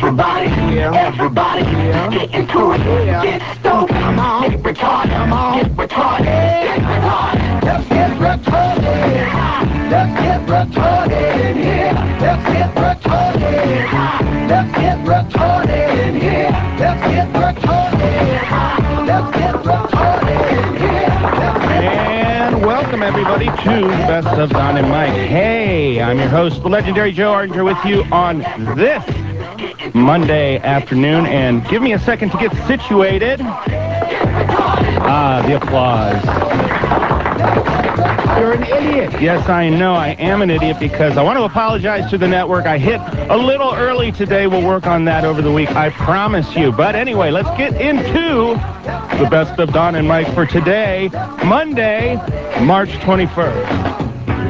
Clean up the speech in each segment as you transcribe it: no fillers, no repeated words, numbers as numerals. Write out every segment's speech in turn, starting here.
Everybody, everybody, get into it. Get stoked, come on. Get retarded, come on. Get retarded, get retarded. Let's get retarded. Let's get retarded in here. Let's get retarded. Let's get retarded in here. Let's get retarded. Let's get retarded in here. And welcome, everybody, to Best of Don and Mike. Hey, I'm your host, the legendary Joe Ardinger, with you on this Monday afternoon. And give me a second to get situated. The applause. You're an idiot. Yes, I know. I am an idiot because I want to apologize to the network. I hit a little early today. We'll work on that over the week, I promise you. But anyway, let's get into the Best of Don and Mike for today, Monday, March 21st.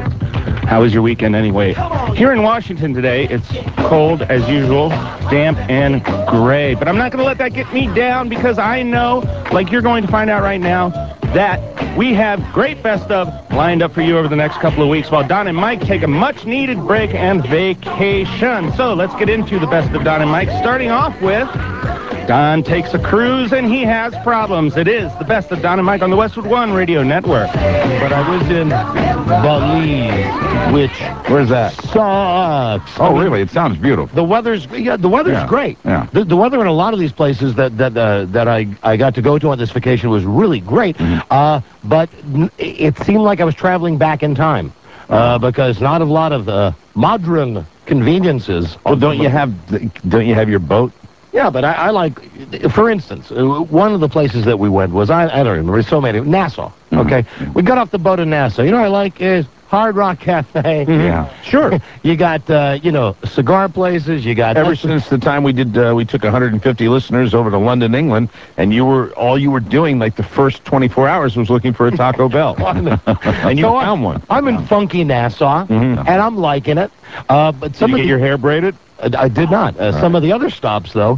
How was your weekend anyway? Here in Washington today, it's cold as usual, damp and gray. But I'm not going to let that get me down because I know, like you're going to find out right now, that we have great best of lined up for you over the next couple of weeks while Don and Mike take a much-needed break and vacation. So let's get into the best of Don and Mike, starting off with Don takes a cruise and he has problems. It is the best of Don and Mike on the Westwood One Radio Network. But I was in Belize, which where's that? Sucks. Oh, really? It sounds beautiful. The weather's great. Yeah. The weather in a lot of these places that I got to go to on this vacation was really great. Mm-hmm. But it seemed like I was traveling back in time because not a lot of modern conveniences. Oh, don't you have your boat? Yeah, but I like, for instance, one of the places that we went was, I don't remember, so many, Nassau, okay? Mm-hmm. We got off the boat in Nassau. You know what I like is Hard Rock Cafe. Mm-hmm. Yeah. Sure. You got, cigar places, you got... Ever since the time we took 150 listeners over to London, England, and all you were doing, like the first 24 hours was looking for a Taco Bell. And you found one. I'm in funky Nassau, and I'm liking it. But Did you get your hair braided? I did not. Some of the other stops, though,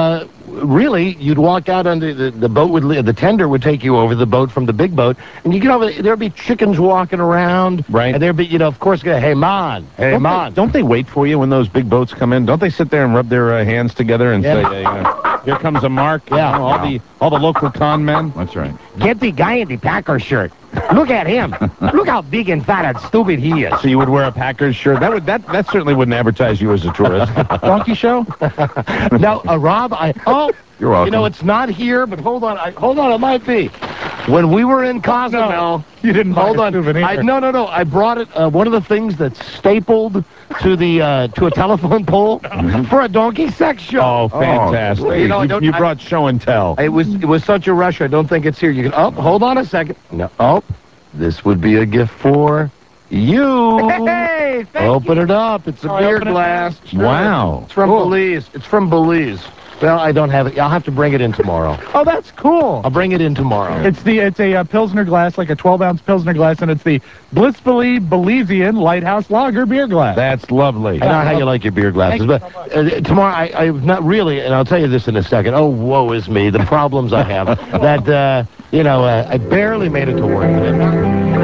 really, you'd walk out on the boat, the tender would take you over the boat from the big boat, and you get over, there'd be chickens walking around. Right. And there'd be, of course, hey, man, hey, man. Don't they wait for you when those big boats come in? Don't they sit there and rub their hands together and say, here comes a mark? Yeah. All the local con men? That's right. Get the guy in the Packers shirt. Look at him. Look how big and fat and stupid he is. So you would wear a Packers shirt? That certainly wouldn't advertise you as a tourist. Donkey show? Now, Rob, you're welcome. It's not here, but hold on, it might be. When we were in Cozumel, you didn't buy a souvenir. No, I brought it. One of the things that's stapled to a telephone pole for a donkey sex show. Oh, fantastic! You brought show and tell. It was such a rush. I don't think it's here. You can. Hold on a second. No. This would be a gift for you. Hey, open it up. It's a beer glass. Sure. Wow. It's from Belize. It's from Belize. Well, I don't have it. I'll have to bring it in tomorrow. Oh, that's cool. I'll bring it in tomorrow. It's a Pilsner glass, like a 12-ounce Pilsner glass, and it's the Blissfully Belizean Lighthouse Lager beer glass. That's lovely. I know how you like your beer glasses, but tomorrow I'm not really, and I'll tell you this in a second. Oh, woe is me, the problems I have. That, I barely made it to work today.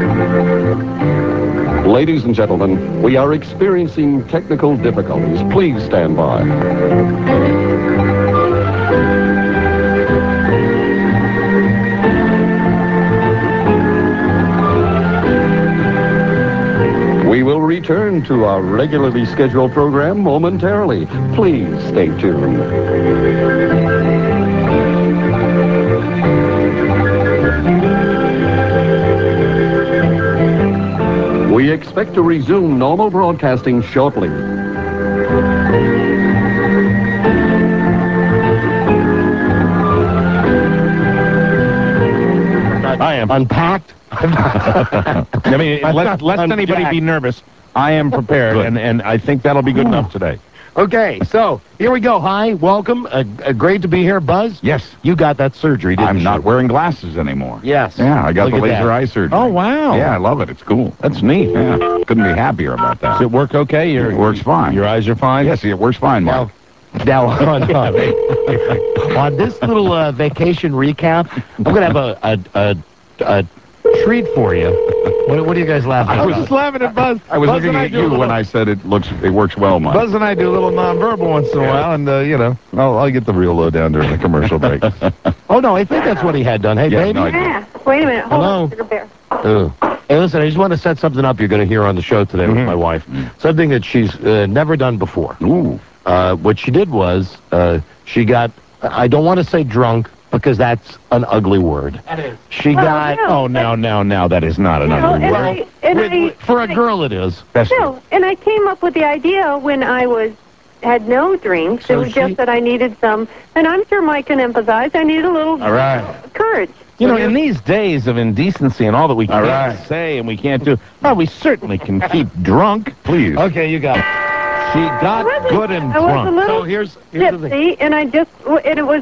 Ladies and gentlemen, we are experiencing technical difficulties. Please stand by. We will return to our regularly scheduled program momentarily. Please stay tuned. We expect to resume normal broadcasting shortly. I am unpacked. I mean, lest anybody be nervous, I am prepared, and I think that'll be good enough today. Okay, so here we go. Hi, welcome. Great to be here, Buzz. Yes. You got that surgery, didn't you? I'm not wearing glasses anymore. Yes. Yeah, I got Look the at laser that. eye surgery. Oh, wow. Yeah, I love it. It's cool. That's neat. Yeah. Couldn't be happier about that. Does it work okay? It works fine. Your eyes are fine? Yes, it works fine, Mark. Now on this little vacation recap, I'm going to have a treat for you. What are you guys laughing I at? was just laughing at Buzz. I was Buzz looking and at do a you little- when I said it works well, Mike. Buzz and I do a little nonverbal once in a while, and I'll get the real lowdown during the commercial break. Oh, no, I think that's what he had done. Hey, Yeah, baby. no, Yeah. Wait a minute. Hold Hello? on, Sugar Bear. Hey, listen, I just want to set something up you're going to hear on the show today with my wife. Something that she's never done before. Ooh. What she did was she got, I don't want to say drunk because that's an ugly word. That is. She Well, got, no. Now, that is not an No, ugly and word. for a girl it is. No, and I came up with the idea when I had no drinks. So it was just that I needed some, and I'm sure Mike can empathize. I need a little All right. courage. In these days of indecency and all that we can't right. say and we can't do, well, we certainly can keep drunk. Please. Okay, you got it. She got good and I was a drunk. little So here's the thing. tipsy, and it was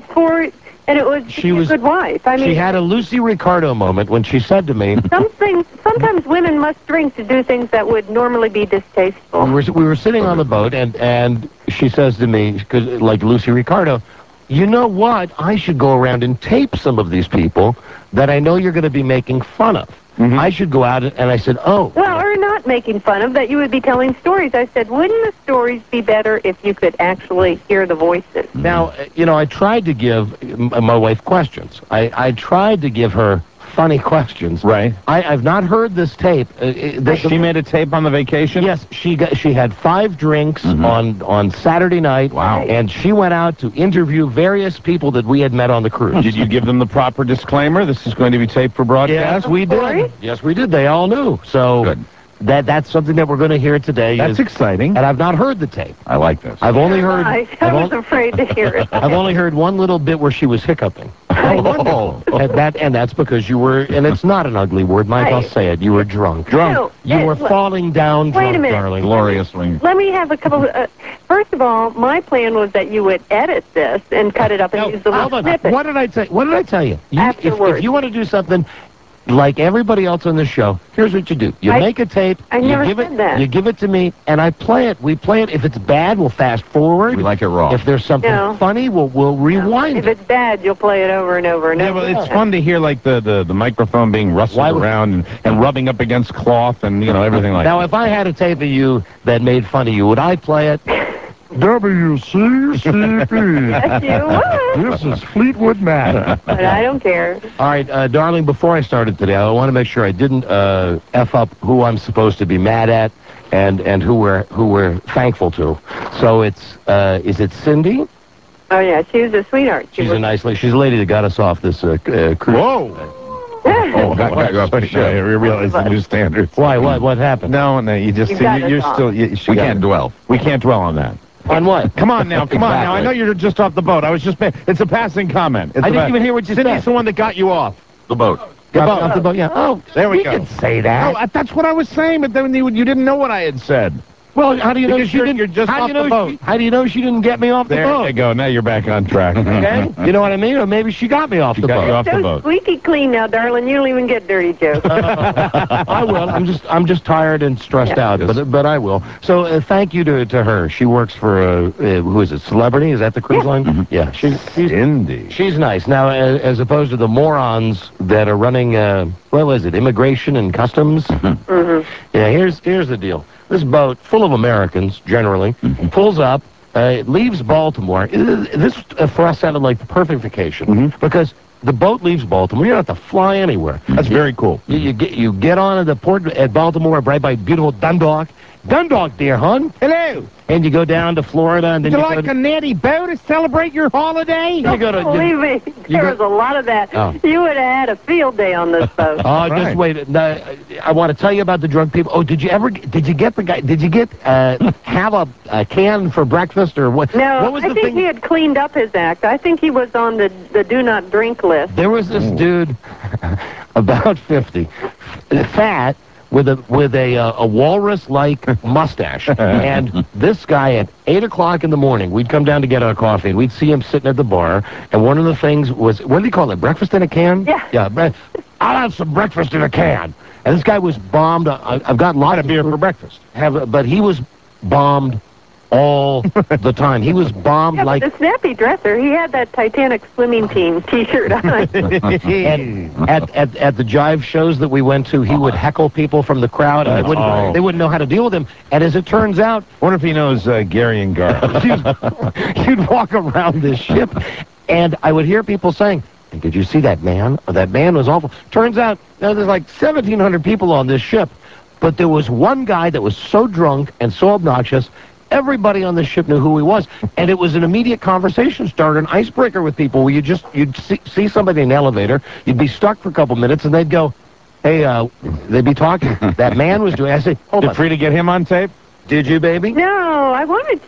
to be a good wife. I mean, She had a Lucy Ricardo moment when she said to me, sometimes women must drink to do things that would normally be distasteful. we were sitting on the boat, and she says to me, 'cause, like Lucy Ricardo, you know what? I should go around and tape some of these people that I know you're going to be making fun of. I should go out, and I said, oh. Well, or not making fun of, that you would be telling stories. I said, wouldn't the stories be better if you could actually hear the voices? Now, I tried to give my wife questions. I tried to give her funny questions. Right. I've not heard this tape. She made a tape on the vacation? Yes, she had 5 drinks on Saturday night. Wow. And she went out to interview various people that we had met on the cruise. Did you give them the proper disclaimer? This is going to be taped for broadcast? Yes, we did. Sorry? Yes, we did. They all knew. So Good. that's something that we're going to hear today. That's exciting. And I've not heard the tape. I like this. I've only heard. I was afraid to hear it. I've only heard one little bit where she was hiccuping. Oh. And that's because you were, and it's not an ugly word, Mike. I'll Right. say it. You were drunk. No, You were look, falling down Wait a drunk, minute. darling. Gloriously. Let me have a couple of... first of all, my plan was that you would edit this and cut it up and No, use the hold little on. snippet. What did I tell you? What did I tell you? Afterwards. If you want to do something like everybody else on the show, here's what you do. You make a tape. I you never give said it, that. You give it to me, and I play it. We play it. If it's bad, we'll fast forward. We like it raw. If there's something No. funny, we'll rewind If it. it's bad, you'll play it over and over and Yeah, over. well, it's fun to hear like the microphone being rustled Why would- around and rubbing up against cloth and everything like Now, that. if I had a tape of you that made fun of you, would I play it? WCCP. Yes, you would. This is Fleetwood Mac. But I don't care. All right, darling, before I started today, I want to make sure I didn't F up who I'm supposed to be mad at and who we're thankful to. So it's, is it Cindy? Oh, yeah, she was a sweetheart. She's a nice lady. She's the lady that got us off this cruise. Whoa! Oh, that got you off the show. Yeah, we realize the new standards. Why? What happened? No, you just You got us you're off. still. We can't dwell. We can't dwell on that. On what? Come on now, come on now. I Exactly. know you're just off the boat. I was just. It's a passing comment. It's I didn't about- even hear what you Cindy's said. the one that got you off. The boat. Got boat. off the boat. Yeah. Oh, There we you go. can say that. No, that's what I was saying, but then you didn't know what I had said. Well, how do you know Because she you're- didn't? you're just how off do you the know boat. How do you know she didn't get me off the There boat? you go. Now you're back on track. Okay, you know what I mean? Or maybe she got me off the got boat. you off the So boat. squeaky clean now, darling. You don't even get dirty jokes. I will. I'm just tired and stressed out, Yes. but I will. So thank you to her. She works for who is it? Celebrity? Is that the cruise line? Yeah, she's Cindy. she's nice. Now, as opposed to the morons that are running, what was it? Immigration and Customs. Yeah. Here's the deal. This boat, full of Americans generally, pulls up. It leaves Baltimore. This for us sounded like the perfect vacation because the boat leaves Baltimore. You don't have to fly anywhere. That's very cool. You get on at the port at Baltimore, right by beautiful Dundalk. Dundalk, dear hon. Hello. And you go down to Florida, and then Would you you like go a natty bow to celebrate your holiday? you go to. Believe me, there go- was a lot of that. Oh. You would have had a field day on this boat. Oh, Right. just wait. No, I want to tell you about the drunk people. Oh, did you get the guy? Did you get have a can for breakfast or what? No, what was I the think thing? he had cleaned up his act. I think he was on the do not drink list. There was this dude, about 50, fat, with a walrus-like mustache, and this guy at 8 o'clock in the morning, we'd come down to get our coffee, and we'd see him sitting at the bar, and one of the things was, what do you call it, breakfast in a can? Yeah. Yeah, I'll have some breakfast in a can. And this guy was bombed. I've got lots Had a beer for breakfast. but he was bombed all the time. He was bombed Yeah, like... but the snappy dresser, he had that Titanic swimming team T-shirt on. And at the jive shows that we went to, he would heckle people from the crowd, and they wouldn't know how to deal with him. And as it turns out, I wonder if he knows Gary and Gar. you'd walk around this ship, and I would hear people saying, "Did you see that man? Oh, that man was awful." Turns out, there's like 1,700 people on this ship, but there was one guy that was so drunk and so obnoxious, everybody on the ship knew who he was, and it was an immediate conversation starter, an icebreaker with people where you'd see somebody in an elevator, you'd be stuck for a couple minutes, and they'd go, "Hey," they'd be talking. That man was doing. I said, "Hold on." Did Frida get him on tape? Did you, baby? No, I wanted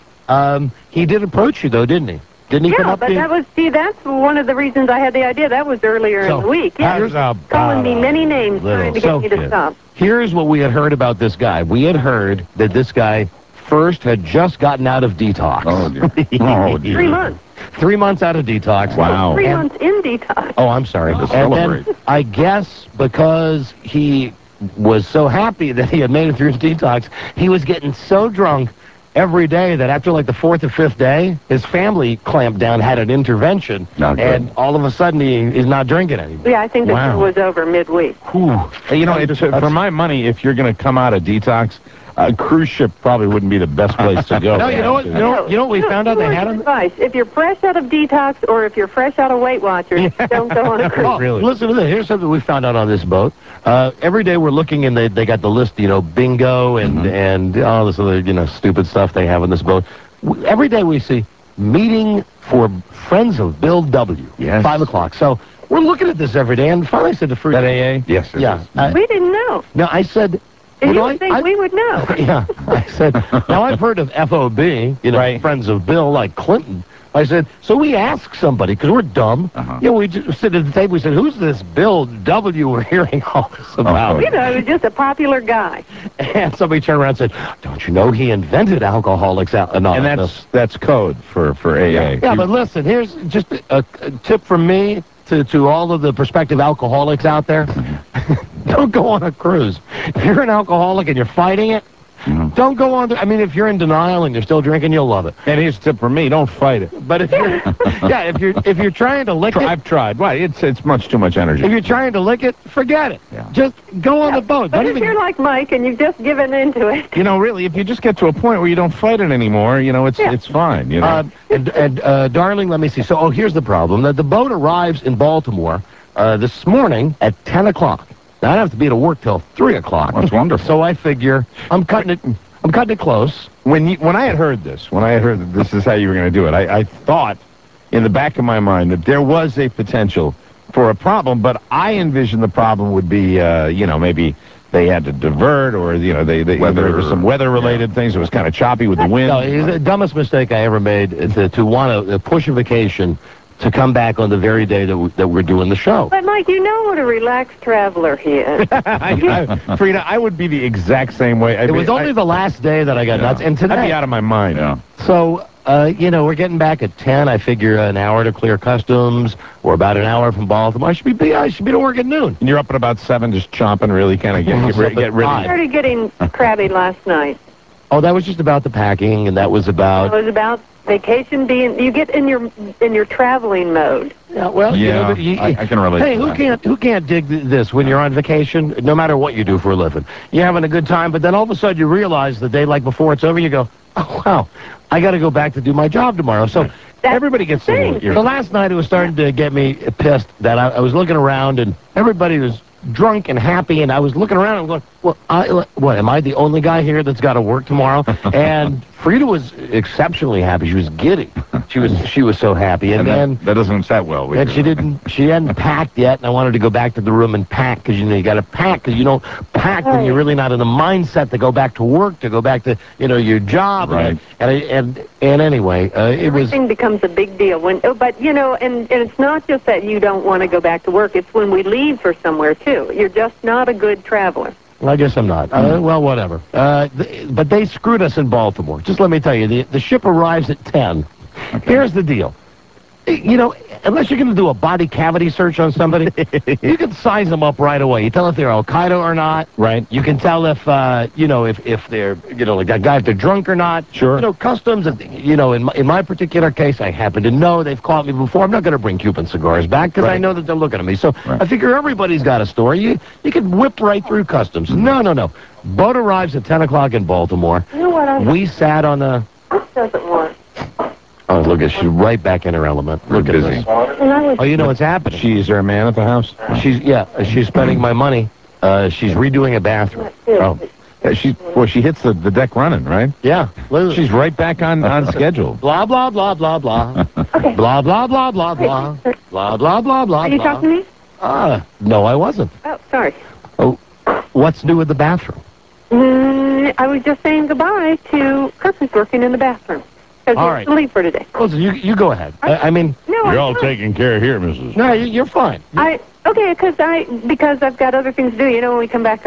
to. He did approach you though, didn't he? Didn't he come Yeah, up but to you? that's one of the reasons I had the idea. That was earlier in the week. Yeah, calling me many names trying to get me to stop. Here's what we had heard about this guy. We had heard that this guy first had just gotten out of detox. Oh, dear. Oh, dear. 3 months. 3 months out of detox. Wow. 3 And- months in detox. Oh, I'm sorry. To And celebrate. then I guess because he was so happy that he had made it through his detox, he was getting so drunk every day that after like the 4th or 5th day, his family clamped down, had an intervention, Not good. and all of a sudden he's not drinking anymore. Yeah, I think the show was over midweek. You know, for my money, if you're going to come out of detox, a cruise ship probably wouldn't be the best place to go. No, you know what? You know what we found out they had on advice. If you're fresh out of detox or if you're fresh out of Weight Watchers, don't go on a cruise. Oh, Really? listen to this. Here's something we found out on this boat. Every day we're looking, and they got the list, bingo and all this other, stupid stuff they have on this boat. Every day we see meeting for Friends of Bill W. Yes. 5 o'clock. So we're looking at this every day, and finally I said to Fruit. That AA? Yes, it Yeah. is. We didn't know. No, I said... And you I- would think I- we would know. Yeah, I said, now I've heard of FOB, Right. Friends of Bill, like Clinton. I said, so we asked somebody, because we're dumb. We just sit at the table, we said, who's this Bill W. we're hearing all this about? You know, he was just a popular guy. And somebody turned around and said, don't you know he invented Alcoholics Anonymous? And that's code for AA. Yeah, but listen, here's just a tip from me to all of the prospective alcoholics out there. Don't go on a cruise. If you're an alcoholic and you're fighting it, don't go on. If you're in denial and you're still drinking, you'll love it. And here's a tip for me: don't fight it. But if you're, if you're trying to lick it, I've tried. Why? It's much too much energy. if you're trying to lick it, forget it. Yeah. Just go on the boat. But Don't if even. you're like Mike and you've just given into it, Really, if you just get to a point where you don't fight it anymore, it's fine. Darling, let me see. So, here's the problem: that the boat arrives in Baltimore this morning at 10 o'clock. Now, I don't have to be at work till 3 o'clock. That's wonderful. So I figure I'm cutting it close. When I had heard that this is how you were going to do it, I thought in the back of my mind that there was a potential for a problem, but I envisioned the problem would be, maybe they had to divert, or there were some weather-related things. It was kind of choppy with the wind. No, it's the dumbest mistake I ever made to want to push a vacation to come back on the very day that we're doing the show. but Mike, you know what a relaxed traveler he is. Frida, I would be the exact same way. It was only the last day that I got nuts, and I'd be today. out of my mind. Yeah. So, we're getting back at 10. I figure an hour to clear customs, or about an hour from Baltimore. I should be to work at noon. And you're up at about 7, just chomping, really kind of get ready. I started getting crabby last night. Oh, that was just about the packing, and that was It about. was about vacation being. You get in your traveling mode. Yeah, well, Yeah, I can relate Hey, to that. who can't dig this when you're on vacation? No matter what you do for a living, you're having a good time, but then all of a sudden you realize the day like before it's over, you go, oh wow, I got to go back to do my job tomorrow. So Everybody gets a little thing. irritated. So last night it was starting to get me pissed that I was looking around and everybody was drunk and happy, and I was looking around and going, well, what, am I the only guy here that's got to work tomorrow? And Frida was exceptionally happy. She was giddy. She was so happy. And then that doesn't set well with and you. she hadn't packed yet, and I wanted to go back to the room and pack, because you got to pack, because you don't pack when you're really not in the mindset to go back to work, to go back to your job. Right. And anyway, it was. Everything becomes a big deal and it's not just that you don't want to go back to work. It's when we leave for somewhere too. You're just not a good traveler. I guess I'm not. Well, whatever. But they screwed us in Baltimore. Just let me tell you, the ship arrives at 10. Okay. Here's the deal. you know, unless you're going to do a body cavity search on somebody, you can size them up right away. You tell if they're Al Qaeda or not. Right. You can tell if, you know, if they're, you know, like that guy, if they're drunk or not. Sure. You know, customs, you know, in my particular case, I happen to know they've caught me before. I'm not going to bring Cuban cigars back because I know that they're looking at me. So I figure everybody's got a story. You can whip right through customs. No. Boat arrives at 10 o'clock in Baltimore. You know what? We sat on the... This doesn't work. Oh, look at she's right back in her element. Look at busy. this. Oh, you know what's happening? Is there a man at the house? She's spending my money. She's redoing a bathroom. Oh. She hits the deck running, right? Yeah. She's right back on schedule. Blah, blah, blah, blah, blah. Okay. Blah, blah, blah, blah, blah. Blah, blah, blah, blah, Are you talking to me? No, I wasn't. Oh, sorry. Oh, what's new with the bathroom? I was just saying goodbye to Kirk, who's working in the bathroom. Because All he's right. to leave for today. Listen, you go ahead. I mean... No, You're I'm all fine. taken care of here, Mrs. No, you're fine. Okay, because I've got other things to do. You know, when we come back,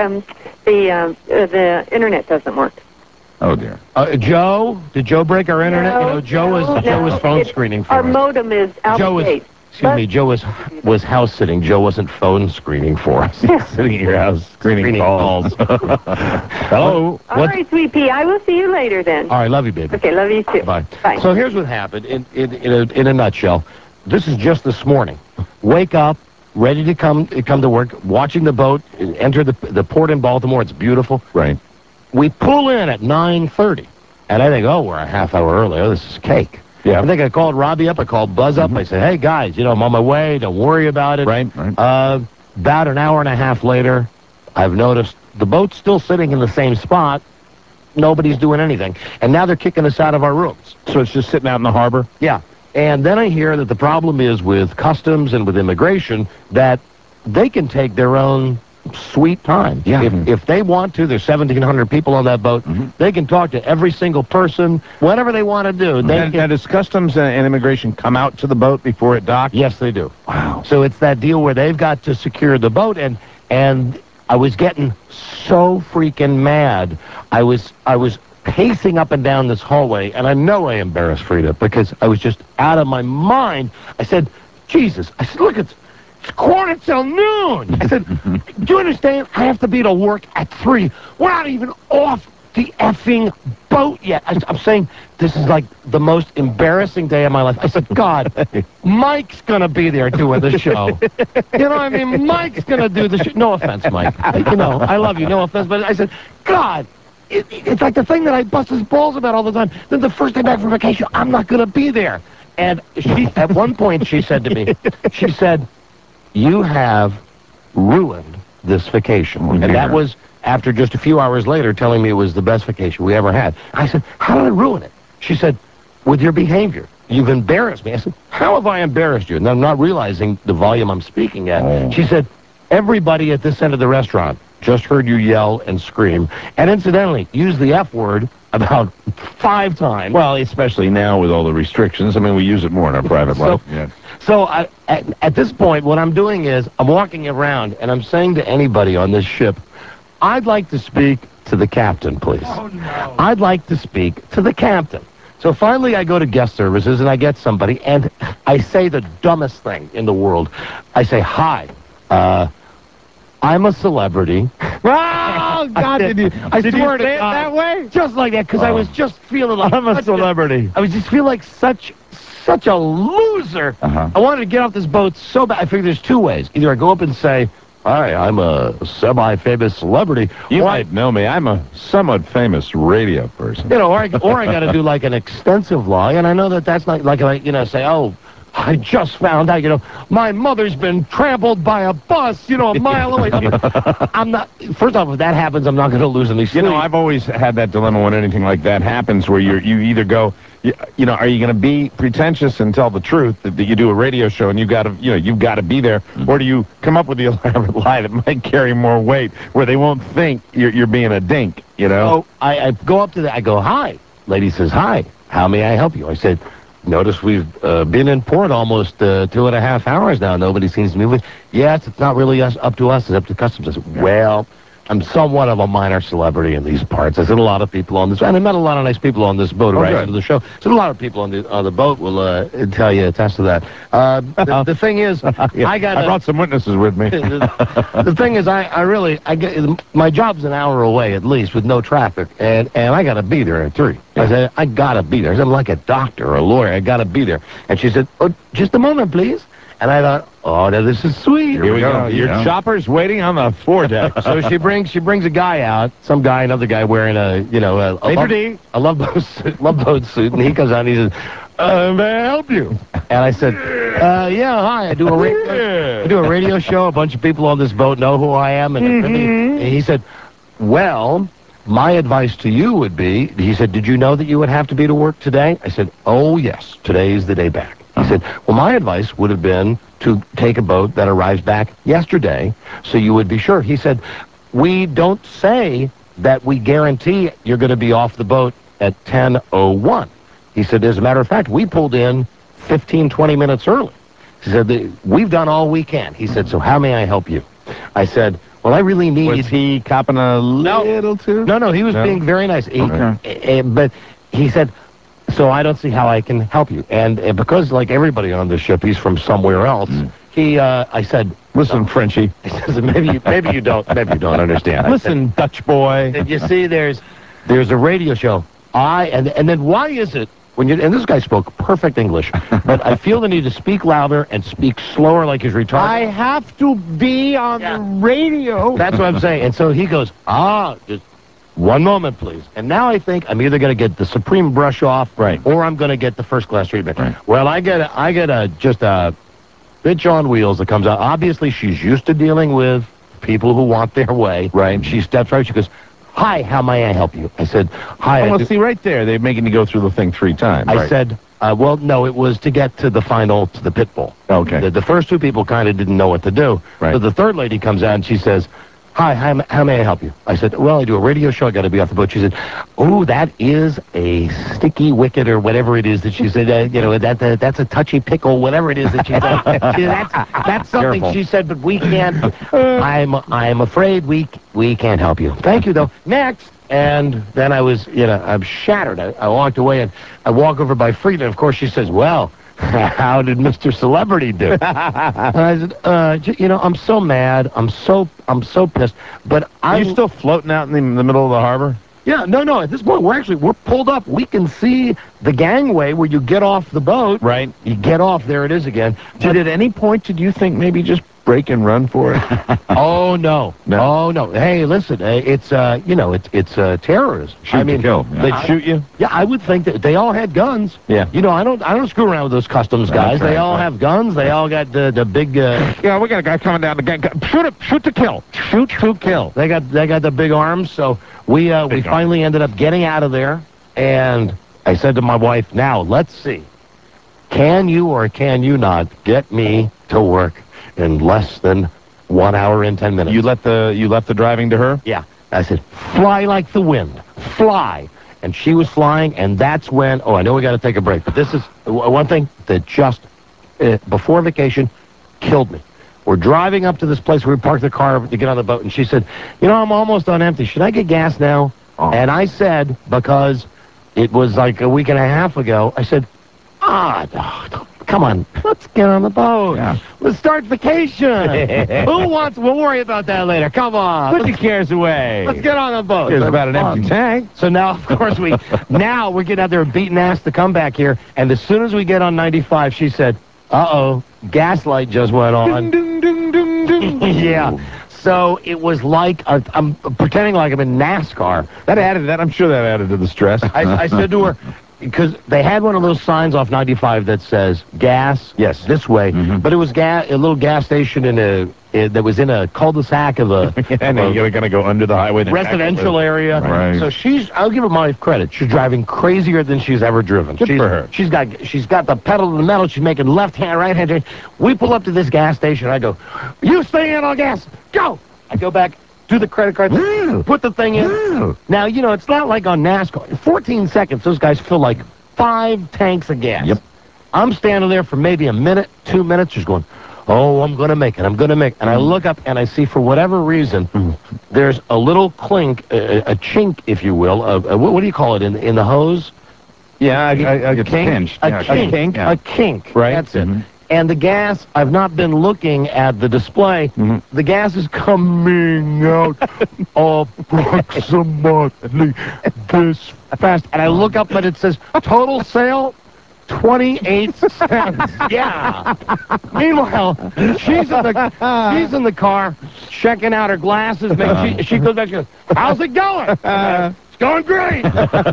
the internet doesn't work. Oh, dear. Joe? Did Joe break our internet? No, You know, Joe was phone it's- screening for Our us. modem is out Joe of was... date. Excuse me, Joe was house sitting. Joe wasn't phone screening for us. Sitting in your house screening calls. Hello. All right, sweet pea. I will see you later then. All right, love you, baby. Okay, love you too. Bye. Bye. So here's what happened in a nutshell. This is just this morning. Wake up, ready to come to work, watching the boat enter the port in Baltimore. It's beautiful. Right. We pull in at 9:30, and I think, oh, we're a half hour early. Oh, this is cake. Yeah. I think I called Robbie up. I called Buzz up. I said, hey, guys, you know, I'm on my way. Don't worry about it. Right. About an hour and a half later, I've noticed the boat's still sitting in the same spot. Nobody's doing anything. And now they're kicking us out of our rooms. So it's just sitting out in the harbor? Yeah. And then I hear that the problem is with customs and with immigration that they can take their own sweet time. Yeah. If they want to, there's 1,700 people on that boat. They can talk to every single person, whatever they want to do. Now, does customs and immigration come out to the boat before it docks? Yes, they do. Wow. So it's that deal where they've got to secure the boat, and I was getting so freaking mad. I was pacing up and down this hallway, and I know I embarrassed Frida because I was just out of my mind. I said, Jesus, I said, look, it's quarter till noon. I said, do you understand? I have to be to work at 3. We're not even off the effing boat yet. I'm saying this is like the most embarrassing day of my life. I said, God, Mike's going to be there doing the show. You know what I mean? Mike's going to do the show. No offense, Mike. You know, I love you. No offense. But I said, God, it's like the thing that I bust his balls about all the time. Then the first day back from vacation, I'm not going to be there. And she, at one point, she said to me, she said, you have ruined this vacation. And that was after just a few hours later telling me it was the best vacation we ever had. I said, how did I ruin it? She said, with your behavior. You've embarrassed me. I said, how have I embarrassed you? And I'm not realizing the volume I'm speaking at. She said, everybody at this end of the restaurant just heard you yell and scream. And incidentally, use the F word about 5 times. Well, especially now with all the restrictions. I mean, we use it more in our private life. Yeah. So at this point, what I'm doing is I'm walking around and I'm saying to anybody on this ship, I'd like to speak to the captain, please. Oh, no. I'd like to speak to the captain. So finally I go to guest services and I get somebody and I say the dumbest thing in the world. I say, hi, I'm a celebrity. Oh, God, did you I say swear to it God, that way? just like that, because I was just feeling like I'm a celebrity. I was just feeling like such a loser. I wanted to get off this boat so bad. I figured there's 2 ways. Either I go up and say, hi, I'm a semi-famous celebrity. You might know me. I'm a somewhat famous radio person. You know, or I got to do like an extensive lie, and I know that that's not like if I, you know, say, oh, I just found out, you know, my mother's been trampled by a bus, you know, a mile away. I'm not, first off, if that happens, I'm not going to lose any sleep. You know, I've always had that dilemma when anything like that happens where you either go, you know, are you going to be pretentious and tell the truth that you do a radio show and you've got to be there, or do you come up with the elaborate lie that might carry more weight where they won't think you're being a dink, you know? So I go up to I go, hi. Lady says, hi, how may I help you? I said, notice we've been in port almost 2.5 hours now. Nobody seems to be moving. Yes, it's not really up to us. It's up to customs. I said, well, I'm somewhat of a minor celebrity in these parts. I said a lot of people on this, and I met a lot of nice people on this boat who Right. listened to the show. So a lot of people on the boat will attest to that. The thing is, I brought some witnesses with me. the thing is, I get my job's an hour away at least with no traffic, and I got to be there at 3. I said, I got to be there. I said, I'm like a doctor or a lawyer. I got to be there. And she said, oh, just a moment, please. And I thought, oh, now this is sweet. Here we go. Your chopper's waiting on the foredeck. So she brings a guy out, another guy wearing a love boat suit, and he comes out and he says, may I help you? And I said, yeah, hi, I do a radio show. A bunch of people on this boat know who I am. And he said, well, my advice to you would be, he said, did you know that you would have to be to work today? I said, oh, yes, today is the day back. He said, well, my advice would have been to take a boat that arrives back yesterday so you would be sure. He said, we don't say that we guarantee you're going to be off the boat at 10:01. He said, as a matter of fact, we pulled in 15, 20 minutes early. He said, we've done all we can. He said, so how may I help you? I said, well, I really need... Was he copping a little too? No, he was being very nice. But he said... So I don't see how I can help you. And because, like everybody on this ship, he's from somewhere else. I said, listen, Frenchie. He says, maybe you don't understand. Listen, Dutch boy. You see, there's a radio show. And then why is it when you, and this guy spoke perfect English, but I feel the need to speak louder and speak slower like he's retarded. I have to be on the radio. That's what I'm saying. And so he goes, just one moment, please. And now I think I'm either going to get the supreme brush off, or I'm going to get the first class treatment. Right. Well, I get just a bitch on wheels that comes out. Obviously, she's used to dealing with people who want their way. Right. She steps right. She goes, hi, how may I help you? I said, hi. Well, see, right there, they're making you go through the thing 3 times. I said, well, no, it was to get to to the pit bull. Okay. The first 2 people kind of didn't know what to do. Right. So the third lady comes out and she says, hi, how may I help you? I said, well, I do a radio show. I got to be off the boat. She said, oh, that is a sticky wicket or whatever it is that she said, that's a touchy pickle, whatever it is that she said. That's something. Careful. She said, but we can't, I'm afraid we can't help you. Thank you, though. Next. And then I was, I'm shattered. I walked away and I walk over by Frida. Of course, she says, well, how did Mr. Celebrity do? And I said, I'm so mad. I'm so pissed. But Are you still floating out in the middle of the harbor? Yeah, no. At this point, we're pulled up. We can see the gangway where you get off the boat. Right. You get off. There it is again. At any point did you think maybe just break and run for it? Oh no. Oh no. Hey, listen. It's terrorism. Shoot to kill. They'd shoot you? Yeah, I would think that they all had guns. Yeah. I don't screw around with those customs guys. They all have guns. They all got the big. Yeah, we got a guy coming down the gang. Shoot to kill. Shoot to kill. They got the big arms. So we finally ended up getting out of there, and I said to my wife, now let's see, can you or can you not get me to work in less than 1 hour and 10 minutes? You left the driving to her? Yeah. I said, fly like the wind. Fly. And she was flying, and that's when, I know we got to take a break, but this is one thing that just, before vacation, killed me. We're driving up to this place where we parked the car to get on the boat, and she said, I'm almost on empty. Should I get gas now? Oh. And I said, because it was like a week and a half ago, I said, come on, let's get on the boat. Yeah. Let's start vacation. We'll worry about that later. Come on. Put your cares away. Let's get on the boat. It's about an empty tank. So now, of course, we're getting out there beating ass to come back here. And as soon as we get on 95, she said, gas light just went on. Ding, ding, ding, ding, ding. Yeah. So it was like, I'm pretending like I'm in NASCAR. I'm sure that added to the stress. I said to her, because they had one of those signs off 95 that says gas, yes, this way, but it was a little gas station that was in a cul-de-sac of a and you're going to go under the highway, residential area. Right. So I'll give her my credit. She's driving crazier than she's ever driven. Good for her. She's got the pedal to the metal. She's making left hand, right hand turn. We pull up to this gas station. I go, you stay in on gas. Go. I go back. Do the credit card, put the thing in. Now, it's not like on NASCAR. In 14 seconds, those guys fill like 5 tanks of gas. Yep. I'm standing there for maybe a minute, 2 minutes, just going, oh, I'm going to make it. I'm going to make it. And I look up and I see, for whatever reason, there's a little clink, a chink, if you will. What do you call it in the hose? Yeah, a It's kink. pinched. Yeah, A kink. yeah. A kink. Right. That's it. And the gas, I've not been looking at the display. The gas is coming out approximately this fast. And I look up and it says, total sale, 28 cents. Yeah. Meanwhile, she's in the car checking out her glasses. She goes back and goes, how's it going? It's going great.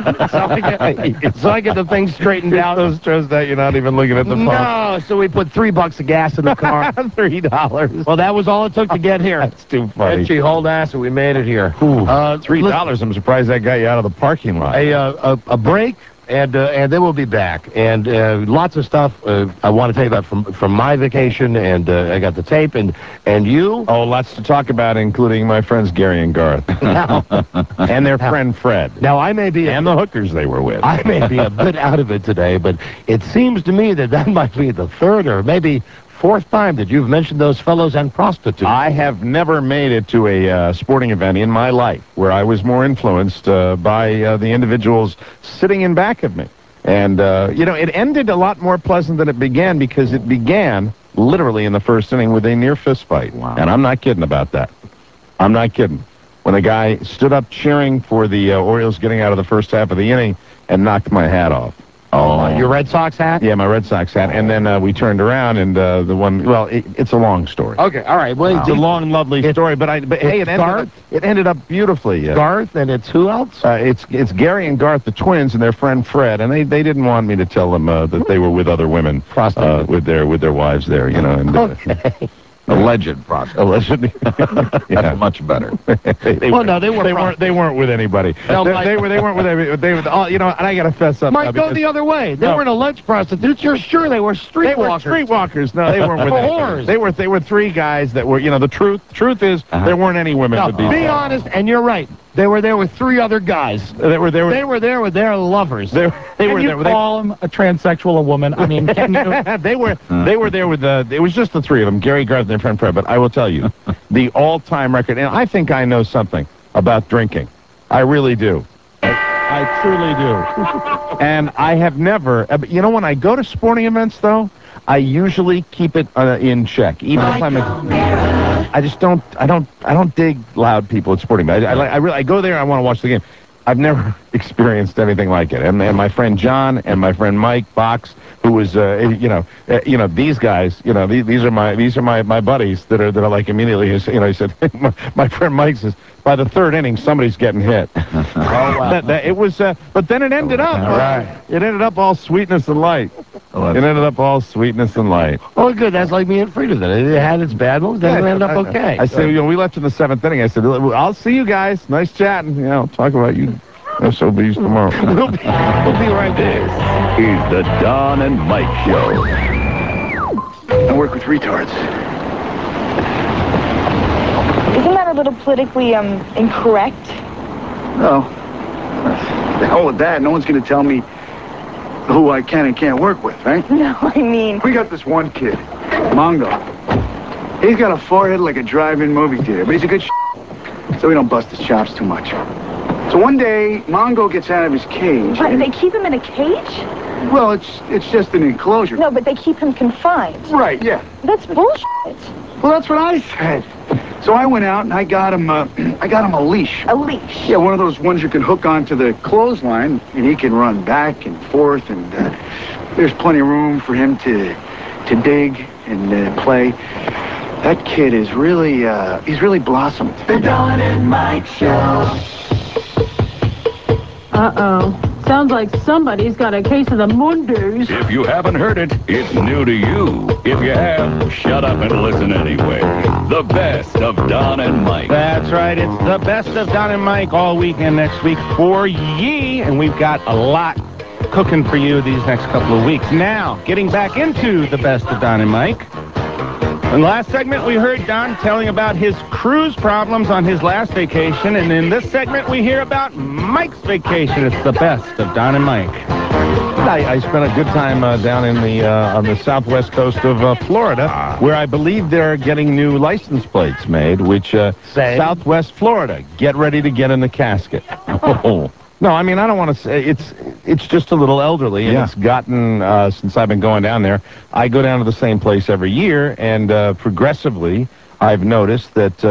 so I get the thing straightened out. So stressed out you're not even looking at the phone. No, so we put $3 of gas in the car. $3. Well, that was all it took to get here. That's too funny. And she hauled ass and we made it here. $3. I'm surprised that got you out of the parking lot. A break, and then we'll be back. And lots of stuff I want to tell you about from my vacation, and I got the tape, and you. Oh, lots to talk about, including my friends Gary and Garth. And their friend Fred. Now, I may be... And the hookers they were with. I may be a bit out of it today, but it seems to me that might be the third or maybe fourth time that you've mentioned those fellows and prostitutes. I have never made it to a sporting event in my life where I was more influenced by the individuals sitting in back of me. And, it ended a lot more pleasant than it began, because it began literally in the first inning with a near fist fight. Wow. And I'm not kidding about that. I'm not kidding. When a guy stood up cheering for the Orioles getting out of the first half of the inning and knocked my hat off. Oh, your Red Sox hat? Yeah, my Red Sox hat. And then we turned around, and the one, well, it's a long story. Okay, all right. Well, It's a long, lovely story, but hey, it ended up beautifully. Garth, and it's who else? It's Gary and Garth, the twins, and their friend Fred, and they didn't want me to tell them that they were with other women, with their wives there, And, okay. Alleged prostitute. Allegedly. That's much better. They weren't with anybody. No, they weren't with anybody. They were, and I got to fess up. Might go the other way. They weren't alleged prostitutes. You're sure they were streetwalkers. They were streetwalkers. No, they weren't with whores. They were three guys that were, the truth is, there weren't any women with these Be guys. honest, and you're right. They were there with three other guys. They were there with their lovers. They were there with call him a transsexual a woman? I mean, can you? they were there with it was just the three of them, Gary, Garth, and their friend Fred. But I will tell you, the all-time record, and I think I know something about drinking. I really do. I truly do. And I have never, when I go to sporting events, though, I usually keep it in check. Even if I just don't dig loud people at sporting events. I go there, I want to watch the game. I've never experienced anything like it. And my friend John and my friend Mike Box, who was, these guys, these are my buddies that are like immediately, he said, my friend Mike says, by the third inning, somebody's getting hit. Oh, wow. It was, but then it ended up, it ended up all sweetness and light. It ended up all sweetness and light. Oh, good. That's like me and Frida then. It had its bad ones, then it ended up okay. I said, we left in the seventh inning. I said, I'll see you guys. Nice chatting. I'll talk about you SOBs tomorrow. We'll be right back. This is the Don and Mike Show. I work with retards. Isn't that a little politically incorrect? No. The hell with that. No one's going to tell me who I can and can't work with, right? No, I mean... We got this one kid, Mongo. He's got a forehead like a drive-in movie theater, but he's a good so we don't bust his chops too much. So one day, Mongo gets out of his cage. What, they keep him in a cage? Well, it's just an enclosure. No, but they keep him confined. Right, yeah. That's bullshit. Well, that's what I said. So I went out and I got him a leash. A leash? Yeah, one of those ones you can hook onto the clothesline, and he can run back and forth, and there's plenty of room for him to dig and play. That kid is really, he's really blossomed. The Don and Mike Show. Uh-oh. Sounds like somebody's got a case of the Mondays. If you haven't heard it, it's new to you. If you have, shut up and listen anyway. The best of Don and Mike. That's right. It's the best of Don and Mike all weekend next week for ye. And we've got a lot cooking for you these next couple of weeks. Now, getting back into the best of Don and Mike. In the last segment, we heard Don telling about his cruise problems on his last vacation. And in this segment, we hear about Mike's vacation. It's the best of Don and Mike. I spent a good time down in the on the southwest coast of Florida, where I believe they're getting new license plates made. Which Southwest Florida, get ready to get in the casket. Oh. No, I mean, I don't want to say it's just a little elderly, and it's gotten, since I've been going down there, I go down to the same place every year, and progressively, I've noticed that,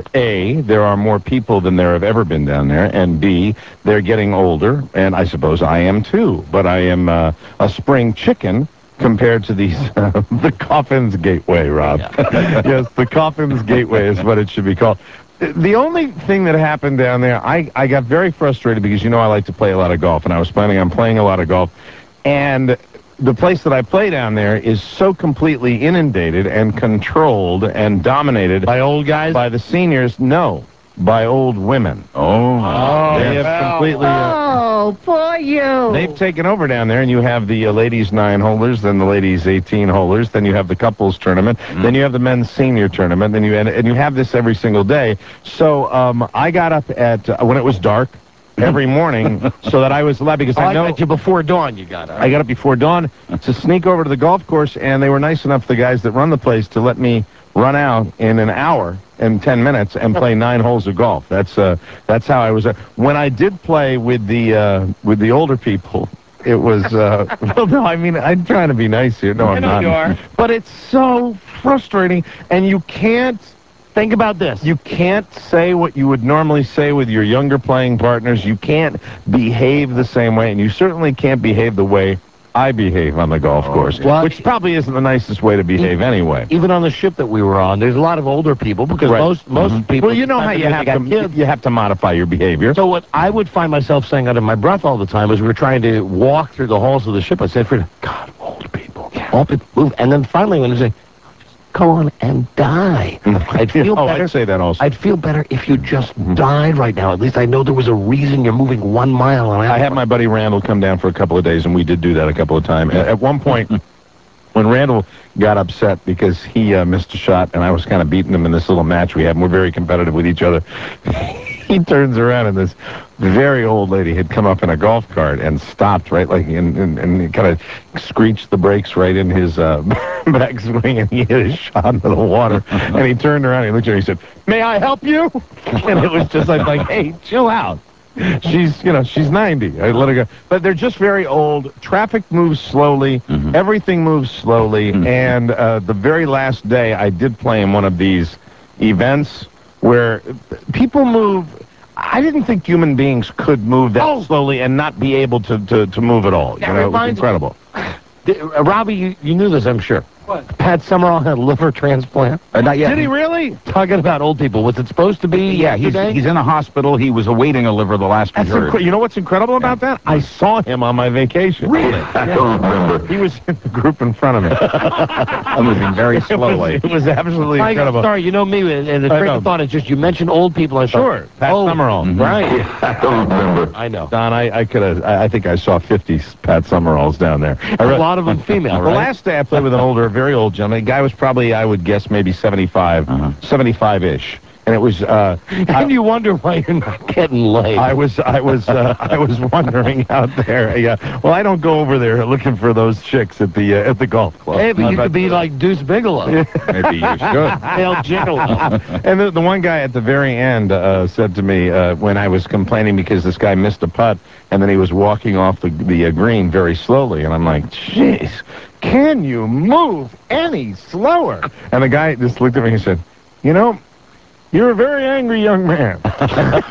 A, there are more people than there have ever been down there, and B, they're getting older, and I suppose I am too, but I am a spring chicken compared to these, the Coffin's Gateway, Rob. Yes, the Coffin's Gateway is what it should be called. The only thing that happened down there, I got very frustrated because, you know, I like to play a lot of golf, and I was planning on playing a lot of golf, and the place that I play down there is so completely inundated and controlled and dominated By old guys? by the seniors. No, by old women. They have completely... Oh, poor you. They've taken over down there, and you have the ladies 9-holers, then the ladies 18-holers, then you have the couples tournament, then you have the men's senior tournament, then and you have this every single day. So I got up at when it was dark every morning so that I was allowed, because I know you before dawn. You got up. I got up before dawn to sneak over to the golf course, and they were nice enough, the guys that run the place, to let me run out in an hour and 10 minutes and play 9 holes of golf. That's how I was. When I did play with the older people, it was well, no, I mean, I'm trying to be nice here. No, I'm not. You are. But it's so frustrating, and you can't. Think about this. You can't say what you would normally say with your younger playing partners. You can't behave the same way, and you certainly can't behave the way I behave on the golf course, which probably isn't the nicest way to behave anyway. Even on the ship that we were on, there's a lot of older people, because most people... Well, you know how you have to modify your behavior. So what I would find myself saying under my breath all the time as we were trying to walk through the halls of the ship, I said, God, old people. Old people move. And then finally when I say, go on and die. I'd feel better. I'd say that also. I'd feel better if you just died right now. At least I know there was a reason you're moving 1 mile an hour. I had my buddy Randall come down for a couple of days, and we did do that a couple of times. At one point, when Randall got upset because he missed a shot, and I was kind of beating him in this little match we had, and we're very competitive with each other, he turns around, and this very old lady had come up in a golf cart and stopped right, like, and kind of screeched the brakes right in his backswing, and he hit his shot into the water. And he turned around, and he looked at me, and he said, "May I help you?" And it was just like, hey, chill out. She's 90. I let her go. But they're just very old. Traffic moves slowly. Everything moves slowly. And the very last day, I did play in one of these events where people move. I didn't think human beings could move that slowly and not be able to move at all. You know, it was incredible. Robbie, you knew this, I'm sure. What? Pat Summerall had a liver transplant. Not yet. Did he really? Talking about old people. Was it supposed to be? Yeah, he's in a hospital. He was awaiting a liver the last we heard. You know what's incredible about that? I saw him on my vacation. Really? I don't remember. He was in the group in front of me. I'm moving very slowly. It was absolutely incredible. Sorry, you know me, and the train of thought is just you mentioned old people. I thought, Pat Summerall. Right. I don't remember. I know. Don, I think I saw 50 Pat Summeralls down there. A lot of them female, right? The last day I played with a very old gentleman. The guy was probably, I would guess, maybe 75, 75-ish. And it was, and you wonder why you're not getting laid. I was wondering out there. Yeah. Well, I don't go over there looking for those chicks at the golf club. Hey, but you could be like Deuce Bigelow. Maybe you should. El Gigolo. And the one guy at the very end said to me when I was complaining because this guy missed a putt, and then he was walking off the green very slowly, and I'm like, jeez, can you move any slower? And the guy just looked at me and said, you know, you're a very angry young man. That's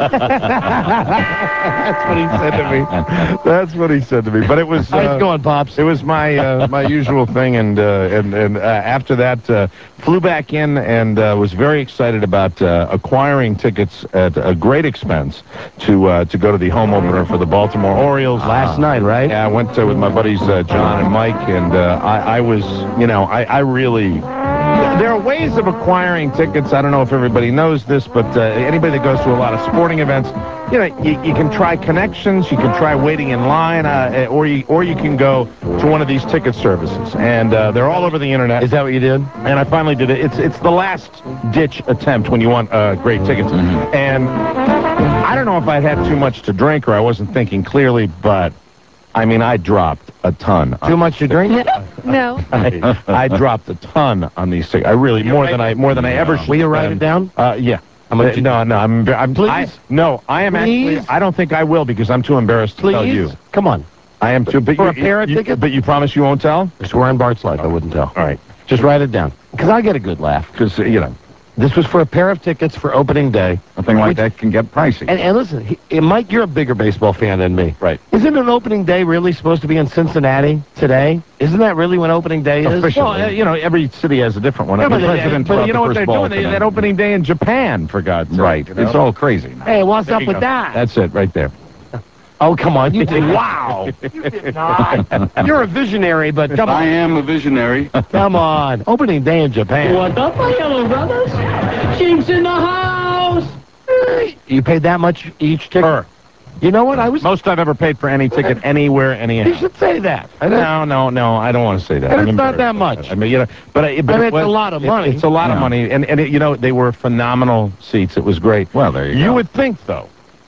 what he said to me. That's what he said to me. But it was... How's it going, Pops? It was my my usual thing, and after that, flew back in and was very excited about acquiring tickets at a great expense to go to the home opener for the Baltimore Orioles. Last night, right? Yeah, I went with my buddies John and Mike, and I was, I really... There are ways of acquiring tickets. I don't know if everybody knows this, but anybody that goes to a lot of sporting events, you can try connections, you can try waiting in line, or you can go to one of these ticket services, and they're all over the internet. Is that what you did? And I finally did it. It's the last ditch attempt when you want great tickets. And I don't know if I'd had too much to drink or I wasn't thinking clearly, but I mean, I dropped a ton. Too much to drink? No. I dropped a ton on these tickets. I really more than I ever should. Will you write it down? Yeah. How much No, I'm Please? I am Please? actually. I don't think I will because I'm too embarrassed to tell you. Please? Come on. I am too. But For a pair of tickets? But you promise you won't tell? I swear on Bart's life I wouldn't tell. All right. Just write it down. Because I get a good laugh. Because This was for a pair of tickets for opening day. A thing like that can get pricey. And listen, Mike, you're a bigger baseball fan than me. Right. Isn't an opening day really supposed to be in Cincinnati today? Isn't that really when opening day is? Well, every city has a different one. Yeah, but but you know what they're doing? They had opening day in Japan, for God's sake. Right. It's all crazy now. Hey, what's up you with go. that? That's it, right there. Oh, come on. You did. Wow. You did not. You're a visionary, but come on. I am a visionary. Come on. Opening day in Japan. What up, my yellow brothers? Jinx in the house! You paid that much each ticket? You know what? Most I've ever paid for any ticket anywhere, anyhow. You should say that. No, I don't want to say that. And I'm it's not embarrassed that about much. that. I mean, but it's a lot of money. It's a lot of money, and they were phenomenal seats. It was great. Well, there you go. You would think, though,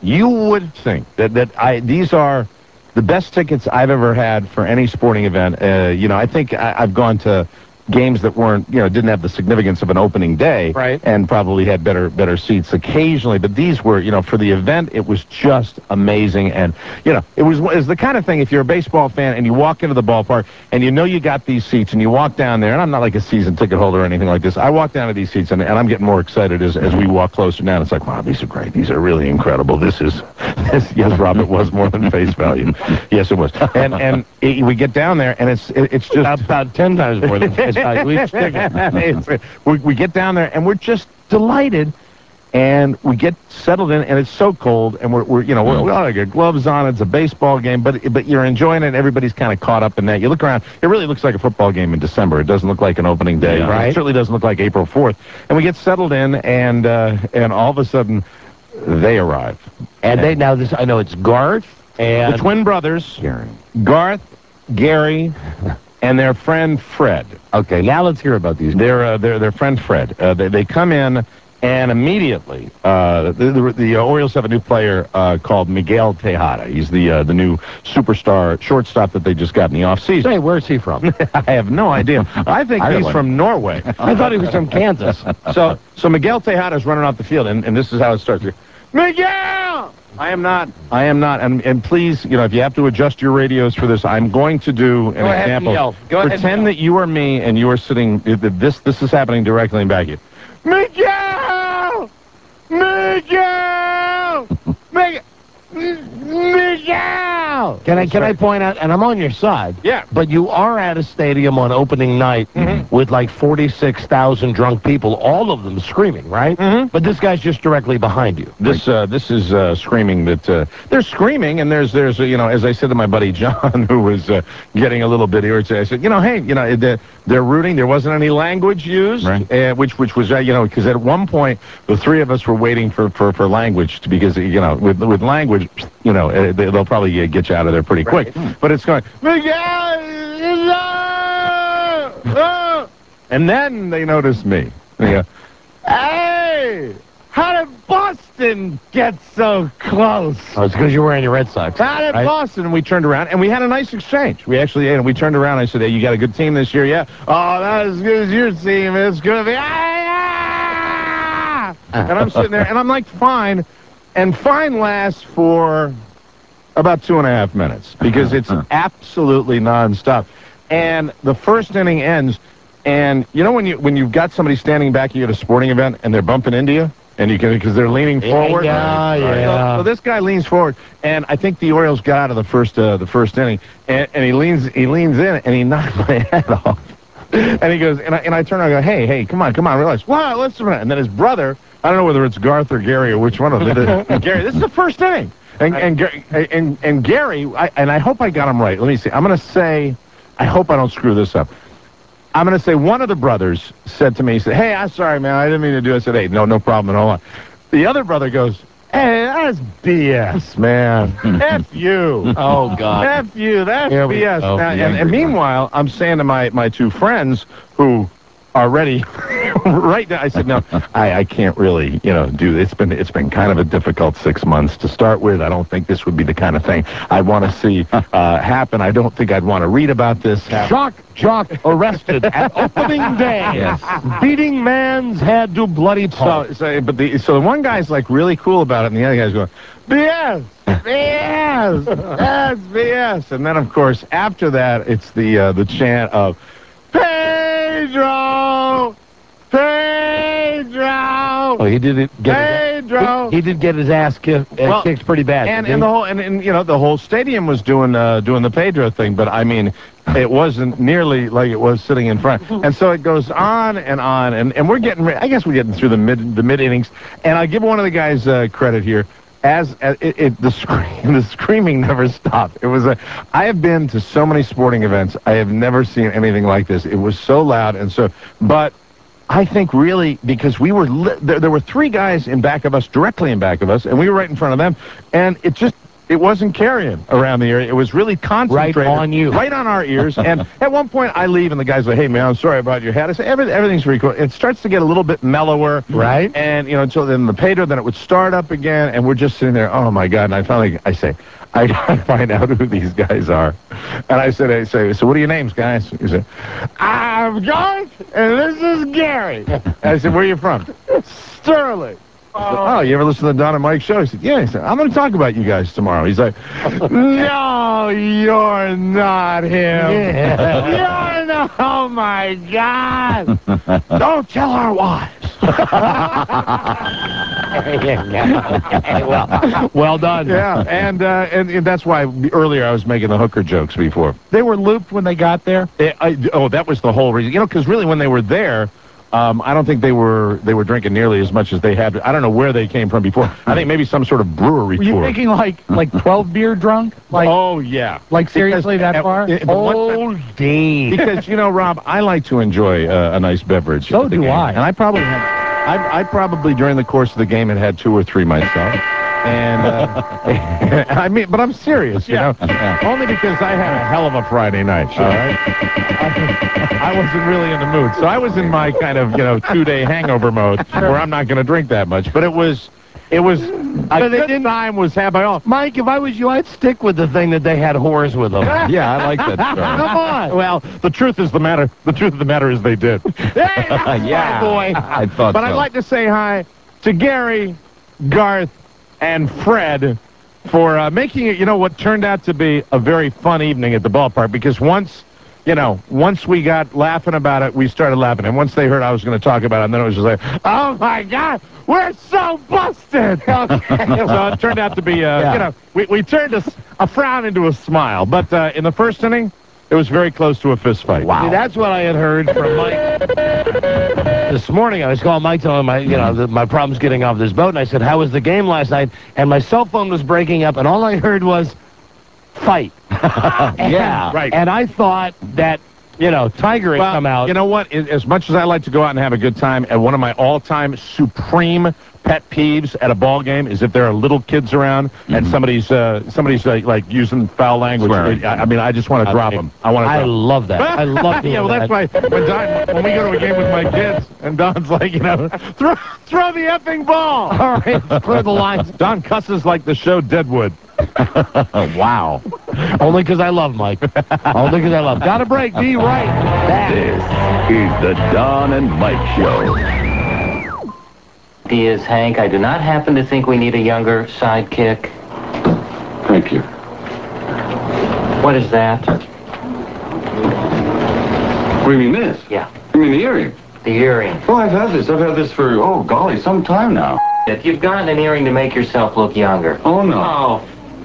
that these are the best tickets I've ever had for any sporting event. I think I've gone to games that weren't, didn't have the significance of an opening day, right, and probably had better seats occasionally. But these were, for the event, it was just amazing. And it was the kind of thing. If you're a baseball fan and you walk into the ballpark and you got these seats and you walk down there, and I'm not like a season ticket holder or anything like this. I walk down to these seats and I'm getting more excited as we walk closer down. It's like, wow, these are great. These are really incredible. This. Yes, Rob, it was more than face value. Yes, it was. And we get down there and it's just about 10 times more than face value. We get down there and we're just delighted, and we get settled in, and it's so cold, and we all got gloves on. It's a baseball game, but you're enjoying it. Everybody's kind of caught up in that. You look around, it really looks like a football game in December. It doesn't look like an opening day. Yeah, right. It certainly doesn't look like April 4th. And we get settled in, and all of a sudden they arrive. And I know it's Garth and the twin brothers, Garth, Gary, and their friend Fred. Okay, now let's hear about these. Their friend Fred. They come in, and immediately the Orioles have a new player called Miguel Tejada. He's the new superstar shortstop that they just got in the offseason. Say, where's he from? I have no idea. I think he's from Norway. I thought he was from Kansas. So Miguel Tejada's running off the field, and this is how it starts. Miguel! I am not. And please, if you have to adjust your radios for this, I'm going to do an example. Pretend that you are me and you are sitting. This is happening directly in back of you. Miguel! Miguel! Miguel! Can I point out, and I'm on your side. Yeah. But you are at a stadium on opening night with like 46,000 drunk people, all of them screaming, right? But this guy's just directly behind you. This is screaming that they're screaming, and there's as I said to my buddy John, who was getting a little bit irritated. I said, hey, they're rooting. There wasn't any language used, right. which was because at one point the three of us were waiting for language because with language, they'll probably get you out of there pretty quick. But it's going, and then they notice me. They go, hey, how did Boston get so close? Oh, it's because you're wearing your Red Sox. How did Boston? And we turned around, and we had a nice exchange. We actually, we turned around, and I said, hey, you got a good team this year? Yeah. Oh, not as good as your team. It's going to be, and I'm sitting there, and I'm like, fine. And fine lasts for about 2.5 minutes because it's absolutely nonstop. And the first inning ends, and when you've got somebody standing back at a sporting event and they're bumping into you, and you can because they're leaning forward. Yeah. So this guy leans forward, and I think the Orioles got out of the first inning, and he leans in, and he knocked my head off. And he goes, and I turn around and go, hey, come on, relax. Wow, listen. And then his brother, I don't know whether it's Garth or Gary or which one of them. Gary, this is the first inning. And Gary, I hope I got him right. Let me see. I'm going to say, I hope I don't screw this up. I'm going to say one of the brothers said to me, he said, hey, I'm sorry, man. I didn't mean to do it. I said, hey, no problem at all. The other brother goes, hey, that's BS, man. F you. Oh, God. F you. That's BS. Now, and meanwhile, I'm saying to my two friends who already. Right now, I said, no, I can't really, do this. It's been kind of a difficult 6 months to start with. I don't think this would be the kind of thing I want to see happen. I don't think I'd want to read about this happen. Shock jock arrested at opening day. Yes. Beating man's head to bloody pulp. So the one guy's like really cool about it, and the other guy's going, BS, BS, that's BS. And then, of course, after that, it's the chant of Pedro, Pedro. Oh, he did get Pedro. He did get his ass kicked pretty bad. And the whole the whole stadium was doing the Pedro thing, but I mean, it wasn't nearly like it was sitting in front. And so it goes on, and we're getting. I guess we're getting through the mid innings. And I give one of the guys credit here. The screaming never stopped. It was I have been to so many sporting events. I have never seen anything like this. It was so loud but I think really because we were there were three guys directly in back of us, and we were right in front of them, and it wasn't carrying around the area. It was really concentrated. Right on you. Right on our ears. And at one point, I leave, and the guy's like, hey, man, I'm sorry about your head. I say, everything's pretty cool. It starts to get a little bit mellower. Right. And, until then the Pedro, then it would start up again, and we're just sitting there, oh, my God. And I finally, I say, I gotta find out who these guys are. And I say, so what are your names, guys? He said, I'm George, and this is Gary. And I said, where are you from? Sterling. Oh, you ever listen to the Don and Mike show? He said, yeah. He said, I'm going to talk about you guys tomorrow. He's like, no, you're not him. Yeah. You're not. Oh, my God. Don't tell our wives. Well done. Yeah, and that's why earlier I was making the hooker jokes before. They were looped when they got there? That was the whole reason. Because really when they were there, I don't think they were drinking nearly as much as they had. I don't know where they came from before. I think maybe some sort of brewery tour. Were you thinking like 12 beer drunk? Oh, yeah. Like seriously that far? Because, Rob, I like to enjoy a nice beverage. So do I. And I probably during the course of the game had 2 or 3 myself. And I mean, but I'm serious, only because I had a hell of a Friday night. All right, I wasn't really in the mood, so I was in my kind of 2-day hangover mode where I'm not going to drink that much. But it was a good time was had by all. Mike, if I was you, I'd stick with the thing that they had whores with them. Yeah, I like that. Come on. Well, the truth of the matter is they did. Hey, yeah, boy. I thought but so. I'd like to say hi to Gary, Garth, and Fred for making it, what turned out to be a very fun evening at the ballpark, because once we got laughing about it, we started laughing. And once they heard I was going to talk about it, and then it was just like, oh, my God, we're so busted. So it turned out to be, we turned a frown into a smile. But in the first inning, it was very close to a fist fight. Wow. See, that's what I had heard from Mike. This morning, I was calling Mike, telling him my problem's getting off this boat, and I said, how was the game last night? And my cell phone was breaking up, and all I heard was, fight. Yeah. Right. And I thought that, Tiger had come out. You know what? As much as I like to go out and have a good time, and one of my all-time supreme pet peeves at a ball game is if there are little kids around and somebody's like using foul language. I just want to drop them. I love that. I love doing well, that's why when we go to a game with my kids, and Don's like, throw the effing ball. All right, clear the lines. Don cusses like the show Deadwood. Wow. Only because I love Mike. Only because I love. Got a break. Be right back. This is the Don and Mike Show. Is Hank, I do not happen to think we need a younger sidekick. Thank you. What is that? What do you mean this? Yeah. You mean the earring? The earring. Oh, I've had this. I've had this for, oh, golly, some time now. If you've gotten an earring to make yourself look younger. Oh, no. Oh.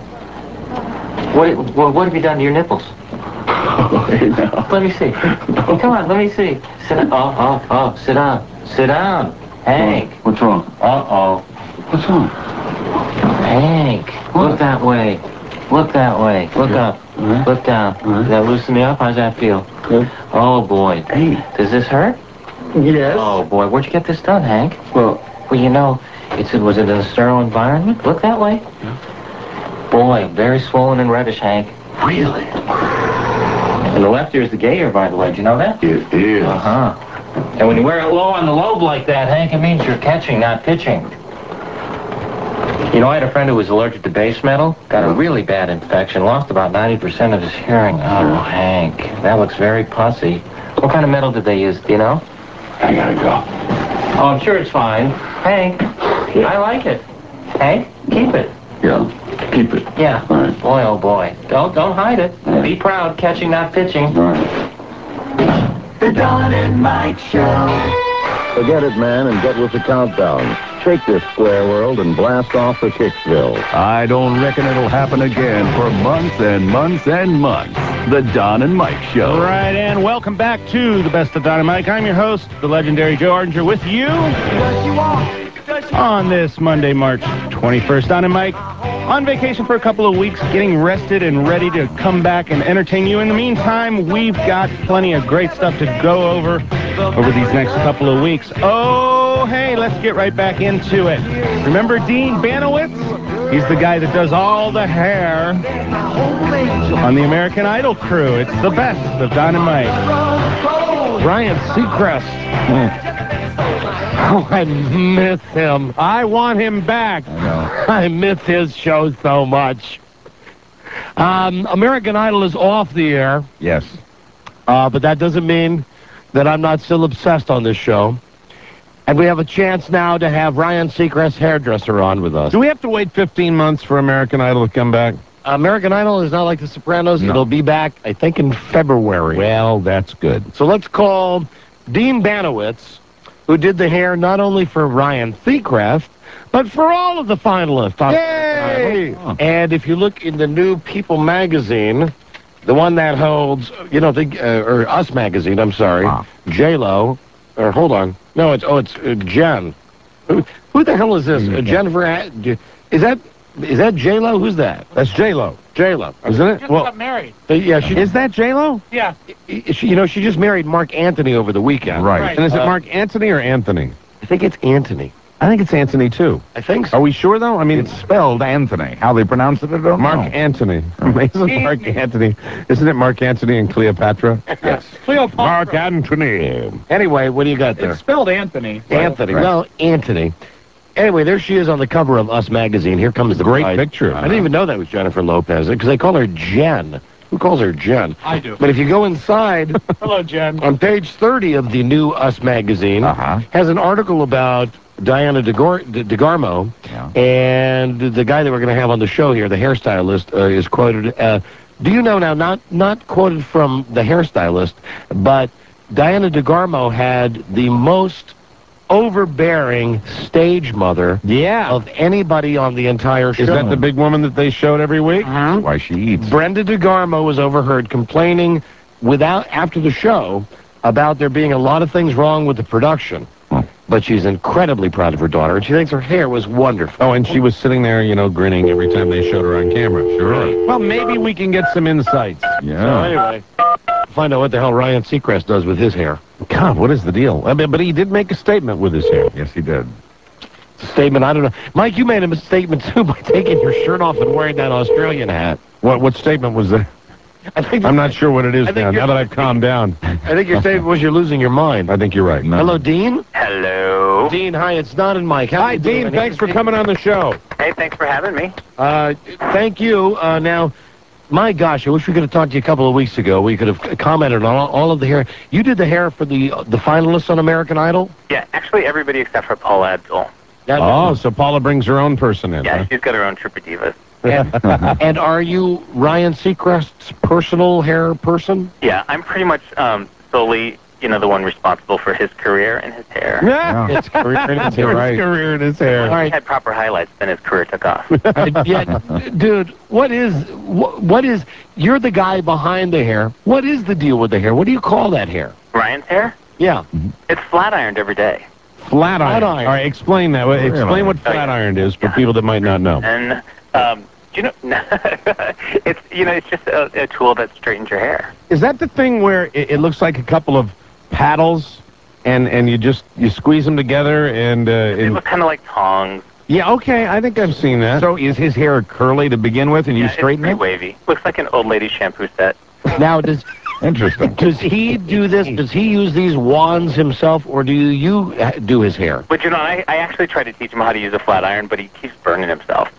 What have you done to your nipples? Oh, hey, now. Let me see. No. Come on, let me see. Sit down. Oh, sit down. Sit down. Hank. What's wrong? Uh-oh. What's wrong? Hank, look that way. Look that way. Look up. Right. Look down. Right. Does that loosen me up? How's that feel? Good. Oh, boy. Hey. Does this hurt? Yes. Oh, boy. Where'd you get this done, Hank? Well, Was it in a sterile environment? Look that way. Yeah. Boy, very swollen and reddish, Hank. Really? And the left ear is the gay ear, by the way. Do you know that? It is. Uh-huh. And when you wear it low on the lobe like that, Hank, it means you're catching, not pitching. You know, I had a friend who was allergic to base metal, got a really bad infection, lost about 90% of his hearing. Oh, Hank, that looks very pussy. What kind of metal did they use, do you know? I gotta go. Oh, I'm sure it's fine. Hank, I like it. Hank, keep it. Yeah, keep it. Yeah. All right. Boy, oh boy. Don't hide it. Right. Be proud, catching, not pitching. All right. The Don and Mike Show. Forget it, man, and get with the countdown. Shake this square world and blast off for Kicksville. I don't reckon it'll happen again for months and months and months. The Don and Mike Show. All right, and welcome back to the Best of Don and Mike. I'm your host, the legendary Joe Ardinger, with you on this Monday, March 21st. Don and Mike on vacation for a couple of weeks, getting rested and ready to come back and entertain you. In the meantime, we've got plenty of great stuff to go over these next couple of weeks. Oh, hey, let's get right back into it. Remember Dean Banowitz? He's the guy that does all the hair on the American Idol crew. It's the best of Don and Mike. Ryan Seacrest. Oh, I miss him. I want him back. I miss his show so much. American Idol is off the air. Yes. But that doesn't mean that I'm not still obsessed on this show. And we have a chance now to have Ryan Seacrest, hairdresser, on with us. Do we have to wait 15 months for American Idol to come back? American Idol is not like The Sopranos. No. It'll be back, I think, in February. Well, that's good. So let's call Dean Banowitz, who did the hair not only for Ryan Seacrest, but for all of the finalists. Yay! And if you look in the new People magazine, the one that holds, or Us magazine, I'm sorry, J-Lo, or hold on. No, it's Jen. Who the hell is this? Jennifer, is that J-Lo? Who's that? That's J-Lo. J-Lo. Isn't it? Just got married. Yeah, she Is that J-Lo? Yeah. she just married Mark Anthony over the weekend. Right. And is it Mark Anthony or Anthony? I think it's Anthony. I think it's Anthony, too. I think so. Are we sure, though? I mean, It's spelled Anthony. How they pronounce it, I don't Mark know. Anthony. Isn't Mark Anthony? Isn't it Mark Anthony and Cleopatra? Yes. Cleopatra. Mark Anthony. Anyway, what do you got there? It's spelled Anthony. Anthony. Right. Well, Anthony. Anyway, there she is on the cover of Us magazine. Here comes the Great bride. picture. I didn't even know that was Jennifer Lopez because they call her Jen. Who calls her Jen? I do. But if you go inside, Hello, Jen. on page 30 of the new Us magazine, has an article about Diana DeGarmo, and the guy that we're going to have on the show here, the hairstylist, is quoted. Do you know now? Not quoted from the hairstylist, but Diana DeGarmo had the most overbearing stage mother of anybody on the entire show. Is that the big woman that they showed every week? Why she eats. Brenda DeGarmo was overheard complaining after the show about there being a lot of things wrong with the production. But she's incredibly proud of her daughter, and she thinks her hair was wonderful. Oh, and she was sitting there, grinning every time they showed her on camera. Sure. Well, maybe we can get some insights. So anyway, find out what the hell Ryan Seacrest does with his hair. God, what is the deal? I mean, but he did make a statement with his hair. Yes, he did. It's a statement, I don't know. Mike, you made a statement, too, by taking your shirt off and wearing that Australian hat. What statement was that? I'm not sure what it is now that I've calmed down. I think your statement was you're losing your mind. I think you're right. Hello, Dean? Hello. Dean, hi, it's Don and Mike. Hi, Dean. Thanks for coming on the show. Hey, thanks for having me. Thank you. Now, my gosh, I wish we could have talked to you a couple of weeks ago. We could have commented on all of the hair. You did the hair for the finalists on American Idol? Yeah, actually everybody except for Paula Abdul. So Paula brings her own person in. Yeah, she's got her own troop of divas. And are you Ryan Seacrest's personal hair person? Yeah, I'm pretty much solely, the one responsible for his career and his hair. His career and his hair. His career and his hair. Once he had proper highlights, then his career took off. Dude, what is, you're the guy behind the hair. What is the deal with the hair? What do you call that hair? Ryan's hair? Yeah. It's flat ironed every day. Flat iron. All right, explain that. Explain what flat ironed is for people that might not know. And, it's just a tool that straightens your hair. Is that the thing where it looks like a couple of paddles, and you squeeze them together and It looks kind of like tongs. Yeah, okay, I think I've seen that. So is his hair curly to begin with, and you straighten it's it? wavy. Looks like an old lady shampoo set. Now, does Interesting. Does he do this? Does he use these wands himself, or do you do his hair? But I actually tried to teach him how to use a flat iron, but he keeps burning himself.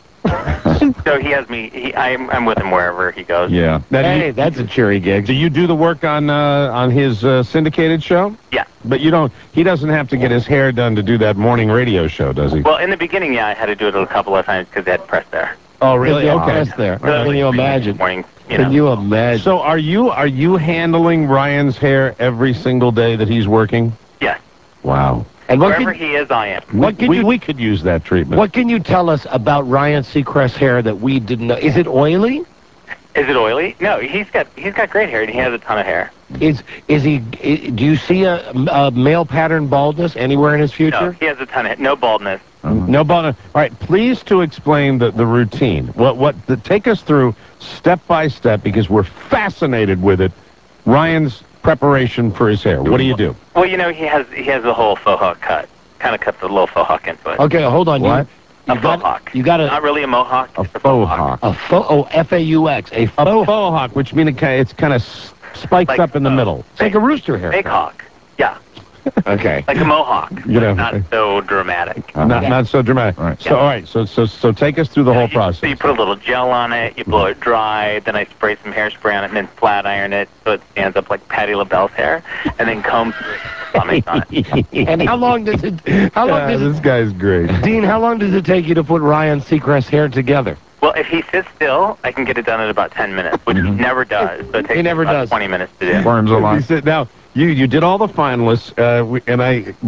So he has me. I'm with him wherever he goes. Yeah. Hey, that's a cheery gig. Do you do the work on his syndicated show? Yeah. But you don't. He doesn't have to get his hair done to do that morning radio show, does he? Well, in the beginning, yeah, I had to do it a couple of times because they had press there. Oh, really? Okay. There. So Can you imagine? Morning, Can you imagine? So are you handling Ryan's hair every single day that he's working? Yes. Wow. And Wherever he is, I am. We could use that treatment. What can you tell us about Ryan Seacrest's hair that we didn't know? Is it oily? Is it oily? No, he's got great hair, and he has a ton of hair. Is he? Do you see a male pattern baldness anywhere in his future? No, he has a ton of no baldness. No baldness. All right, please to explain the routine. Take us through step by step because we're fascinated with it. Ryan's preparation for his hair. What do you do? Well, he has a whole faux hawk cut. Kind of cuts a little faux hawk into it. Okay, hold on. What? A faux hawk. You got Not really a mohawk. A faux hawk. F-A-U-X. A faux hawk, which means it's kind of spiked up in the middle. It's like a rooster hair. Fake hawk. Yeah. Okay. Like a mohawk. Not so dramatic. Not so dramatic. All right. So all right. So take us through the whole process. So you put a little gel on it. You blow it dry. Then I spray some hairspray on it and then flat iron it so it stands up like Patti LaBelle's hair. And then comb through it. On it. And how long does it? This guy's great. Dean, how long does it take you to put Ryan Seacrest's hair together? Well, if he sits still, I can get it done in about 10 minutes, which he never does. So it takes about 20 minutes to do. Burns a lot. Now, you did all the finalists, and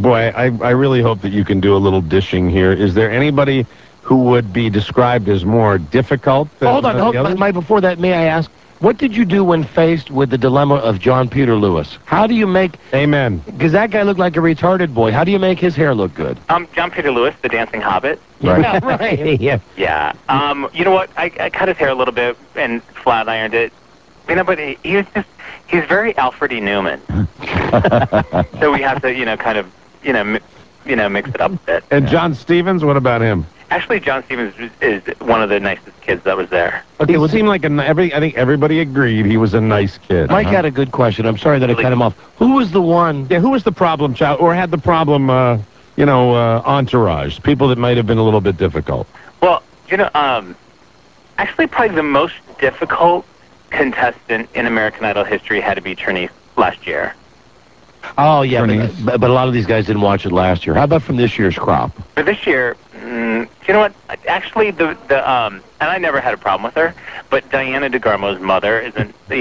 I really hope that you can do a little dishing here. Is there anybody who would be described as more difficult than Hold on. Mike, before that, may I ask, what did you do when faced with the dilemma of John Peter Lewis? How do you make... Amen. Because that guy looked like a retarded boy. How do you make his hair look good? John Peter Lewis, the Dancing Hobbit. Right. Yeah, right. Yeah. You know what? I cut his hair a little bit and flat ironed it. But he's very Alfred E. Newman. So we have to, kind of, mix it up a bit. And John Stevens, what about him? Actually, John Stevens is one of the nicest kids that was there. Okay, it seemed like I think everybody agreed he was a nice kid. Mike had a good question. I'm sorry that I cut him off. Who was the one? Yeah, who was the problem child, or had the problem, entourage? People that might have been a little bit difficult. Well, actually, probably the most difficult contestant in American Idol history had to be Trinise last year. Oh, yeah, but a lot of these guys didn't watch it last year. How about from this year's crop? For this year, you know what? Actually, and I never had a problem with her, but Diana DeGarmo's mother is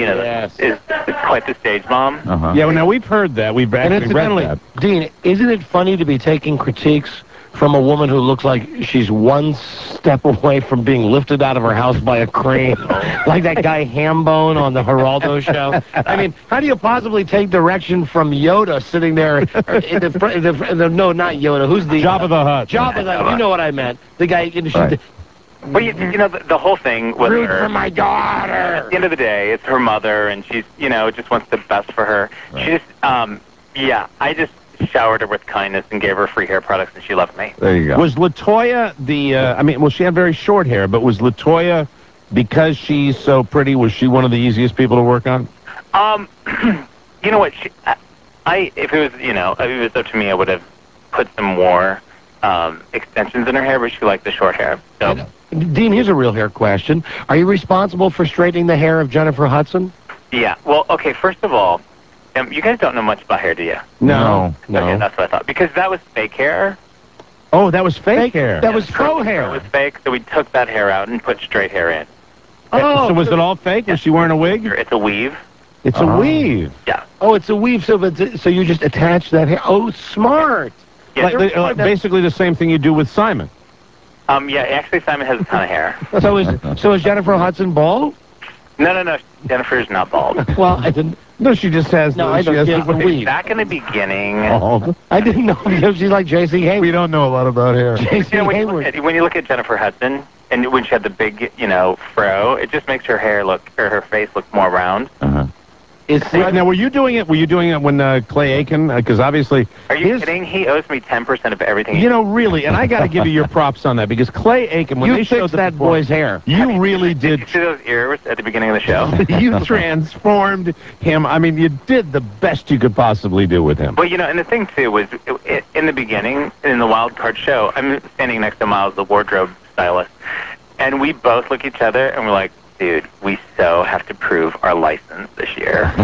quite the stage mom. Yeah, well, now we've heard that. We've actually read that. Dean, isn't it funny to be taking critiques from a woman who looks like she's one step away from being lifted out of her house by a crane, like that guy Hambone on the Geraldo show? I mean, how do you possibly take direction from Yoda sitting there in the front? No, not Yoda. Who's the Jabba the Hutt? Jabba the Hutt. You know what I meant. The guy. Well, the whole thing with root her. for my daughter. At the end of the day, it's her mother, and she's, just wants the best for her. Right. She just, I just showered her with kindness and gave her free hair products, and she loved me. There you go. Was LaToya she had very short hair, but was LaToya, because she's so pretty, was she one of the easiest people to work on? You know what? If it was up to me, I would have put some more extensions in her hair, but she liked the short hair. So. Dean, here's a real hair question. Are you responsible for straightening the hair of Jennifer Hudson? Yeah. Well, okay, first of all, you guys don't know much about hair, do you? No. Okay, that's what I thought. Because that was fake hair. Oh, that was fake hair. That was faux hair. It was fake, so we took that hair out and put straight hair in. Oh, so was it all fake? Was she wearing a wig? It's a weave. It's a weave. Yeah. Oh, it's a weave, so you just attach that hair. Oh, smart. Yeah, Basically the same thing you do with Simon. Yeah, actually, Simon has a ton of hair. So is Jennifer Hudson bald? No. Jennifer's not bald. Well, I didn't. No, she just has. No, she has the weave. Back in the beginning. I didn't know because she's like J.C. Hayward. We don't know a lot about hair. J.C. Hayward. When you look at Jennifer Hudson, and when she had the big, fro, it just makes her face look more round. Now, were you doing it? Were you doing it when Clay Aiken? Because obviously, Are you kidding? He owes me 10% of everything. you know, really, and I got to give you your props on that because Clay Aiken, when they showed that boy's hair, you really did. Did you see those ears at the beginning of the show? You transformed him. I mean, you did the best you could possibly do with him. Well, you know, and the thing too was, in the beginning, in the wild card show, I'm standing next to Miles, the wardrobe stylist, and we both look at each other and we're like, dude, we so have to prove our license this year.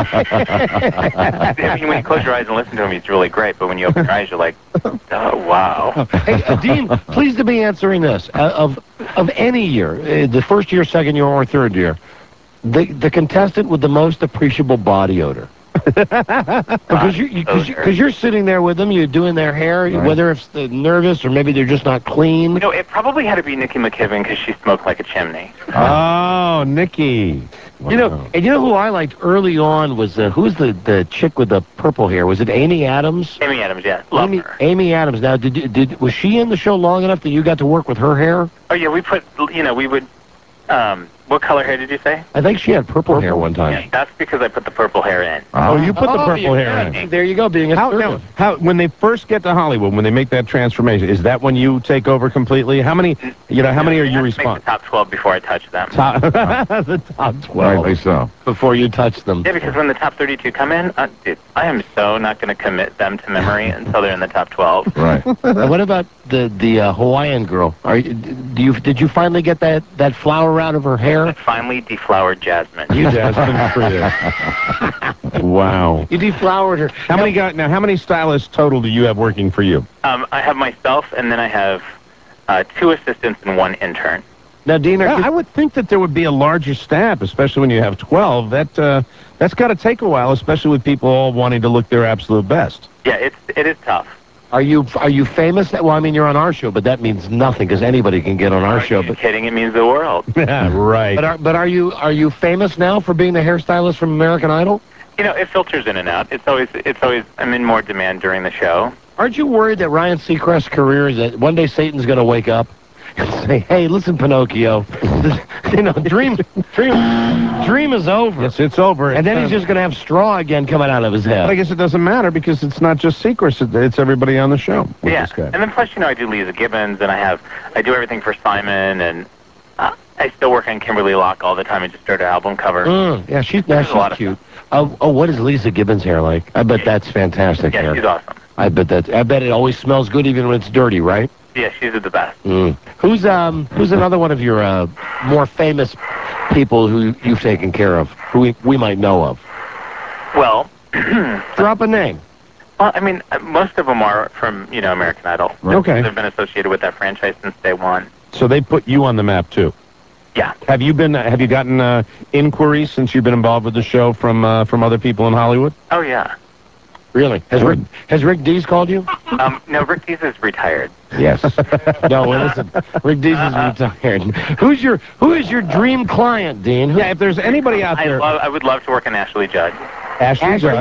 I mean, when you close your eyes and listen to him, he's really great, but when you open your eyes, you're like, oh, wow. Hey, Dean, pleased to be answering this. Of any year, the first year, second year, or third year, the contestant with the most appreciable body odor. Because you're sitting there with them, you're doing their hair, whether it's nervous or maybe they're just not clean. You know, it probably had to be Nikki McKibben because she smoked like a chimney. Oh, Nikki. Wow. You know who I liked early on was who's the chick with the purple hair? Was it Amy Adams? Amy Adams, yeah, love her. Amy Adams. Now, was she in the show long enough that you got to work with her hair? Oh yeah, we would. What color hair did you say? I think she had purple hair one time. Yeah, that's because I put the purple hair in. Oh, you put the purple hair in. There you go, being assertive. When they first get to Hollywood, when they make that transformation, is that when you take over completely? How many are you responsible? Make the top 12 before I touch them. The top 12. Rightly so. Before you touch them. Yeah, because when the top 32 come in, dude, I am so not going to commit them to memory until they're in the top 12. Right. What about the Hawaiian girl? Did you finally get that flower out of her hair? I finally deflowered Jasmine. You Jasmine Freer. Wow. You deflowered her. How many stylists total do you have working for you? I have myself, and then I have 2 assistants and 1 intern. Now, Dean, I would think that there would be a larger staff, especially when you have 12. That's got to take a while, especially with people all wanting to look their absolute best. Yeah, it is tough. Are you famous? Well, I mean, you're on our show, but that means nothing because anybody can get on our show. Are you kidding? It means the world. Yeah, right. But are you famous now for being the hairstylist from American Idol? You know, it filters in and out. It's always. I'm in more demand during the show. Aren't you worried that Ryan Seacrest's career is that one day Satan's going to wake up and say, "Hey, listen, Pinocchio, dream is over." Yes, it's over. And then he's just going to have straw again coming out of his head. But I guess it doesn't matter because it's not just Seacrest; it's everybody on the show. Yeah, and then plus, I do Lisa Gibbons, and I do everything for Simon, and I still work on Kimberly Locke all the time. I just started an album cover. Yeah, she's cute. What is Lisa Gibbons' hair like? I bet that's fantastic hair. Yeah, she's awesome. I bet it always smells good even when it's dirty, right? Yeah, she's the best. Who's another one of your more famous people who you've taken care of, who we might know of? Well, drop a name. Well, I mean, most of them are from American Idol. Okay. They've been associated with that franchise since day one. So they put you on the map too. Yeah. Have you gotten inquiries since you've been involved with the show from other people in Hollywood? Oh yeah. Really? Has Rick Dees called you? No, Rick Dees is retired. Yes. No, listen. Rick Dees is retired. Who is your dream client, Dean? Yeah, if there's anybody out there. I would love to work on Ashley Judd. Ashley Judd.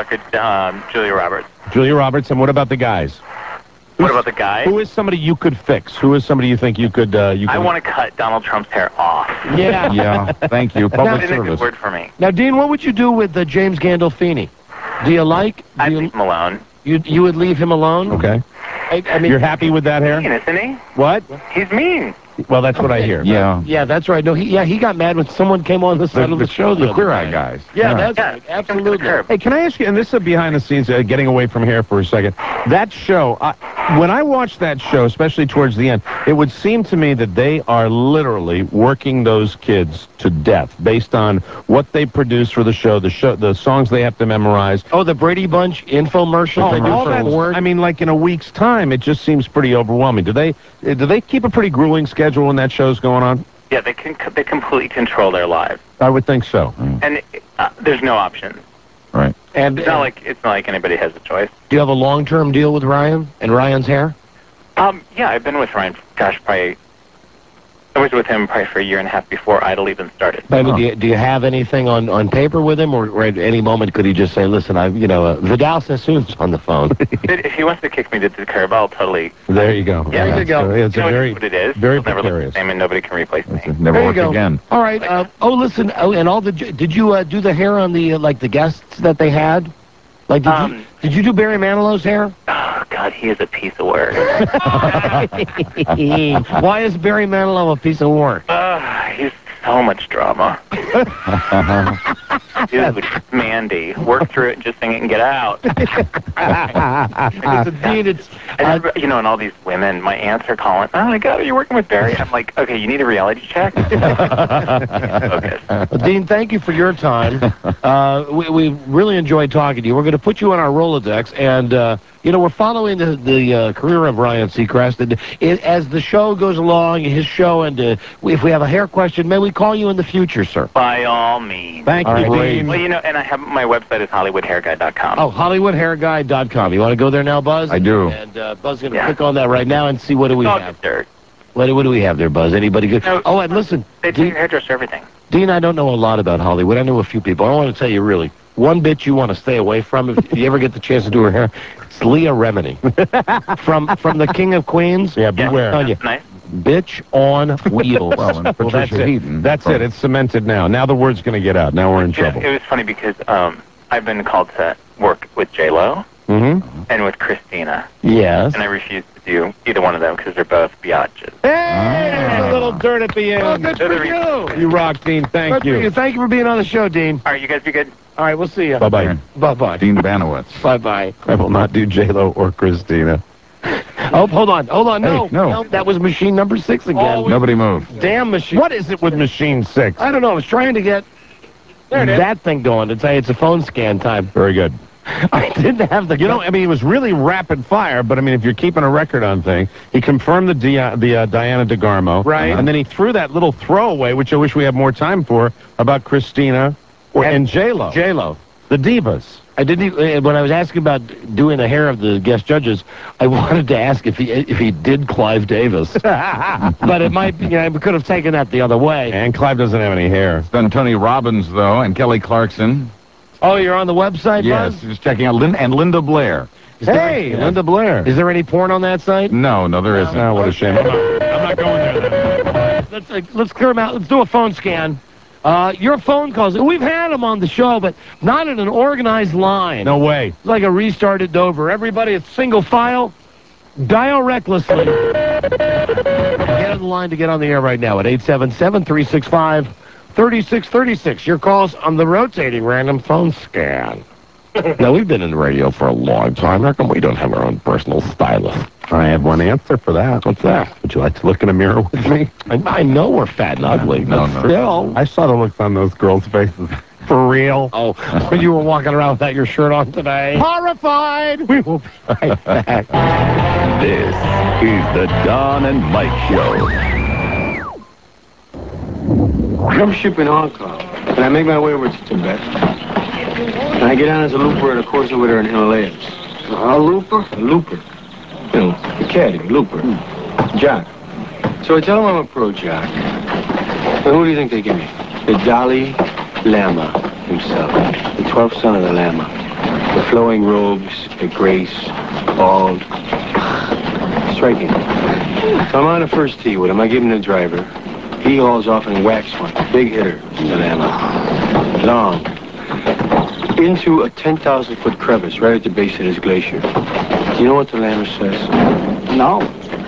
And Julia Roberts. Julia Roberts, and what about the guys? What about the guys? Who is somebody you could fix? Who is somebody you think you could? I want to cut Donald Trump's hair off. Yeah. Yeah. Thank you. Public service. That's a good word for me. Now, Dean, what would you do with James Gandolfini? Do you like? I'd leave him alone. You would leave him alone? Okay. I mean, you're happy with that hair? He's mean, isn't he? What? He's mean. Well, that's what I hear. Yeah. Yeah, that's right. No, he got mad when someone came on the side of the show. The Queer Eye guys. Yeah, that's right. Absolutely. Hey, can I ask you, and this is behind the scenes, getting away from hair for a second. That show, when I watched that show, especially towards the end, it would seem to me that they are literally working those kids to death based on what they produce for the show, the songs they have to memorize. Oh, the Brady Bunch infomercials they do for Ford. I mean, like in a week's time, it just seems pretty overwhelming. Do they keep a pretty grueling schedule when that show's going on? Yeah, they completely control their lives. I would think so. And there's no options. Right. And it's not like anybody has a choice. Do you have a long-term deal with Ryan and Ryan's hair? Yeah, I've been with Ryan, gosh, probably I was with him probably for a year and a half before Idol even started. But do you have anything on paper with him, or at any moment could he just say, "Listen, Vidal Sassoon's on the phone"? If he wants to kick me to the curb, I'll totally. There you go. Yeah, there you go. It's You know a very, what it is. very It'll never look precarious. the same, and nobody can replace me. Never There you work go. again. All right. Listen. And all did you do the hair on the the guests that they had? Like, did you do Barry Manilow's hair? Oh God, he is a piece of work. Why is Barry Manilow a piece of work? He's so much drama. Dude, Mandy, work through it and just sing it and get out. And all these women, my aunts are calling, "Oh my God, are you working with Barry?" I'm like, okay, you need a reality check? Okay. Dean, thank you for your time. We really enjoyed talking to you. We're going to put you on our Rolodex, and we're following the career of Ryan Seacrest. And as the show goes along, his show, and if we have a hair question, may we call you in the future, sir? By all means. Thank you, Dean. Well, and I have my website is HollywoodHairGuy.com. Oh, HollywoodHairGuy.com. You want to go there now, Buzz? I do. And Buzz is going to click on that right now and see what do we have. Dirt. What do we have there, Buzz? Anybody good? No, and listen. They tell your hairdresser everything. Dean, I don't know a lot about Hollywood. I know a few people. I want to tell you, really, one bitch you want to stay away from if you ever get the chance to do her hair, it's Leah Remini. from the King of Queens. Yeah, beware. Nice. Bitch on wheels. Well, and Patricia Heaton. That's it. It's cemented now. Now the word's going to get out. Now we're in trouble. It was funny because I've been called to work with J-Lo and with Christina. Yes. And I refuse to do either one of them because they're both biatches. Hey, a little dirt at the end. Well, good for you. You rock, Dean. Thank Good for you. Thank you for being on the show, Dean. All right, you guys be good. All right, we'll see you. Bye-bye. Bye-bye. Dean Banowitz. Bye-bye. I will not do J-Lo or Christina. Oh, hold on. No. Hey, no. That was machine number 6 again. Nobody moved. Damn machine. What is it with Machine 6? I don't know. I was trying to get that thing going to say it's a phone scan time. Very good. I didn't have the... it was really rapid fire, but, if you're keeping a record on thing, he confirmed the Diana DeGarmo. Right. And then he threw that little throwaway, which I wish we had more time for, about Christina and J-Lo. J-Lo. The divas. I didn't. When I was asking about doing the hair of the guest judges, I wanted to ask if he did Clive Davis, but it might be. We could have taken that the other way. And Clive doesn't have any hair. It's done Tony Robbins, though, and Kelly Clarkson. Oh, you're on the website, Yes, Buzz? just checking out. And Linda Blair. Hey, Linda Blair. Is there any porn on that site? No, there isn't. Oh, what a shame. I'm not going there. Let's clear them out. Let's do a phone scan. Your phone calls. We've had them on the show, but not in an organized line. No way. It's like a restarted Dover. Everybody, it's single file. Dial recklessly. Get on the line to get on the air right now at 877-365-3636. Your calls on the rotating random phone scan. Now, we've been in the radio for a long time. How come we don't have our own personal stylist? I have one answer for that. What's that? Would you like to look in a mirror with me? I know we're fat and ugly, but still. I saw the looks on those girls' faces. For real. Oh, when you were walking around without your shirt on today. Horrified! We will be right back. This is the Don and Mike Show. Jump ship in Hong Kong, and I make my way over to Tibet. And I get on as a looper at a course over there in Himalayas. A looper? A looper. Academy, looper. Jock. So I tell them I'm a pro jock. And who do you think they give me? The Dalai Lama himself. The 12th son of the Lama. The flowing robes, the grace, bald. Striking. So I'm on the first tee with him. I give him the driver. He hauls off and whacks one. Big hitter, the Lama. Long. Into a 10,000-foot crevice right at the base of this glacier. You know what the Lama says? No.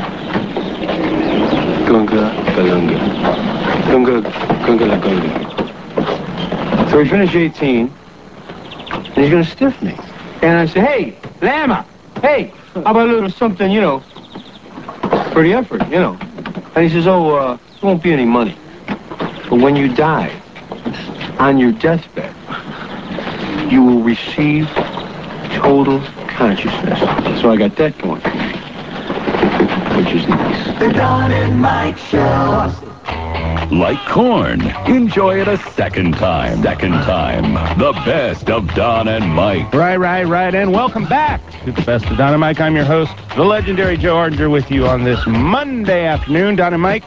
Gunga Galunga. Gunga la Gunga. So we finish 18, and he's going to stiff me. And I say, hey, Lama, hey, how about a little something, for the effort, And he says, oh, there won't be any money. But when you die, on your deathbed, you will receive total consciousness. So I got that going, which is nice. The Don and Mike Show. Like corn, enjoy it a second time. The best of Don and Mike. Right. And welcome back to the best of Don and Mike. I'm your host, the legendary Joe Ardinger, with you on this Monday afternoon. Don and Mike,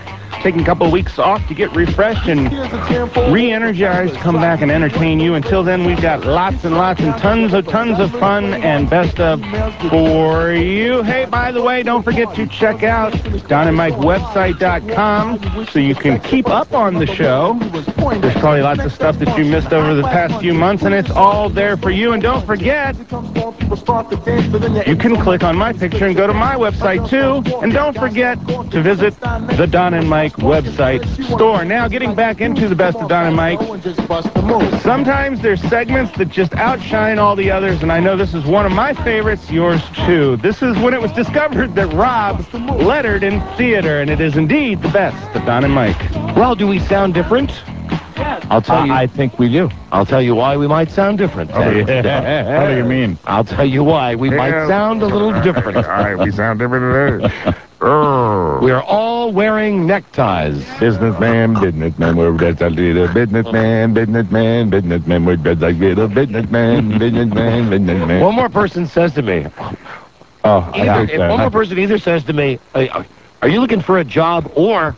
taking a couple of weeks off to get refreshed and re-energized, come back and entertain you. Until then, we've got lots and lots and tons of fun and best of for you. Hey, by the way, don't forget to check out DonandMikeWebsite.com so you can keep up on the show. There's probably lots of stuff that you missed over the past few months, and it's all there for you. And don't forget, you can click on my picture and go to my website, too. And don't forget to visit the Don and Mike website store. Now, getting back into the best of Don and Mike, sometimes there's segments that just outshine all the others, and I know this is one of my favorites, yours, too. This is when it was discovered that Rob lettered in theater, and it is indeed the best of Don and Mike. Well, do we sound different? I'll tell you. I think we do. I'll tell you why we might sound different. What do you mean? I'll tell you why we might sound a little different. All right, we sound different today. We are all wearing neckties. Businessman, we're that's a little businessman, we're just a little businessman. One more person says to me, one more person either says to me, are you looking for a job or,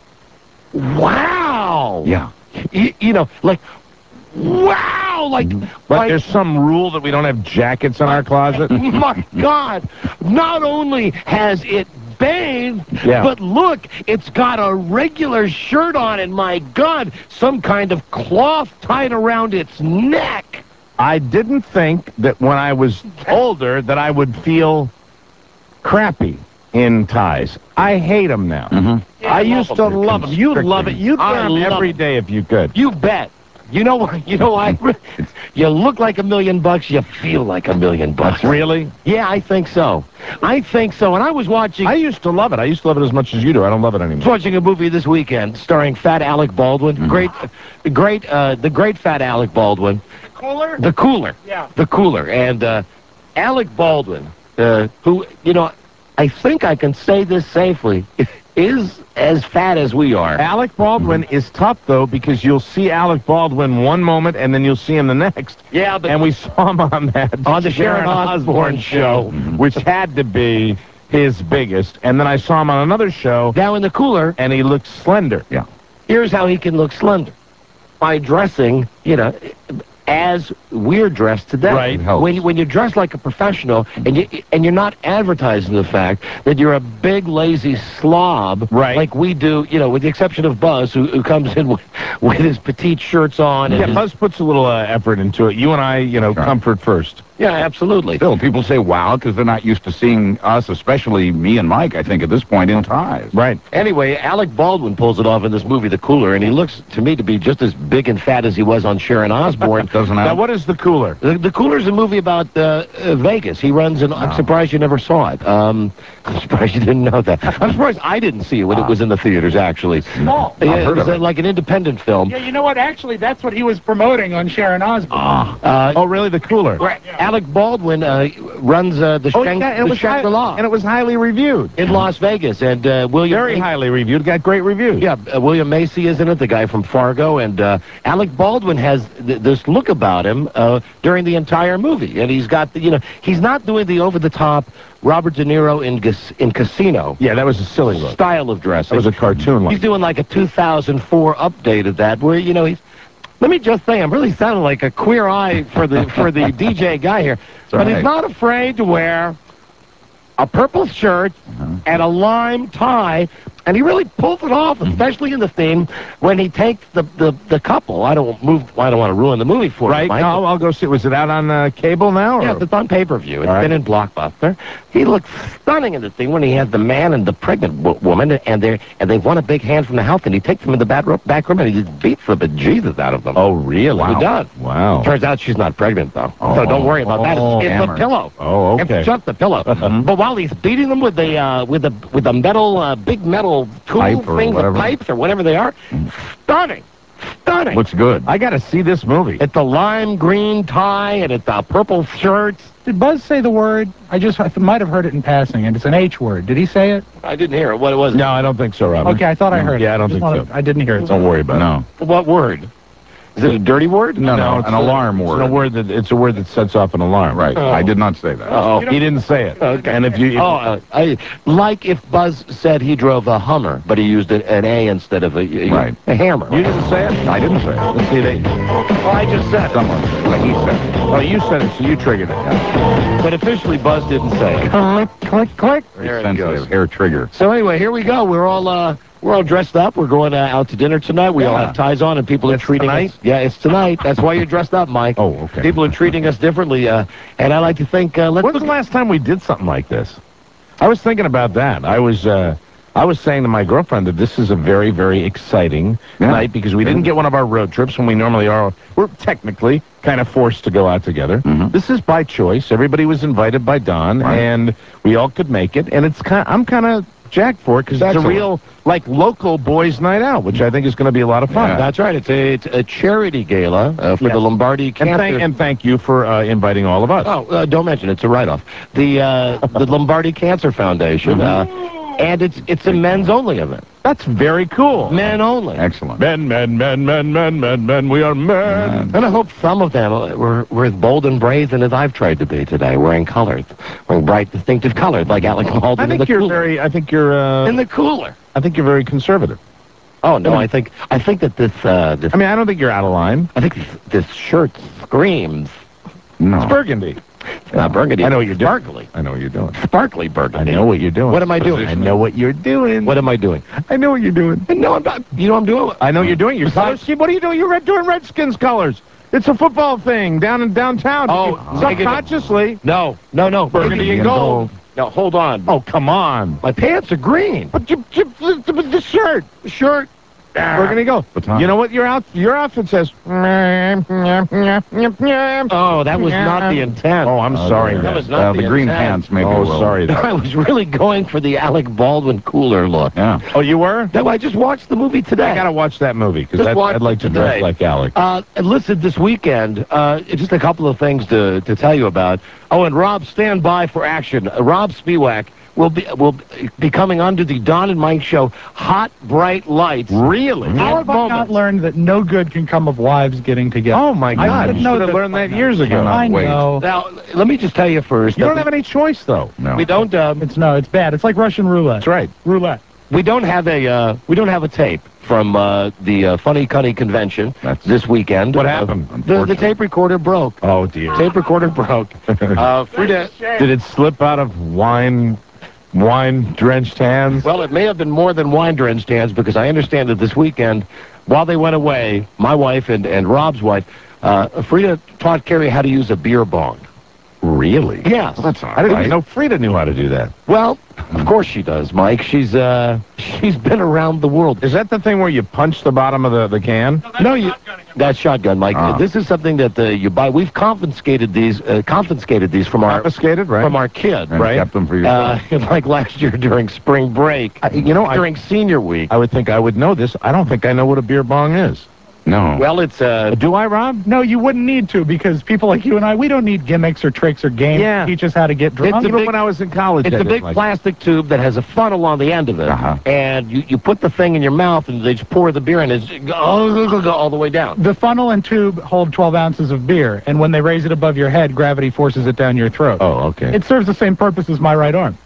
wow. Yeah. You know, like, wow, like... But there's some rule that we don't have jackets in our closet? My God, not only has it bathed, but look, it's got a regular shirt on, and my God, some kind of cloth tied around its neck. I didn't think that when I was older that I would feel crappy in ties. I hate them now. Mm-hmm. I used to love them. You love it. You'd wear them every day if you could. You bet. You know what? You look like $1 million. You feel like $1 million. Really? Yeah, I think so. I think so. And I was watching... I used to love it. I used to love it as much as you do. I don't love it anymore. I was watching a movie this weekend starring Fat Alec Baldwin. The great Fat Alec Baldwin. Cooler? The Cooler. Yeah. The Cooler. And Alec Baldwin, who, you know, I think I can say this safely, is as fat as we are. Alec Baldwin is tough, though, because you'll see Alec Baldwin one moment, and then you'll see him the next. Yeah, but... And we saw him on the Sharon Osbourne show, which had to be his biggest. And then I saw him on another show. Now in The Cooler. And he looked slender. Yeah. Here's how he can look slender. By dressing, you know... as we're dressed today. Right. When you dress like a professional and you're not advertising the fact that you're a big lazy slob, right, like we do, you know, with the exception of Buzz, who comes in with his petite shirts on. And Buzz puts a little effort into it. You and I, you know, comfort first. Yeah, absolutely. Still, people say wow because they're not used to seeing us, especially me and Mike, I think, at this point, in ties. Right. Anyway, Alec Baldwin pulls it off in this movie, The Cooler, and he looks, to me, to be just as big and fat as he was on Sharon Osbourne. Now, what is The Cooler? The Cooler's a movie about Vegas. He runs, and I'm surprised you never saw it. I'm surprised you didn't know that. I'm surprised I didn't see it when it was in the theaters, actually. Small. Yeah, it was like an independent film. Yeah, you know what? Actually, that's what he was promoting on Sharon Osbourne. Oh, really? The Cooler? Right. Alec Baldwin runs the Shangri-La. And it was highly reviewed. In Las Vegas. And William... Very highly reviewed. Got great reviews. Yeah, William Macy is in it, the guy from Fargo. And Alec Baldwin has this look about him during the entire movie. And he's got, he's not doing the over-the-top Robert De Niro in Casino. Yeah, that was a silly look. Style of dressing. That was a cartoon look. He's doing like a 2004 update of that, where, he's... Let me just say, I'm really sounding like a queer eye for the DJ guy here. But he's not afraid to wear a purple shirt and a lime tie, and he really pulls it off, especially in the theme when he takes the couple. I don't want to ruin the movie for you, Mike. No, I'll go see. Was it out on cable now? Or? Yeah, it's on pay-per-view. It's been in Blockbuster. He looks stunning in the thing when he has the man and the pregnant woman, and they've won a big hand from the house, and he takes them in the back room and he just beats the bejesus out of them. Oh, really? Wow. He does. Wow. Turns out she's not pregnant, though. So don't worry about that. It's a pillow. Oh, okay. It's just a pillow. But while he's beating them with the metal, big metal tool things, or pipes, or whatever they are, stunning. Stunning. Looks good. I got to see this movie. It's a lime green tie, and it's a purple shirt. Did Buzz say the word? I might have heard it in passing, and it's an H word. Did he say it? I didn't hear it. What was it? No, I don't think so, Robert. Okay, I thought I heard it. Yeah, I don't think so. I didn't hear it. Don't worry about it. No. What word? Is it a dirty word? No, it's an alarm word. It's a word that sets off an alarm. Right. I did not say that. Oh, He didn't say it. Okay. And if you... like if Buzz said he drove a Hummer, but he used an A instead of a hammer. You didn't say it? I didn't say it. Let's see, Well, I just said it. Someone said it. Well, he said it. Oh, you said it, so you triggered it. But officially, Buzz didn't say it. Click. Very There it sensitive goes. hair trigger. So anyway, here we go. We're all dressed up. We're going out to dinner tonight. We all have ties on, and people are treating us. Yeah, it's tonight. That's why you're dressed up, Mike. Oh, okay. People are treating us differently, and I like to think. When's the last time we did something like this? I was thinking about that. I was saying to my girlfriend that this is a very, very exciting night because we didn't get one of our road trips when we normally are. We're technically kind of forced to go out together. This is by choice. Everybody was invited by Don, and we all could make it. And I'm kind of jacked for it because it's a real, local boys' night out, which I think is going to be a lot of fun. Yeah. That's right. It's a charity gala for the Lombardi Cancer. And thank you for inviting all of us. Oh, don't mention it. It's a write-off. The Lombardi Cancer Foundation, and it's a men's-only event. That's very cool. Men only. Excellent. Men, we are men. And I hope some of them were as bold and brazen as I've tried to be today, wearing colors, wearing bright, distinctive colors, like Alec Baldwin. I think you're in the cooler. I think you're very conservative. Oh no, I think that this. I mean, I don't think you're out of line. I think this shirt screams. No. It's burgundy. It's not burgundy. I know what you're doing. Sparkly. I know what you're doing. Sparkly burgundy. I know what you're doing. What am I doing? I know what you're doing. What am I doing? I know what you're doing. No, I'm not. You know what I'm doing? I know what you're doing. You're what are you doing? You're doing Redskins colors. It's a football thing downtown. Oh, subconsciously. No. Burgundy and gold. No, hold on. Oh, come on. My pants are green. But the shirt. The shirt. Burgundy gold. You know what your outfit says? Oh, that was not the intent. Oh, I'm sorry. That was not the green pants made me sorry. I was really going for the Alec Baldwin cooler look. Yeah. Oh, you were? No, I just watched the movie today. I gotta watch that movie because I'd like to dress like Alec. And listen, this weekend, just a couple of things to tell you about. Oh, and Rob, stand by for action. Rob Spiewak will be coming under the Don and Mike Show Hot Bright Lights. Really? How have I not learned that no good can come of wives getting together? Oh my God! You should have learned that years ago. I know. Now, let me just tell you first. You don't have any choice, though. No. We don't. It's bad. It's like Russian roulette. That's right. Roulette. We don't have a tape from the Funny Cunny convention this weekend. What happened? The tape recorder broke. Oh dear. Tape recorder broke. Frida, did it slip out of wine-drenched hands? Well, it may have been more than wine-drenched hands because I understand that this weekend, while they went away, my wife and Rob's wife, Frida taught Carrie how to use a beer bong. Really? Yes. Well, that's all I didn't right. even know Frida knew how to do that. Well, of course she does, Mike. She's been around the world. Is that the thing where you punch the bottom of the can? No, that's shotgun, Mike. This is something that you buy. We've confiscated these from our from our kid, And right? kept them for yourself. Like last year during spring break. During senior week. I would think I would know this. I don't think I know what a beer bong is. No. Well, it's Do I, Rob? No, you wouldn't need to because people like you and I, we don't need gimmicks or tricks or games to teach us how to get drunk. Even when I was in college, It's a big plastic tube that has a funnel on the end of it, and you put the thing in your mouth and they just pour the beer in. It's go all the way down. The funnel and tube hold 12 ounces of beer, and when they raise it above your head, gravity forces it down your throat. Oh, okay. It serves the same purpose as my right arm.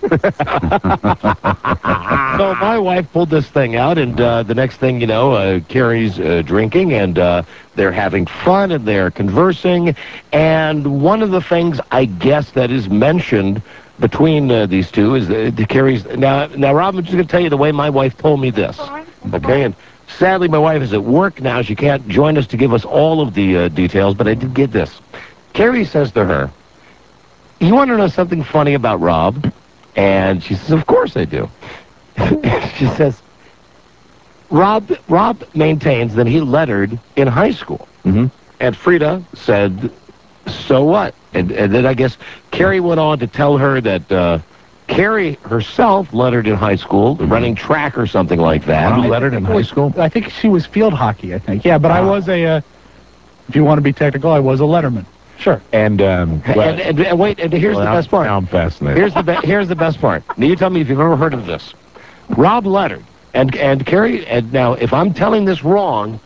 So my wife pulled this thing out, and the next thing you know, Carrie's drinking, and they're having fun, and they're conversing. And one of the things I guess that is mentioned between these two is the Carrie's. Now, Rob, I'm just going to tell you the way my wife told me this. Okay, and sadly, my wife is at work now. She can't join us to give us all of the details, but I did get this. Carrie says to her, "You want to know something funny about Rob?" And she says, "Of course I do." She says, Rob maintains that he lettered in high school. Mm-hmm. And Frida said, so what? And then I guess Carrie went on to tell her that Carrie herself lettered in high school, running track or something like that. You lettered in high school? I think she was field hockey, I think. Yeah, but I was if you want to be technical, I was a letterman. Sure. And wait, and here's the best part. I'm fascinated. Here's the best part. Now you tell me if you've ever heard of this. Rob lettered, and Carrie, and now if I'm telling this wrong,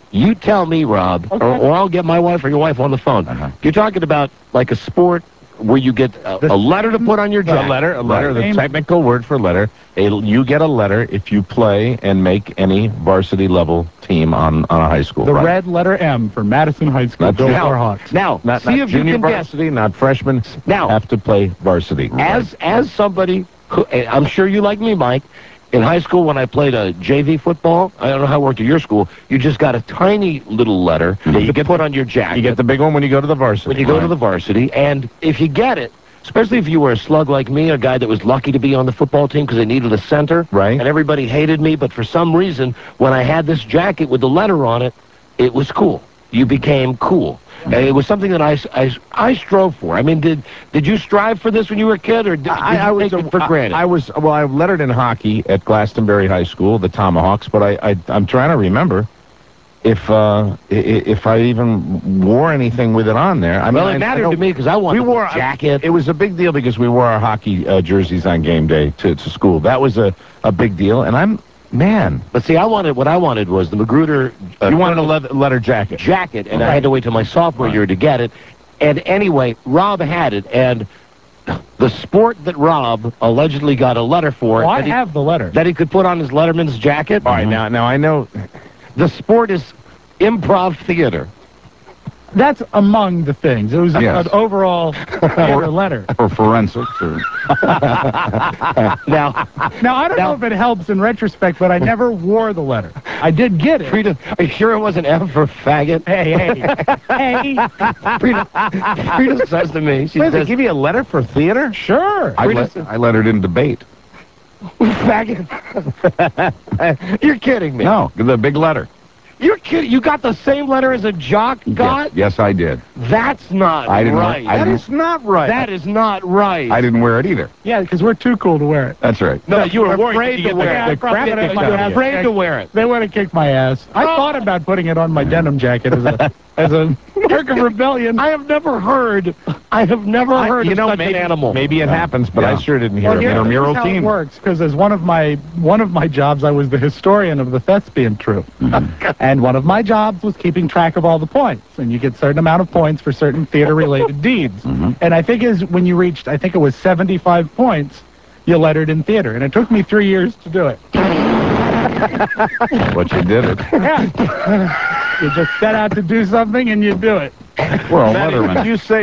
You tell me, Rob, or I'll get my wife or your wife on the phone. You're talking about like a sport where you get a letter to put on your jacket. A letter, the technical word for letter. You get a letter if you play and make any varsity level team on a high school. The red letter M for Madison High School. Bill Warhawks. Now, not see if junior you can guess. varsity, not freshman. Now, have to play varsity. As somebody who, I'm sure you like me, Mike. In high school, when I played JV football, I don't know how it worked at your school, you just got a tiny little letter that you put on your jacket. You get the big one when you go to the varsity. When you go to the varsity, and if you get it, especially if you were a slug like me, a guy that was lucky to be on the football team because they needed a center, and everybody hated me, but for some reason, when I had this jacket with the letter on it, it was cool. You became cool. It was something that I strove for. I mean, did you strive for this when you were a kid, or did you take it for granted? I lettered in hockey at Glastonbury High School, the Tomahawks, but I'm trying to remember if I even wore anything with it on there. I mean, it mattered to me because I wanted a jacket. It was a big deal because we wore our hockey jerseys on game day to school. That was a big deal, and Man. But see, what I wanted was the Magruder... you wanted a leather jacket. And I had to wait till my sophomore year to get it. And anyway, Rob had it, and the sport that Rob allegedly got a letter for... I have the letter. That he could put on his letterman's jacket. All right, now I know... The sport is improv theater. That's among the things. It was an overall letter. For forensics. Or... now, I don't know if it helps in retrospect, but I never wore the letter. I did get it. Frida, are you sure it wasn't F for faggot? Hey. Frida says to me, Does it give you a letter for theater? Sure. I lettered in debate. Faggot. You're kidding me. No, the big letter. You're kidding. You got the same letter as a jock got? Yes, I did. That's not right. That is not right. That is not right. I didn't wear it either. Yeah, because we're too cool to wear it. That's right. No, you were afraid to wear it. You were afraid to wear it. They would have kicked my ass. I thought about putting it on my denim jacket as a mark of rebellion. I have never heard of such an animal. Maybe it happens, but I sure didn't hear of it. Here's how it works, because as one of my jobs, I was the historian of the thespian troupe. And one of my jobs was keeping track of all the points. And you get a certain amount of points for certain theater-related deeds. And I think when you reached, I think it was 75 points, you lettered in theater. And it took me 3 years to do it. But you did it. You just set out to do something and you do it. Well, Letterman. Would you say,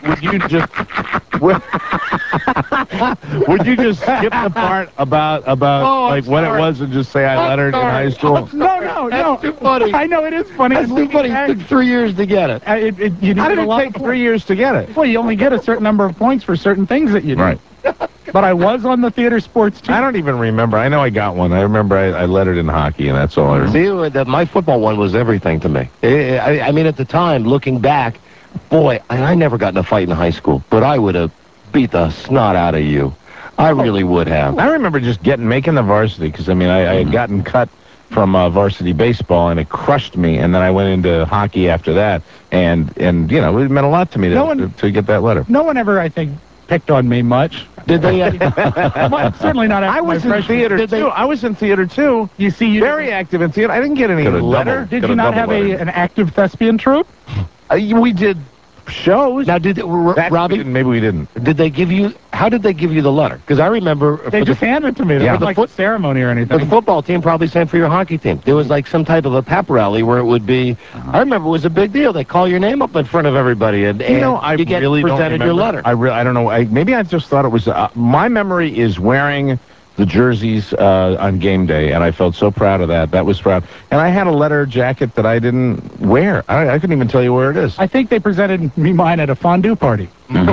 would you just skip the part about when it was and just say I lettered in high school? No. That's too funny. I know, it is funny. That's too funny. It took 3 years to get it. How did it take 3 years to get it? Well, you only get a certain number of points for certain things that you do. Right. But I was on the theater sports team. I don't even remember. I know I got one. I remember I lettered in hockey, and that's all I remember. See, my football one was everything to me. I mean, at the time, looking back, boy, I never got in a fight in high school, but I would have beat the snot out of you. I really would have. I remember just making the varsity, because, I mean, I had gotten cut from varsity baseball, and it crushed me, and then I went into hockey after that, and you know, it meant a lot to me to get that letter. No one ever, I think, picked on me much. Did they? Well, certainly not. I was in theater too. I was in theater too. You see, very active in theater. I didn't get any letter. Did you not have an active thespian troupe? We did shows. Now, Robbie? Maybe we didn't. Did they give you? How did they give you the letter? Because I remember they just handed it to me. There was like ceremony or anything. For the football team, probably same for your hockey team. There was like some type of a pep rally where it would be. I remember it was a big deal. They call your name up in front of everybody, and you get really presented your letter. I don't know. Maybe I just thought it was. My memory is wearing the jerseys on game day, and I felt so proud of that. That was proud. And I had a letter jacket that I didn't wear. I couldn't even tell you where it is. I think they presented me mine at a fondue party.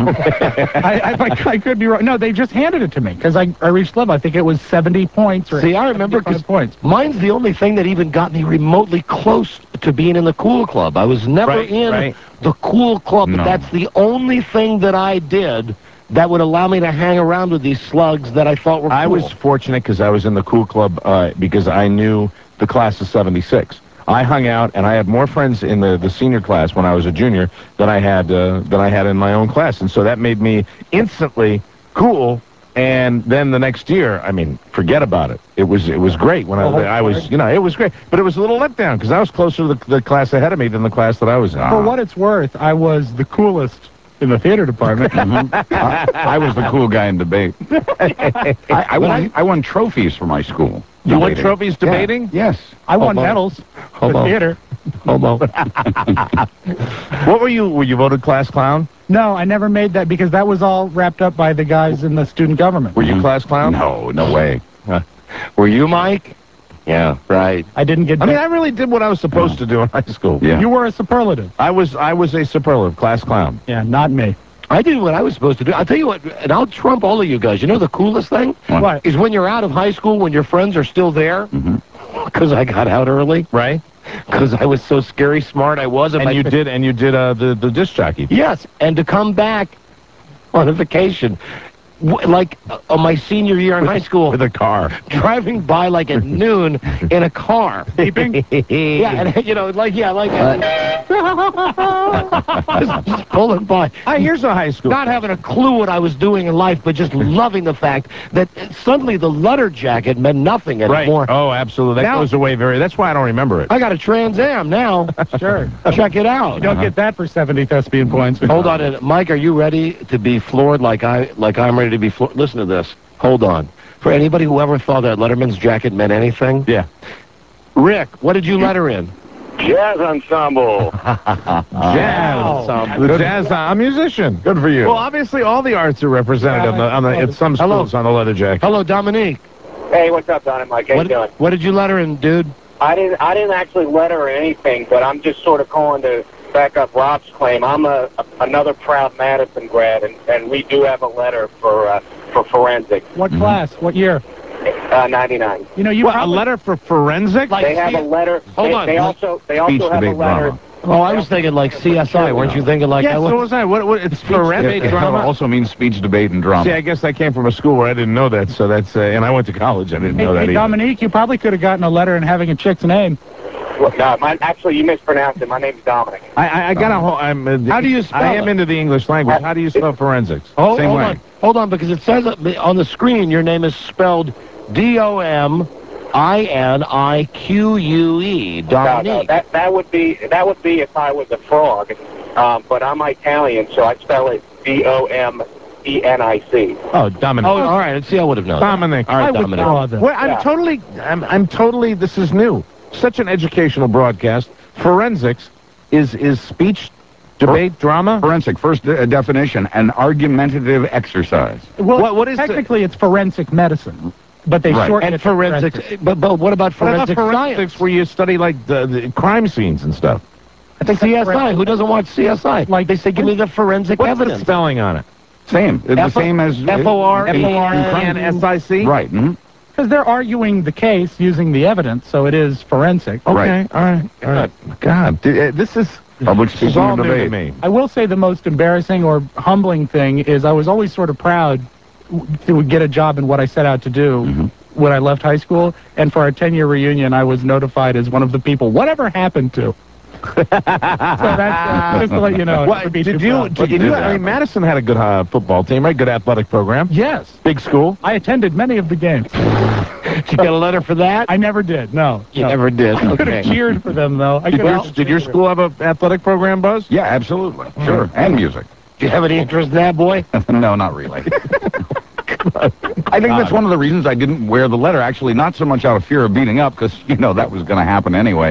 I could be wrong. No, they just handed it to me because I reached level. I think it was 70 points. See, I remember because mine's the only thing that even got me remotely close to being in the cool club. I was never in the cool club, but that's the only thing that I did that would allow me to hang around with these slugs that I thought were cool. I was fortunate because I was in the cool club because I knew the class of 76. I hung out, and I had more friends in the senior class when I was a junior than I had in my own class, and so that made me instantly cool And then the next year, I mean, forget about it. It was great when I was, you know, it was great. But it was a little letdown because I was closer to the class ahead of me than the class that I was in. For what it's worth, I was the coolest in the theater department. I was the cool guy in debate. I won trophies for my school. You won trophies debating? Yeah. Yes. I won medals for theater. Homo. What were you? Were you voted class clown? No, I never made that because that was all wrapped up by the guys in the student government. Were you class clown? No way. Were you, Mike? Yeah, right. I didn't get. I mean, I really did what I was supposed to do in high school. Yeah. You were a superlative. I was a superlative class clown. Yeah, not me. I did what I was supposed to do. I'll tell you what, and I'll trump all of you guys. You know the coolest thing? What? Is when you're out of high school, when your friends are still there, because I got out early. Right? Because I was so scary smart I was. And you did the disc jockey. Yes, and to come back on a vacation, like on my senior year in high school. With a car. Driving by like at noon in a car. Beeping? Yeah, and you know, like just pulling by. Here's a high school. Not having a clue what I was doing in life, but just loving the fact that suddenly the letter jacket meant nothing anymore. Right. Oh, absolutely. That goes away that's why I don't remember it. I got a Trans Am now. Sure. Check it out. You don't get that for 70 thespian points. Hold on, and Mike, are you ready to be floored like I'm ready to be floored? Listen to this. Hold on. For anybody who ever thought that Letterman's jacket meant anything? Yeah. Rick, what did you letter in? Jazz ensemble. Jazz ensemble. The jazz. I'm a musician. Good for you. Well, obviously, all the arts are represented at some schools on the leather jacket. Hello, Dominique. Hey, what's up, Don and Mike? How you doing? What did you letter in, dude? I didn't actually letter anything, but I'm just sort of calling to back up Rob's claim. I'm another proud Madison grad, and we do have a letter for forensics. What class? What year? 99. You know, a letter for forensics? They have a letter. Hold on. They also have a letter. Drama. Oh, I was thinking like CSI. Weren't you thinking like that? Yes, so was I. What it's forensic drama? Also means speech, debate, and drama. See, I guess I came from a school where I didn't know that, so that's and I went to college. I didn't know that either. Dominique, you probably could have gotten a letter and having a chick's name. Well, no, actually, you mispronounced it. My name's Dominic. I got a whole. How do you spell I am it? into the English language. How do you spell forensics? Oh, Same way. Hold on, because it says on the screen your name is spelled DOMINIQUE. Dominique. No, that would be if I was a frog, but I'm Italian, so I spell it DOMENIC. Oh, Dominic. Oh, all right. See, I would have known. Dominic. All right, Dominic. Well, I'm totally. This is new. Such an educational broadcast. Forensics is speech, debate, drama. Forensic, first definition, an argumentative exercise. Well, what is technically it's forensic medicine, but they shorten it to forensics. But what about forensic science? Where you study like the crime scenes and stuff? I think CSI. Who doesn't watch CSI? Like they say, give me the forensic evidence. What's the spelling on it? Same. The same as FORENSIC. Right. Because they're arguing the case using the evidence, so it is forensic. Okay. All right. God, this is public this speaking is all and new debate. to me. I will say the most embarrassing or humbling thing is I was always sort of proud to get a job in what I set out to do when I left high school. And for our 10-year reunion, I was notified as one of the people. Whatever happened to? So that's just to let you know. Did you? I mean, Madison had a good football team, right? Good athletic program. Yes. Big school. I attended many of the games. Did you get a letter for that? I never did. No. You never did. I could have cheered for them, though. Did your school have an athletic program, Buzz? Yeah, absolutely. Sure. And music. Do you have any interest in that, boy? No, not really. I think that's one of the reasons I didn't wear the letter. Actually, not so much out of fear of beating up, because, that was going to happen anyway.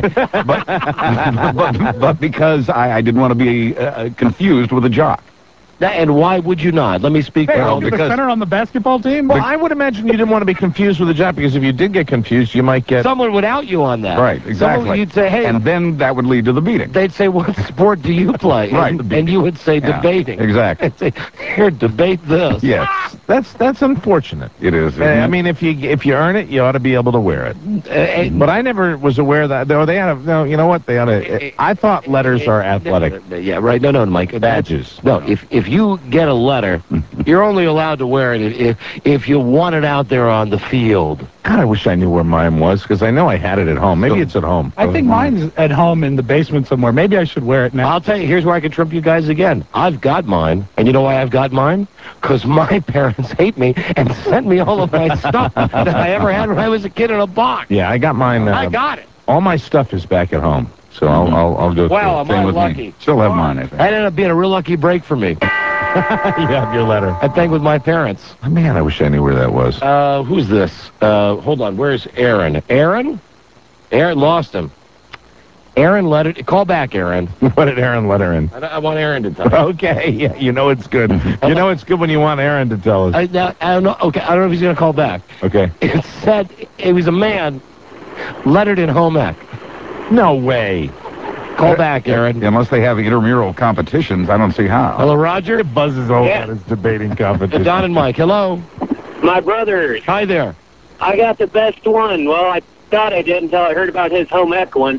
But because I didn't want to be confused with a jock. And why would you not? Let me speak. Hey, the center on the basketball team? Well, I would imagine you didn't want to be confused with a job, because if you did get confused, you might get... Someone would out you on that. Right, exactly. You'd say, hey... And then that would lead to the beating. They'd say, what sport do you play? Right. And you would say, debating. Exactly. I'd say, here, debate this. Yes. That's unfortunate. It is. I mean, if you earn it, you ought to be able to wear it. But I never was aware that... They had no, you know what? They ought to... I thought letters are athletic. Yeah, right. No, Mike. Badges. No, if you get a letter, you're only allowed to wear it if you want it out there on the field. God, I wish I knew where mine was, because I know I had it at home. Maybe it's at home. I think mine's at home in the basement somewhere. Maybe I should wear it now. I'll tell you, here's where I can trump you guys again. I've got mine. And you know why I've got mine? Because my parents parents hate me and sent me all of my stuff that I ever had when I was a kid in a box. Yeah, I got mine. I got it. All my stuff is back at home, so I'll go Wow, through it. am I with lucky? me. Still have mine, I think. That ended up being a real lucky break for me. You have your letter. I think with my parents. Oh, man, I wish I knew where that was. Who's this? Hold on. Where's Aaron? Aaron? Aaron lost him. Aaron lettered. Call back, Aaron. What did Aaron letter in? I want Aaron to tell me. Okay, yeah, you know it's good. You know it's good when you want Aaron to tell us. I don't know. Okay, I don't know if he's going to call back. Okay. It said it was a man lettered in home ec. No way. Call back, Aaron. Unless they have intramural competitions, I don't see how. Hello, Roger. It buzzes over Yeah. at his debating competition. Don and Mike, hello. My brothers, Hi there. I got the best one. Well, I thought I did until I heard about his home ec one.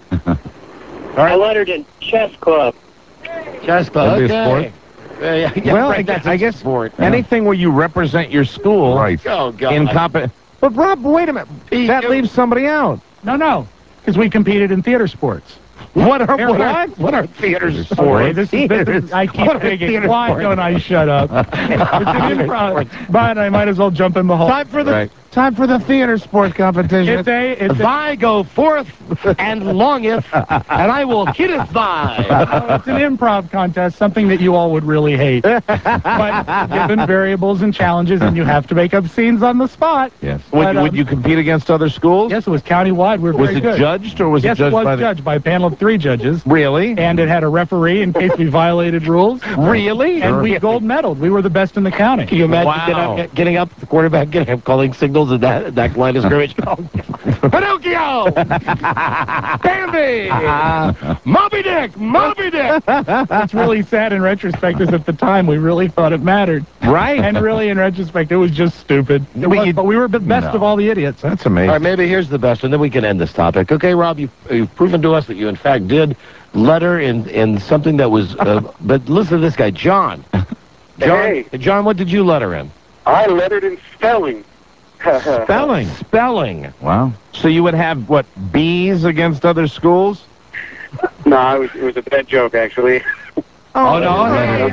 I lettered in chess club. Chess club. That'd be a Okay. Yeah, Well, Frank, that's I a guess sport. anything where you represent your school Right. Oh, God. in But Rob, wait a minute. That leaves somebody out. No, because we competed in theater sports. What are What are theater Okay, sports? this is, I keep What are thinking, theater why sports? don't I shut up? It's an improv, but I might as well jump in the hole. Time for the theater sport competition. It's Thy go forth and longeth, and I will kitteth thy. it's an improv contest, something that you all would really hate. But given variables and challenges, and you have to make up scenes on the spot. Yes. But, Would you compete against other schools? Yes, it was countywide. We're Was very it good. judged or was Yes, it judged it was by judged by a panel of 3 judges. Really? And it had a referee in case we violated rules. Really? And we gold medaled. We were the best in the county. Can you imagine Wow. getting up, the quarterback getting up, calling signals at that line of scrimmage? Pinocchio! Bambi! Moby Dick! Moby Dick! What's really sad in retrospect is at the time we really thought it mattered. Right. And really in retrospect it was just stupid. But we were the best of all the idiots. That's amazing. All right, maybe here's the best, and then we can end this topic. Okay, Rob, you've proven to us that you, in fact, did letter in something that was... but listen to this guy, John. Hey. John, what did you letter in? I lettered in spelling. Spelling. Spelling. Wow. So you would have, what, B's against other schools? No, it was a bad joke, actually. Oh, no,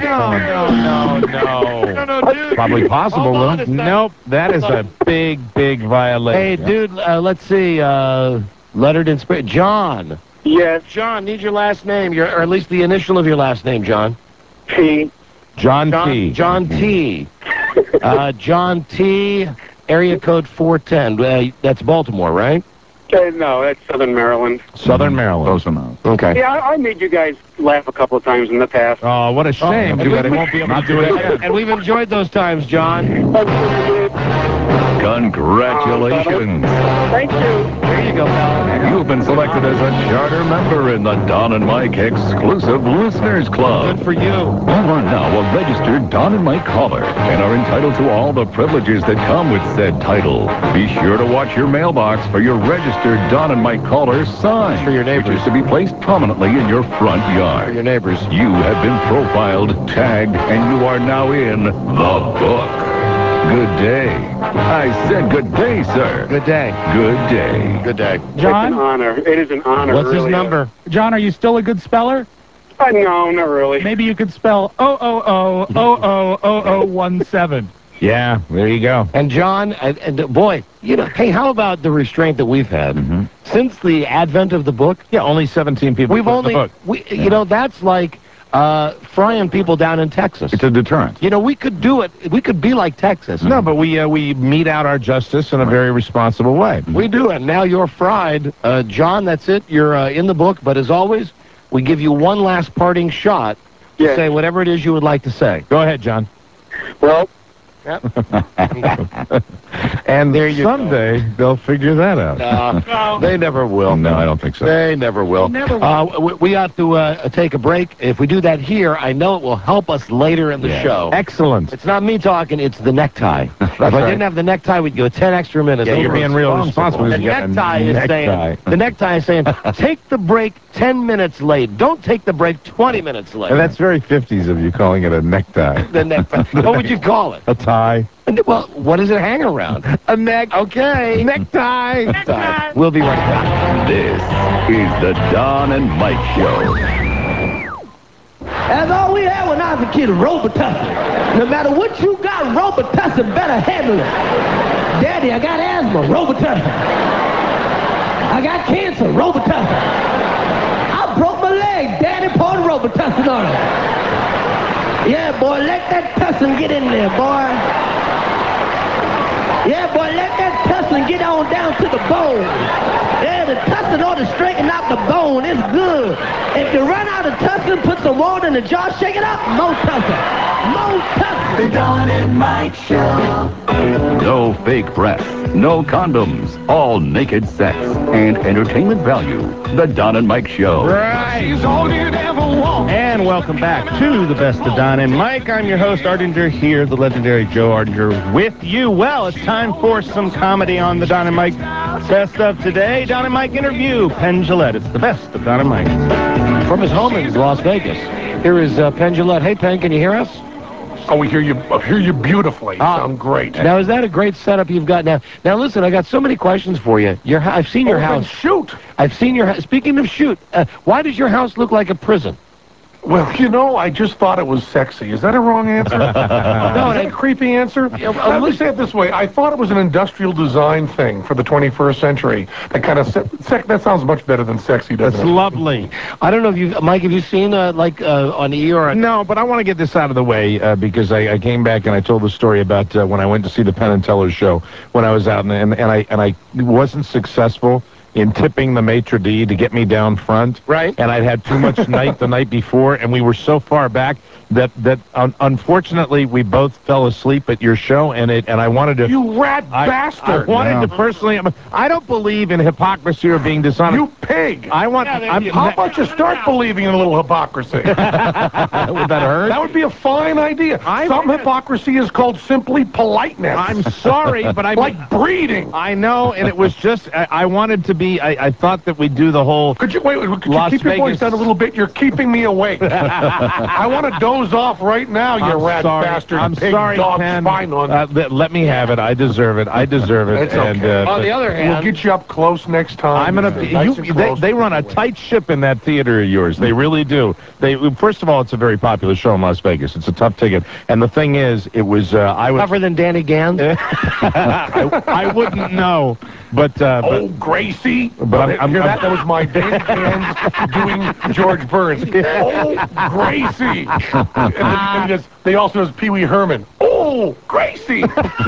No, dude. Probably possible, Hold on though. a second. Nope, that is a big, big violation. Hey, dude, let's see. Lettered in spirit. John. Yes. John, need your last name, or at least the initial of your last name, John. T. John T. John T. John T. Area code 410. That's Baltimore, right? No, that's Southern Maryland. Southern Maryland. Close enough. Okay. Yeah, I made you guys laugh a couple of times in the past. Oh, what a shame. Oh, Too bad he won't be able to do it again. And we've enjoyed those times, John. Congratulations. Thank you. There you go, pal. You've been selected as a charter member in the Don and Mike Exclusive Listeners Club. Good for you. You are now a registered Don and Mike caller and are entitled to all the privileges that come with said title. Be sure to watch your mailbox for your registered Don and Mike caller sign, For your neighbors. which is to be placed prominently in your front For yard. your neighbors. You have been profiled, tagged, and you are now in the book. Good day. I said good day, sir. Good day. Good day. Good day. It's an John? honor. It is an honor. What's his really. number? John, are you still a good speller? No, not really. Maybe you could spell 000000017. Yeah, there you go. And John, and boy, hey, how about the restraint that we've had since the advent of the book? Yeah, only 17 people We've took only, the book. That's like frying people down in Texas. It's a deterrent. We could do it. We could be like Texas. No, but we mete out our justice in a very responsible way. We do, and now you're fried. John, that's it. You're in the book, but as always, we give you one last parting shot to Yes. say whatever it is you would like to say. Go ahead, John. Well, And There you someday they'll figure that out. They never will. No, I don't think so. They never will. We have to take a break. If we do that here, I know it will help us later in the show. Excellent. It's not me talking, it's the necktie. If I didn't have the necktie, we'd go 10 extra minutes. Yeah, you're over. being real responsible. The You got a necktie is saying, take the break 10 minutes late. Don't take the break 20 minutes late. And that's very 50s of you calling it a necktie. The necktie. What would you call it? A tie. Well, what does it hang around? A neck. Okay. Necktie. Necktie. We'll be right back. This is the Don and Mike Show. That's all we had when I was a kid, Robitussin. No matter what you got, Robitussin better handle it. Daddy, I got asthma, Robitussin. I got cancer, Robitussin. I broke my leg, Daddy poured Robitussin on it. Yeah, boy, let that tussin get in there, boy. Yeah, boy, let that tussin get on down to the bone. Yeah, the tussin ought to straighten out the bone. It's good. If you run out of tussin, put some water in the jar, shake it up, more tussin. More tussin. The Don and Mike Show. No fake breath, no condoms, all naked sex and entertainment value. The Don and Mike Show. Right. She's all you'd ever want. And welcome back to the Best of Don and Mike. I'm your host, Ardinger, here, the legendary Joe Ardinger, with you. Well, it's time for some comedy on the Don and Mike Best of today. Don and Mike interview Penn Jillette. It's the Best of Don and Mike. From his home in Las Vegas, here is Penn Jillette. Hey, Penn, can you hear us? Oh, we hear you. I hear you beautifully. You sound great. Now, is that a great setup you've got now? Now, listen, I got so many questions for you. I've seen your house. Shoot. I've seen your house. Speaking of shoot, why does your house look like a prison? Well, you know, I just thought it was sexy. Is that a wrong answer? No, is that a creepy answer? Let me say it this way. I thought it was an industrial design thing for the 21st century. That kind of that sounds much better than sexy, doesn't it? That's lovely. I don't know if you, Mike, have you seen on E! or No, but I want to get this out of the way because I came back and I told the story about when I went to see the Penn and Teller show when I was out and I wasn't successful in tipping the maitre d' to get me down front. Right. And I'd had too much night the night before, and we were so far back that unfortunately we both fell asleep at your show, and I wanted to. You rat bastard! I wanted to personally. I don't believe in hypocrisy or being dishonest. You pig! I want. How about you start believing in a little hypocrisy? Would that hurt? That would be a fine idea. Some hypocrisy is called simply politeness. I'm sorry, but I like breeding. I know, and it was just I wanted to be. I thought that we'd do the whole. Could you keep your voice down a little bit? You're keeping me awake. I want to doze off right now, you rat bastard. I'm pig sorry, dog Penn. spine Let me have it. I deserve it. I deserve it. It's okay. And, on the other hand, we'll get you up close next time. I'm gonna. They run a tight ship in that theater of yours. They really do. First of all, it's a very popular show in Las Vegas. It's a tough ticket. And the thing is, it was I was tougher than Danny Gans. I wouldn't know. But Gracie. But I'm hear that? That was my Danny Gans doing George Burns. Oh, Gracie. And they also does Pee Wee Herman. Oh, Gracie.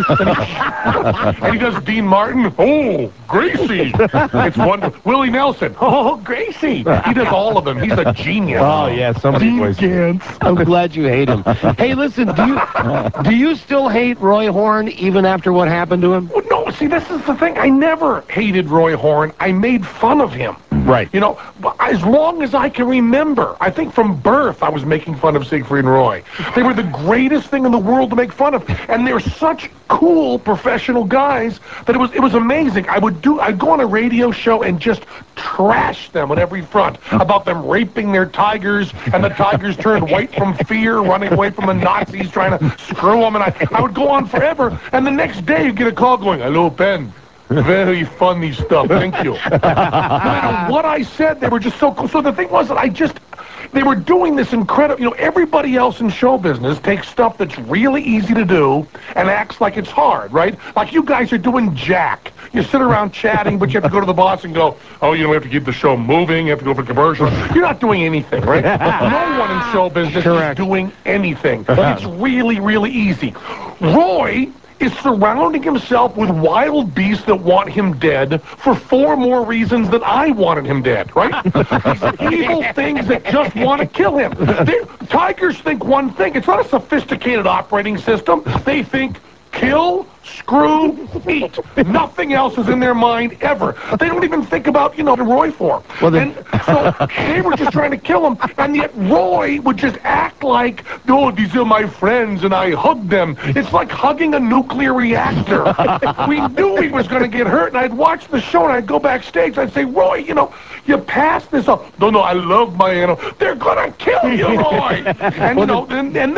And he does Dean Martin. Oh, Gracie. It's wonderful. Willie Nelson. Oh, Gracie. He does all of them. He's a genius. Oh yeah, somebody Dean Gans. I'm glad you hate him. Hey, listen, do you still hate Roy Horn even after what happened to him? Well, no, see, this is the thing. I never hated Roy Horn. I made fun of him. Right. You know, as long as I can remember, I think from birth I was making fun of Siegfried and Roy. They were the greatest thing in the world to make fun of, and they're such cool professional guys that it was amazing. I'd go on a radio show and just trash them on every front about them raping their tigers, and the tigers turned white from fear, running away from the Nazis trying to screw them, and I would go on forever, and the next day you get a call going, "Hello, Penn. Very funny stuff. Thank you." No matter what I said, they were just so cool. So the thing was that they were doing this incredible, you know, everybody else in show business takes stuff that's really easy to do and acts like it's hard, right? Like you guys are doing jack. You sit around chatting, but you have to go to the boss and go, "Oh, you know, we have to keep the show moving. You have to go for commercial." You're not doing anything, right? No one in show business is doing anything. It's really, really easy. Roy is surrounding himself with wild beasts that want him dead for 4 more reasons than I wanted him dead, right? These evil things that just want to kill him. Tigers think one thing. It's not a sophisticated operating system. They think kill, screw, eat. Nothing else is in their mind ever. They don't even think about, you know, the Roy form. And so they were just trying to kill him, and yet Roy would just act like, "Oh, these are my friends, and I hug them." It's like hugging a nuclear reactor. We knew he was going to get hurt, and I'd watch the show, and I'd go backstage, I'd say, "Roy, you know, you passed this up." "No, I love my animal." "They're going to kill you, Roy." And, you know, and then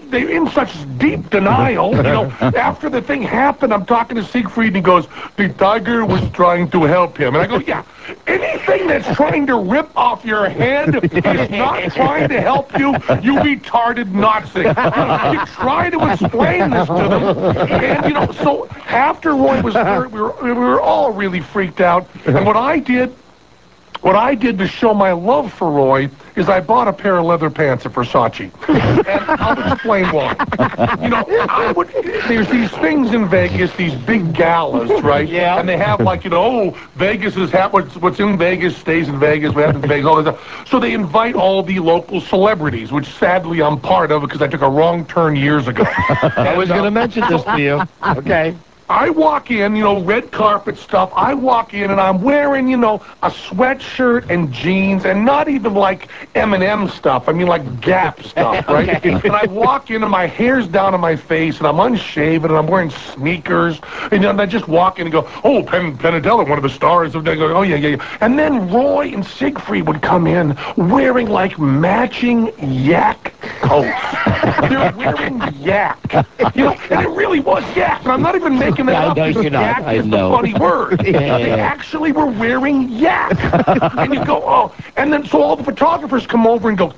they're in such deep denial. You know, after the thing happened, I'm talking to Siegfried, and he goes, the tiger was trying to help him. And I go, yeah, anything that's trying to rip off your head is not trying to help you, you retarded Nazi. You try to explain this to them. And, you know, so after Roy was hurt, we were all really freaked out. And what I did to show my love for Roy is I bought a pair of leather pants at Versace. And I'll explain why. You know, there's these things in Vegas, these big galas, right? Yeah. And they have like, you know, Vegas is what's in Vegas stays in Vegas, what happens in Vegas, all this stuff. So they invite all the local celebrities, which sadly I'm part of because I took a wrong turn years ago. I was going to mention this to you. Okay. I walk in, you know, red carpet stuff. I walk in and I'm wearing, you know, a sweatshirt and jeans and not even like M&M stuff. I mean like Gap stuff, right? Okay. And I walk in and my hair's down on my face and I'm unshaven and I'm wearing sneakers. And I just walk in and go, oh, Penn Penadella, one of the stars of... They go, oh, yeah. And then Roy and Siegfried would come in wearing like matching yak coats. They're wearing yak. You know, and it really was yak. And I'm not even making that up because yak is the funny word. They actually were wearing yak. And you go, oh. And then so all the photographers come over and go,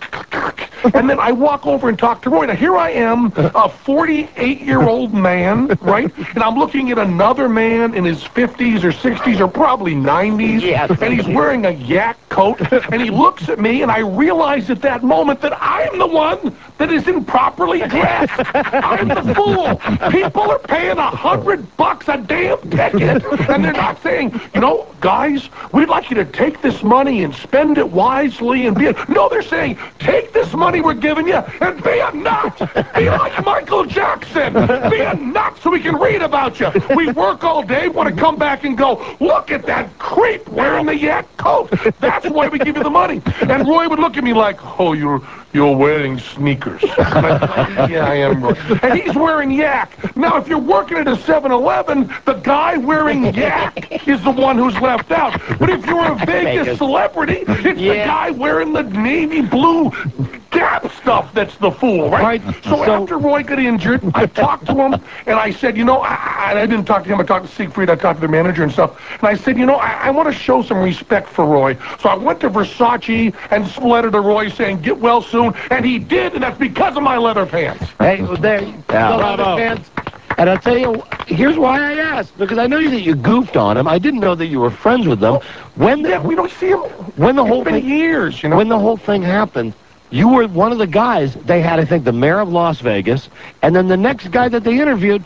and then I walk over and talk to Roy. Now here I am, a 48-year-old man, right? And I'm looking at another man in his 50s or 60s or probably 90s. Yes. And he's wearing a yak coat. And he looks at me and I realize at that moment that I'm the one that is improperly dressed. I'm the fool. People are paying $100 a damn ticket, and they're not saying, you know, guys, we'd like you to take this money and spend it wisely and be a... No, they're saying, take this money we're giving you and be a nut. Be like Michael Jackson. Be a nut so we can read about you. We work all day, want to come back and go, look at that creep wearing the yak coat. That's why we give you the money. And Roy would look at me like, oh, you're wearing sneakers. And I'd be like, yeah, I am. And he's wearing yak. Now, if you're working at a 7-Eleven, the guy wearing yak is the one who's left out. But if you're a Vegas celebrity, it's the guy wearing the navy blue Gap stuff that's the fool, right? So after Roy got injured, I talked to him, and I said, you know, I didn't talk to him. I talked to Siegfried. I talked to the manager and stuff. And I said, you know, I want to show some respect for Roy. So I went to Versace and sent a letter to Roy saying, get well soon. And he did, and that's because of my leather pants. Hey, there you go. Leather pants. And I'll tell you, here's why I asked, because I knew that you goofed on him. I didn't know that you were friends with them. We don't see him. When the whole thing, years, you know. When the whole thing happened, you were one of the guys. They had, I think, the mayor of Las Vegas, and then the next guy that they interviewed,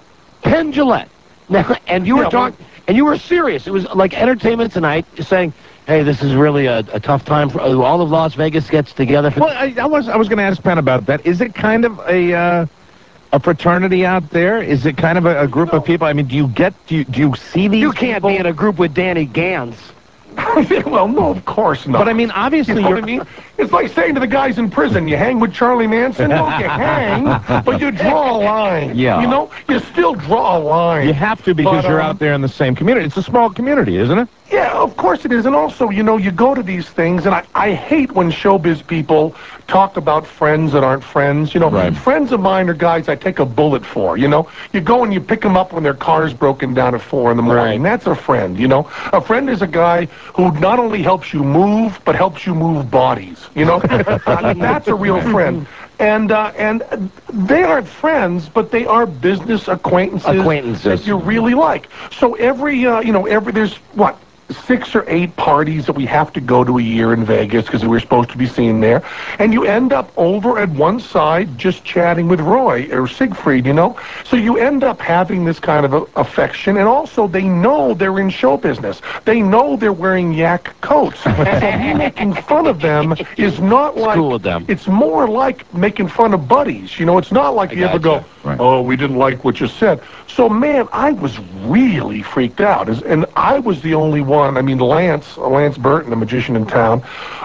Penn Jillette. Now, and you were talking, and you were serious. It was like Entertainment Tonight, saying, hey, this is really a tough time for all of Las Vegas gets together. Well, I was going to ask Penn about that. Is it kind of a fraternity out there? Is it kind of a group of people? I mean, do you see these? You can't be in a group with Danny Gans. Well, no, of course not. But I mean, obviously, you know what I mean? It's like saying to the guys in prison, you hang with Charlie Manson? No, you hang, but you draw a line. Yeah. You know, you still draw a line. You have to because you're out there in the same community. It's a small community, isn't it? Yeah, of course it is. And also, you know, you go to these things, and I hate when showbiz people talk about friends that aren't friends. You know, friends of mine are guys I take a bullet for, you know. You go and you pick them up when their car's broken down at 4 in the morning. That's a friend, you know. A friend is a guy who not only helps you move, but helps you move bodies, you know. That's a real friend. And they aren't friends, but they are business acquaintances that you really like. So every, there's, what, 6 or 8 parties that we have to go to a year in Vegas because we're supposed to be seen there. And you end up over at one side just chatting with Roy or Siegfried, you know. So you end up having this kind of affection. And also they know they're in show business. They know they're wearing yak coats. So me making fun of them is not like... Cool with them. It's more like making fun of buddies. You know, it's not like you ever go, oh, we didn't like what you said. So, man, I was really freaked out. And I was the only one. I mean, Lance Burton, the magician in town,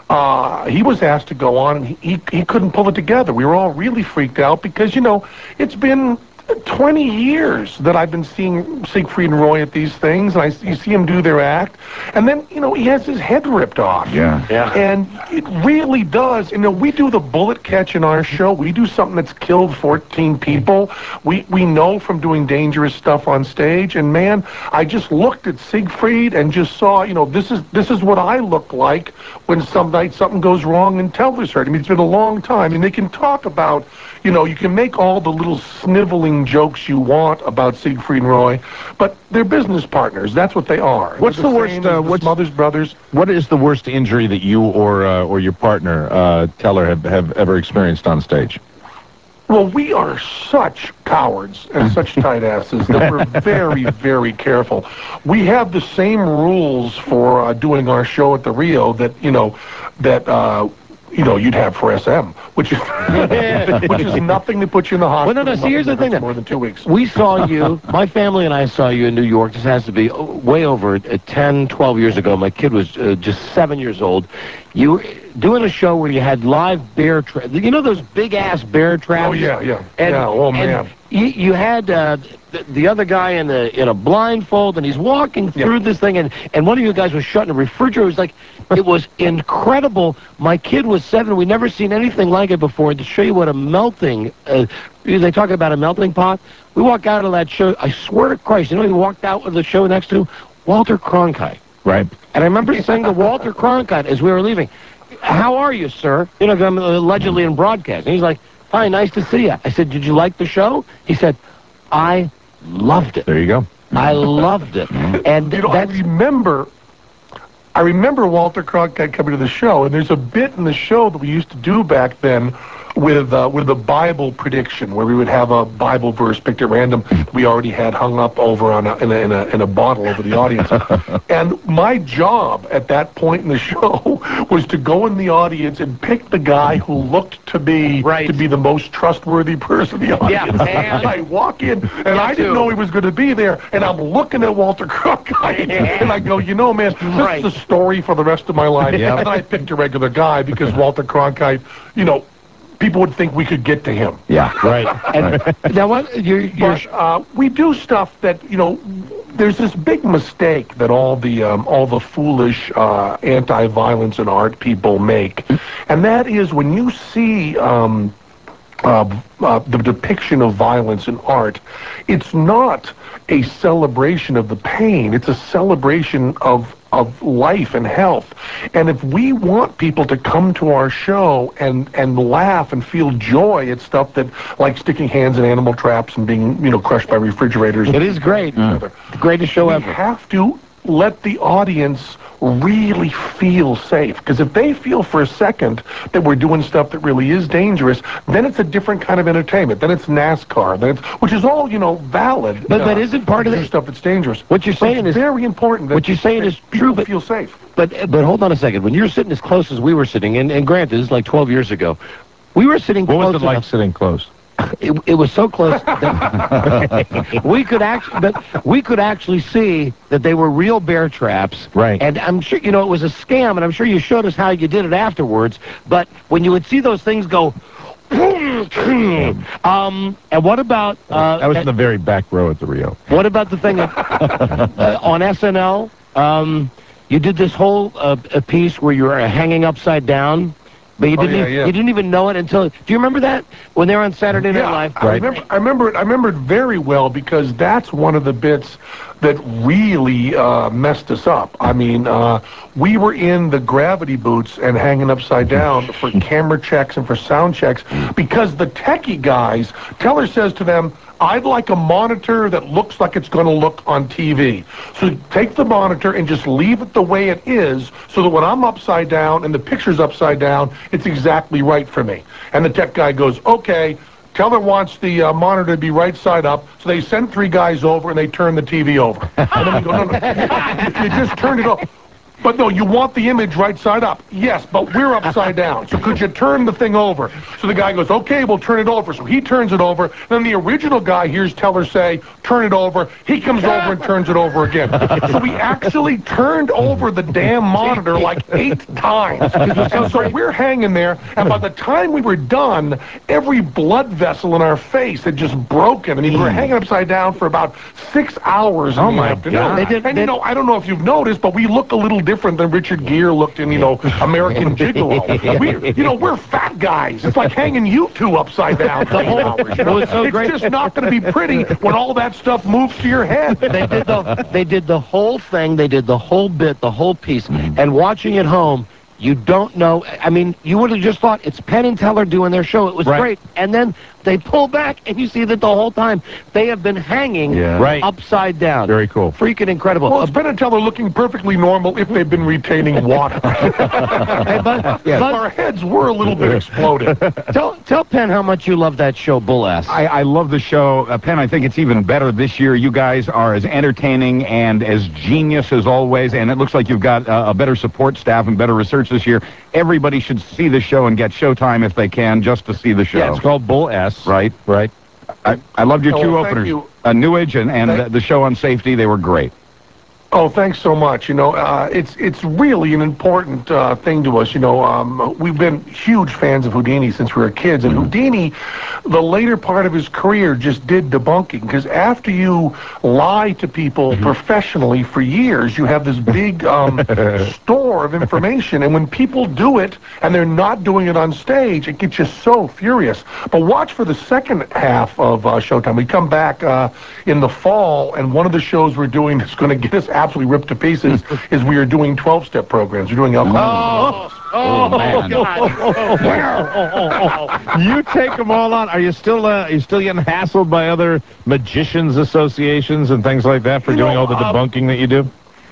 he was asked to go on, and he couldn't pull it together. We were all really freaked out because, you know, it's been 20 years that I've been seeing Siegfried and Roy at these things, and you see him do their act, and then, he has his head ripped off. Yeah. And it really does. We do the bullet catch in our show. We do something that's killed 14 people. We know from doing dangerous stuff on stage, and man, I just looked at Siegfried and just saw, this is what I look like when some night something goes wrong in Tellershurt. It's been a long time, and they can talk about, you can make all the little sniveling jokes you want about Siegfried and Roy, but they're business partners. That's what they are. What's the worst? What's Mother's Brothers? What is the worst injury that you or your partner Teller have ever experienced on stage? Well, we are such cowards and such tight asses that we're very, very careful. We have the same rules for doing our show at the Rio that you'd have for SM, which is nothing to put you in the hospital. Well, no, see, here's the thing. More than 2 weeks. We saw you, my family and I saw you in New York. This has to be way over 10, 12 years ago. My kid was just 7 years old. You were doing a show where you had live bear traps. Those big-ass bear traps? Oh, yeah. Oh, man. You had the other guy in a blindfold, and he's walking through this thing, and one of you guys was shutting a refrigerator. It was incredible. My kid was 7. We'd never seen anything like it before. To show you what a melting, they talk about a melting pot. We walk out of that show, I swear to Christ, we walked out of the show next to Walter Cronkite. Right. And I remember saying to Walter Cronkite as we were leaving, "How are you, sir?" I'm allegedly in broadcast. And he's like, "Hi, nice to see you." I said, "Did you like the show?" He said, "I loved it." There you go. I loved it. And I remember Walter Cronkite coming to the show, and there's a bit in the show that we used to do back then with a Bible prediction, where we would have a Bible verse picked at random that we already had hung up over in a bottle over the audience. And my job at that point in the show was to go in the audience and pick the guy who looked to be the most trustworthy person in the audience. Yeah, and I walk in, and I didn't know he was going to be there, and I'm looking at Walter Cronkite, and I go, man, this is a story for the rest of my life. Yep. And then I picked a regular guy because Walter Cronkite, people would think we could get to him. Yeah, right. And now what? We do stuff that there's this big mistake that all the foolish anti-violence and art people make, and that is when you see the depiction of violence in art, it's not a celebration of the pain. It's a celebration of life and health. And if we want people to come to our show and laugh and feel joy at stuff that, like sticking hands in animal traps and being, crushed by refrigerators. It is great. The greatest show ever. We have to let the audience really feel safe. Because if they feel for a second that we're doing stuff that really is dangerous, then it's a different kind of entertainment. Then it's NASCAR, which is all, valid. But isn't part of the stuff that's dangerous. What you're saying is very important. What you're saying is true, but feel safe. But hold on a second. When you're sitting as close as we were sitting, and granted, this is like 12 years ago, we were sitting close. What was it like sitting close? It was so close that we could actually see that they were real bear traps. Right. And I'm sure it was a scam, and I'm sure you showed us how you did it afterwards. But when you would see those things go, and what about I was in the very back row at the Rio. What about the thing on SNL? You did this whole piece where you were hanging upside down. But you didn't even know it until. Do you remember that when they were on Saturday Night Live? Right. I remember it very well because that's one of the bits that really messed us up. I mean, we were in the gravity boots and hanging upside down for camera checks and for sound checks because the techie guys, Teller says to them, "I'd like a monitor that looks like it's going to look on TV. So take the monitor and just leave it the way it is so that when I'm upside down and the picture's upside down, it's exactly right for me." And the tech guy goes, "Okay, Teller wants the monitor to be right side up." So they send 3 guys over and they turn the TV over. And then we go, no, you just turned it off. But no, you want the image right side up. Yes, but we're upside down. So could you turn the thing over? So the guy goes, okay, we'll turn it over. So he turns it over. Then the original guy hears Teller say, turn it over. He comes over and turns it over again. So we actually turned over the damn monitor like 8 times. And so we're hanging there, and by the time we were done, every blood vessel in our face had just broken. I mean, we were hanging upside down for about 6 hours in the afternoon. God. And, you know, I don't know if you've noticed, but we look a little different than Richard Gere looked in, you know, American Gigolo. We're fat guys. It's like hanging you two upside down for 8 hours. You know? It's just not going to be pretty when all that stuff moves to your head. They did the whole thing. They did the whole bit, the whole piece. And watching at home, you don't know. I mean, you would have just thought it's Penn and Teller doing their show. It was great. And then they pull back, and you see that the whole time they have been hanging upside down. Very cool. Freaking incredible. Well, it's Penn and Teller looking perfectly normal if they've been retaining water. Our heads were a little bit exploded. Tell Penn how much you love that show, Bull Ass. I love the show. Penn, I think it's even better this year. You guys are as entertaining and as genius as always, and it looks like you've got a better support staff and better research this year. Everybody should see the show and get Showtime if they can, just to see the show. Yeah, it's called Bull S. Right. I loved your two openers. New Age and the show on safety. They were great. Oh, thanks so much. You know, it's really an important thing to us. You know, we've been huge fans of Houdini since we were kids, and Houdini, the later part of his career, just did debunking, because after you lie to people professionally for years, you have this big store of information, and when people do it and they're not doing it on stage, it gets you so furious. But watch for the second half of Showtime. We come back in the fall, and one of the shows we're doing that's going to get us absolutely ripped to pieces is we are doing 12-step programs. We're doing alcohol. Man. You take them all on. Are you still getting hassled by other magicians associations and things like that for doing all the debunking that you do?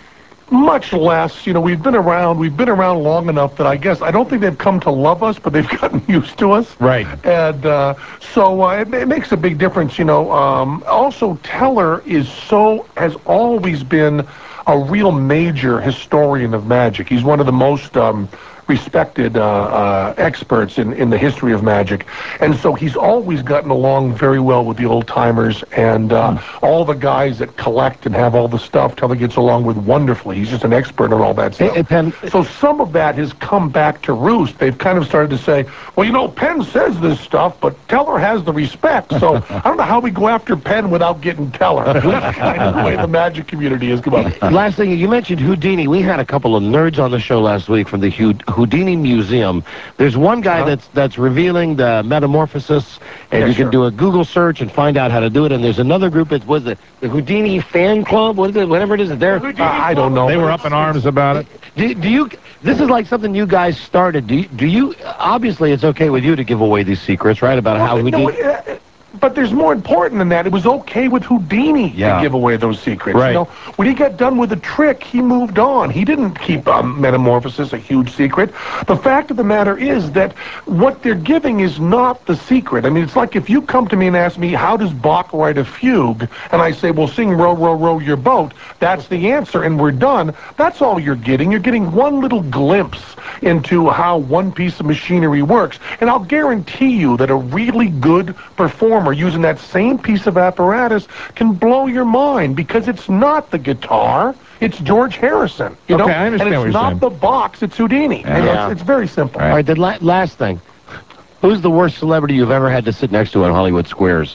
Much less. You know, we've been around long enough that I guess I don't think they've come to love us, but they've gotten used to us. Right. And so it makes a big difference. You know, also Teller has always been a real major historian of magic. He's one of the most respected experts in the history of magic, and so he's always gotten along very well with the old timers and all the guys that collect and have all the stuff. Teller gets along with wonderfully. He's just an expert on all that stuff. Hey, Penn. So some of that has come back to roost. They've kind of started to say, well, you know, Penn says this stuff, but Teller has the respect. So I don't know how we go after Penn without getting Teller. That's kind of the way the magic community has come up. Last thing, you mentioned Houdini. We had a couple of nerds on the show last week from the Houdini Museum. There's one guy that's revealing the metamorphosis, and you can do a Google search and find out how to do it. And there's another group. It was the Houdini Fan Club. What is it? Whatever it is. I don't know. They were up in arms about it. Do you? This is like something you guys started. Do you? Obviously, it's okay with you to give away these secrets, right? About how Houdini. But there's more important than that. It was okay with Houdini to give away those secrets. Right. You know, when he got done with the trick, he moved on. He didn't keep metamorphosis a huge secret. The fact of the matter is that what they're giving is not the secret. I mean, it's like if you come to me and ask me, how does Bach write a fugue? And I say, well, sing Row, Row, Row Your Boat. That's the answer, and we're done. That's all you're getting. You're getting one little glimpse into how one piece of machinery works. And I'll guarantee you that a really good performer using that same piece of apparatus can blow your mind, because it's not the guitar, it's George Harrison. You know? I understand and what it's you're not saying. the box, it's Houdini. And it's very simple. All right, the last thing. Who's the worst celebrity you've ever had to sit next to on Hollywood Squares?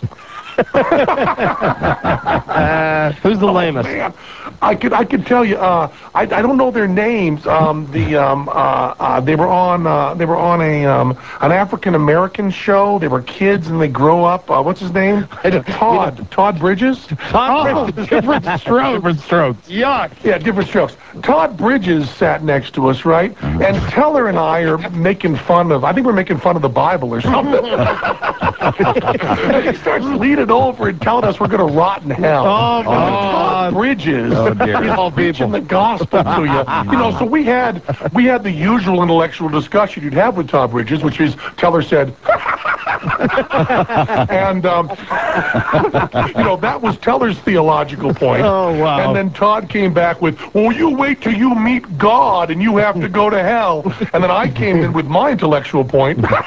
Who's the lamest? Man. I could tell you. I don't know their names. They were on an African American show. They were kids and they grow up. What's his name? Todd Bridges. Different strokes. Yuck. Yeah, different strokes. Todd Bridges sat next to us, right? And Teller and I are making fun of. I think we're making fun of the Bible or something. And he starts leaning over and telling us we're going to rot in hell. Oh, my Todd Bridges is preaching the gospel to you. You know, so we had the usual intellectual discussion you'd have with Todd Bridges, which is Teller said, And, that was Teller's theological point. Oh, wow. And then Todd came back with, well, you wait till you meet God and you have to go to hell. And then I came in with my intellectual point. And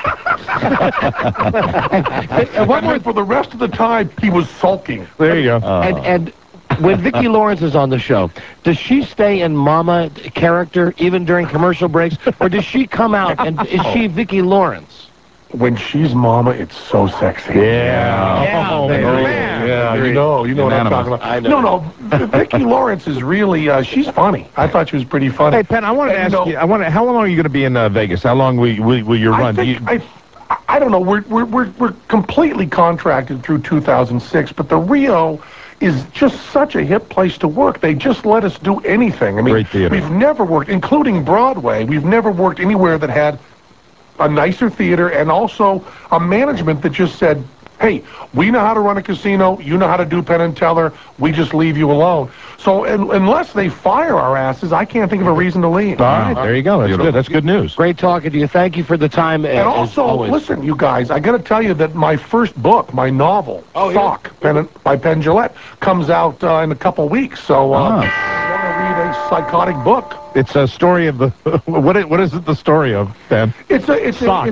then for the rest of the time, he was sulking. There you go. And when Vicki Lawrence is on the show, does she stay in mama character even during commercial breaks, or does she come out and is she Vicki Lawrence? When she's mama, it's so sexy. Yeah. Oh, baby. man. Yeah, you know what I'm talking about. I know. No, Vicki Lawrence is really, she's funny. I thought she was pretty funny. Hey, Penn, I wanted to ask you, how long are you going to be in Vegas? How long will you run? I don't know. We're completely contracted through 2006, but the Rio is just such a hip place to work. They just let us do anything. I mean, Great theater. We've never worked, including Broadway, we've never worked anywhere that had a nicer theater and also a management that just said, hey, we know how to run a casino, you know how to do Penn and Teller, we just leave you alone. So unless they fire our asses, I can't think of a reason to leave. All right, there you go. That's good. That's good news. Great talking to you. Thank you for the time. And also, listen, you guys, I got to tell you that my first book, my novel, Sock, by Penn Jillette, comes out in a couple weeks. So if you want to read a psychotic book. It's a story of the what is it the story of, Ben? It's Sock.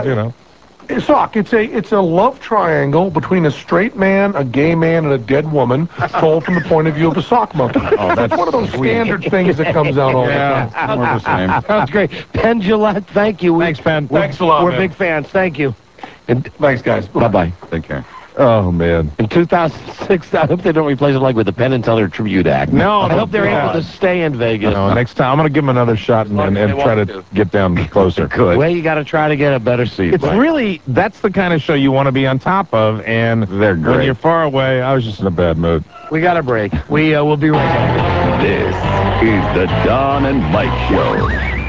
Sock. It's a love triangle between a straight man, a gay man, and a dead woman, told from the point of view of a sock monkey. Oh, that's one of those standard things that comes out all the time. More the same. That's great. Penn Jillette, thank you. Thanks, Penn. Thanks a lot, We're man. big fans. Thank you. And Thanks, guys. bye-bye. Take care. Oh, man. In 2006, I hope they don't replace it like with the Penn and Teller Tribute Act. No, I hope they're able to stay in Vegas. No, next time I'm going to give them another shot and try to get down closer. Good. Well, you got to try to get a better seat. It's really, that's the kind of show you want to be on top of, and They're great. when you're far away, I was just in a bad mood. We got a break. We will be right back. This is the Don and Mike Show.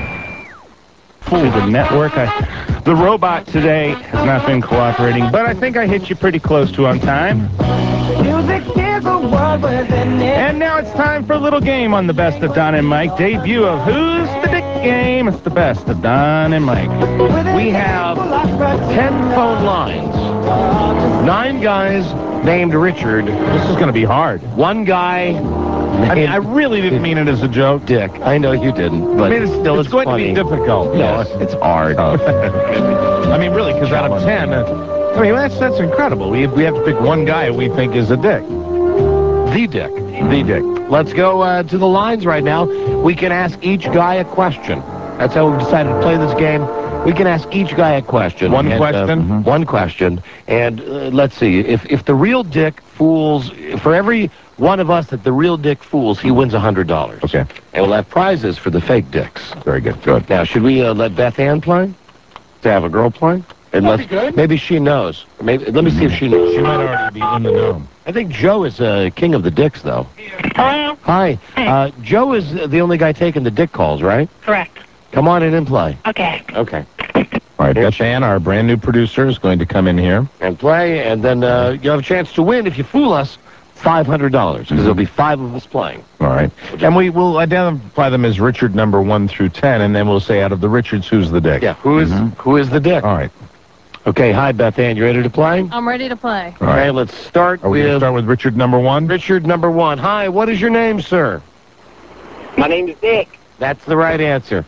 Fool the network. The robot today has not been cooperating, but I think I hit you pretty close to on time. Music is a world within it. And now it's time for a little game on the Best of Don and Mike. Debut of Who's the Dick game. It's the Best of Don and Mike. We have 10 phone lines. 9 guys named Richard. This is going to be hard. 1 guy I mean, I really didn't mean it as a joke. Dick. I know you didn't, but I mean, it's going funny. to be difficult. Yes, it's hard. I mean, really, because out of 10, I mean, that's incredible. We have to pick one guy we think is a dick. The Dick. The Dick. Let's go to the lines right now. We can ask each guy a question. That's how we've decided to play this game. We can ask each guy a question. One question? One question. And let's see. If the real Dick fools, for every one of us that the real Dick fools, he wins $100. Okay. And we'll have prizes for the fake Dicks. Very good. Good. Now, should we let Beth Ann play? To have a girl play? That'd be good. Maybe she knows. Maybe let me see if she knows. She might already be in the know. I think Joe is king of the dicks, though. Hello? Hi. Joe is the only guy taking the dick calls, right? Correct. Come on in and play. Okay. Okay. All right, Beth Ann, our brand new producer, is going to come in here. And play, and then you have a chance to win if you fool us. $500, because there'll be 5 of us playing. All right. And we will identify them as Richard number 1 through 10, and then we'll say out of the Richards, who's the dick. Yeah, who is the dick? All right. Okay, hi, Beth Ann. You ready to play? I'm ready to play. All right, let's start Are we going to start with Richard number 1? Richard number 1. Hi, what is your name, sir? My name is Dick. That's the right answer.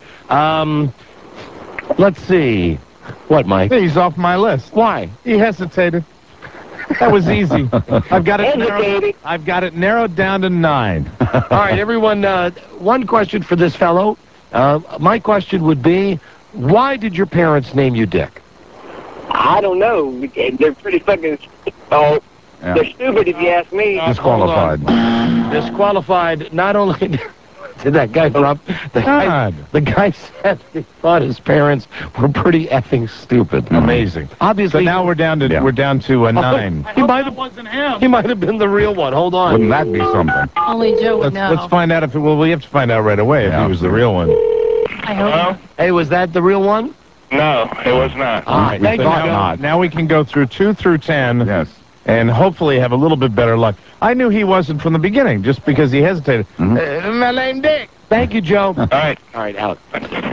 Let's see. What, Mike? He's off my list. Why? He hesitated. That was easy. I've got it narrowed down to 9. All right, everyone, one question for this fellow. My question would be, why did your parents name you Dick? I don't know. They're pretty fucking... Oh, they're stupid if you ask me. Disqualified. Disqualified. Not only did that guy drop... The guy said he thought his parents were pretty effing stupid. Amazing. Obviously... So now we're down to a 9. I hope that wasn't him. He might have been the real one. Hold on. Wouldn't that be something? Only Joe would know. Let's find out if we have to find out right away if he was the real one. I hope. Hey, was that the real one? No, it was not. All right, thank you. Now we can go through 2 through 10. Yes. And hopefully have a little bit better luck. I knew he wasn't from the beginning, just because he hesitated. My name Dick. Thank you, Joe. All right. All right, Alex.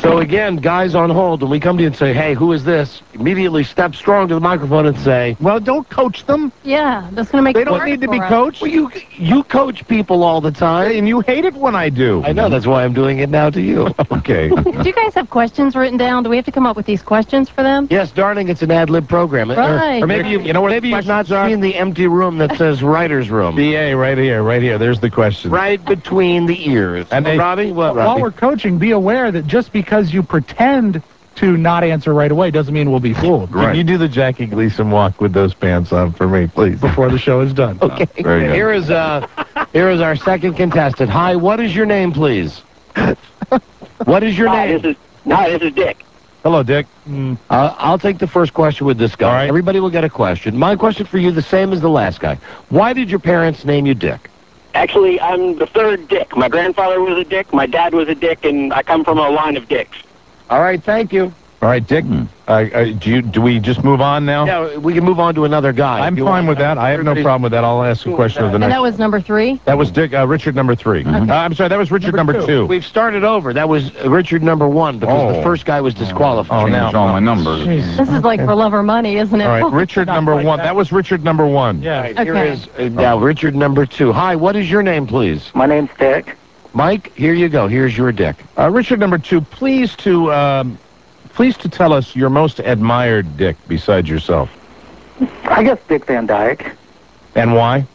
So again, guys on hold, when we come to you and say, hey, who is this? Immediately step strong to the microphone and say, well, don't coach them. Yeah, that's going to make They it don't worse need to be for us. coached. well, you coach people all the time. And you hate it when I do. I know, that's why I'm doing it now to you. Okay. Do you guys have questions written down? Do we have to come up with these questions for them? Yes, darling, it's an ad-lib program. Right. Or maybe You know what maybe the you've not questions are? seen the empty room that says writer's room. BA, right here. There's the question. Right between the ears. And they- Robbie, what, While Robbie? we're coaching, be aware that just because you pretend to not answer right away doesn't mean we'll be fooled. Can you do the Jackie Gleason walk with those pants on for me, please? Before the show is done. Okay. Very good. Here is our second contestant. Hi, what is your name, please? What is your name? This is Dick. Hello, Dick. I'll take the first question with this guy. All right. Everybody will get a question. My question for you, the same as the last guy. Why did your parents name you Dick? Actually, I'm the third Dick. My grandfather was a Dick, my dad was a Dick, and I come from a line of Dicks. All right, thank you. All right, Dick. Do we just move on now? Yeah, we can move on to another guy. I'm If you fine want. with that. I have no problem with that. I'll ask a question of the And next. that was number 3? That was Dick, Richard number 3. I'm sorry, that was Richard number 2. We've started over. That was Richard number 1 because the first guy was disqualified. Oh, now all my numbers. This is like for love or money, isn't it? All right, Richard number 1. That was Richard number 1. Yeah. Right, here Okay. is now Richard number 2. Hi, what is your name, please? My name's Dick. Mike, here you go. Here's your Dick. Richard number 2, please to tell us your most admired Dick besides yourself. I guess Dick Van Dyke. And why?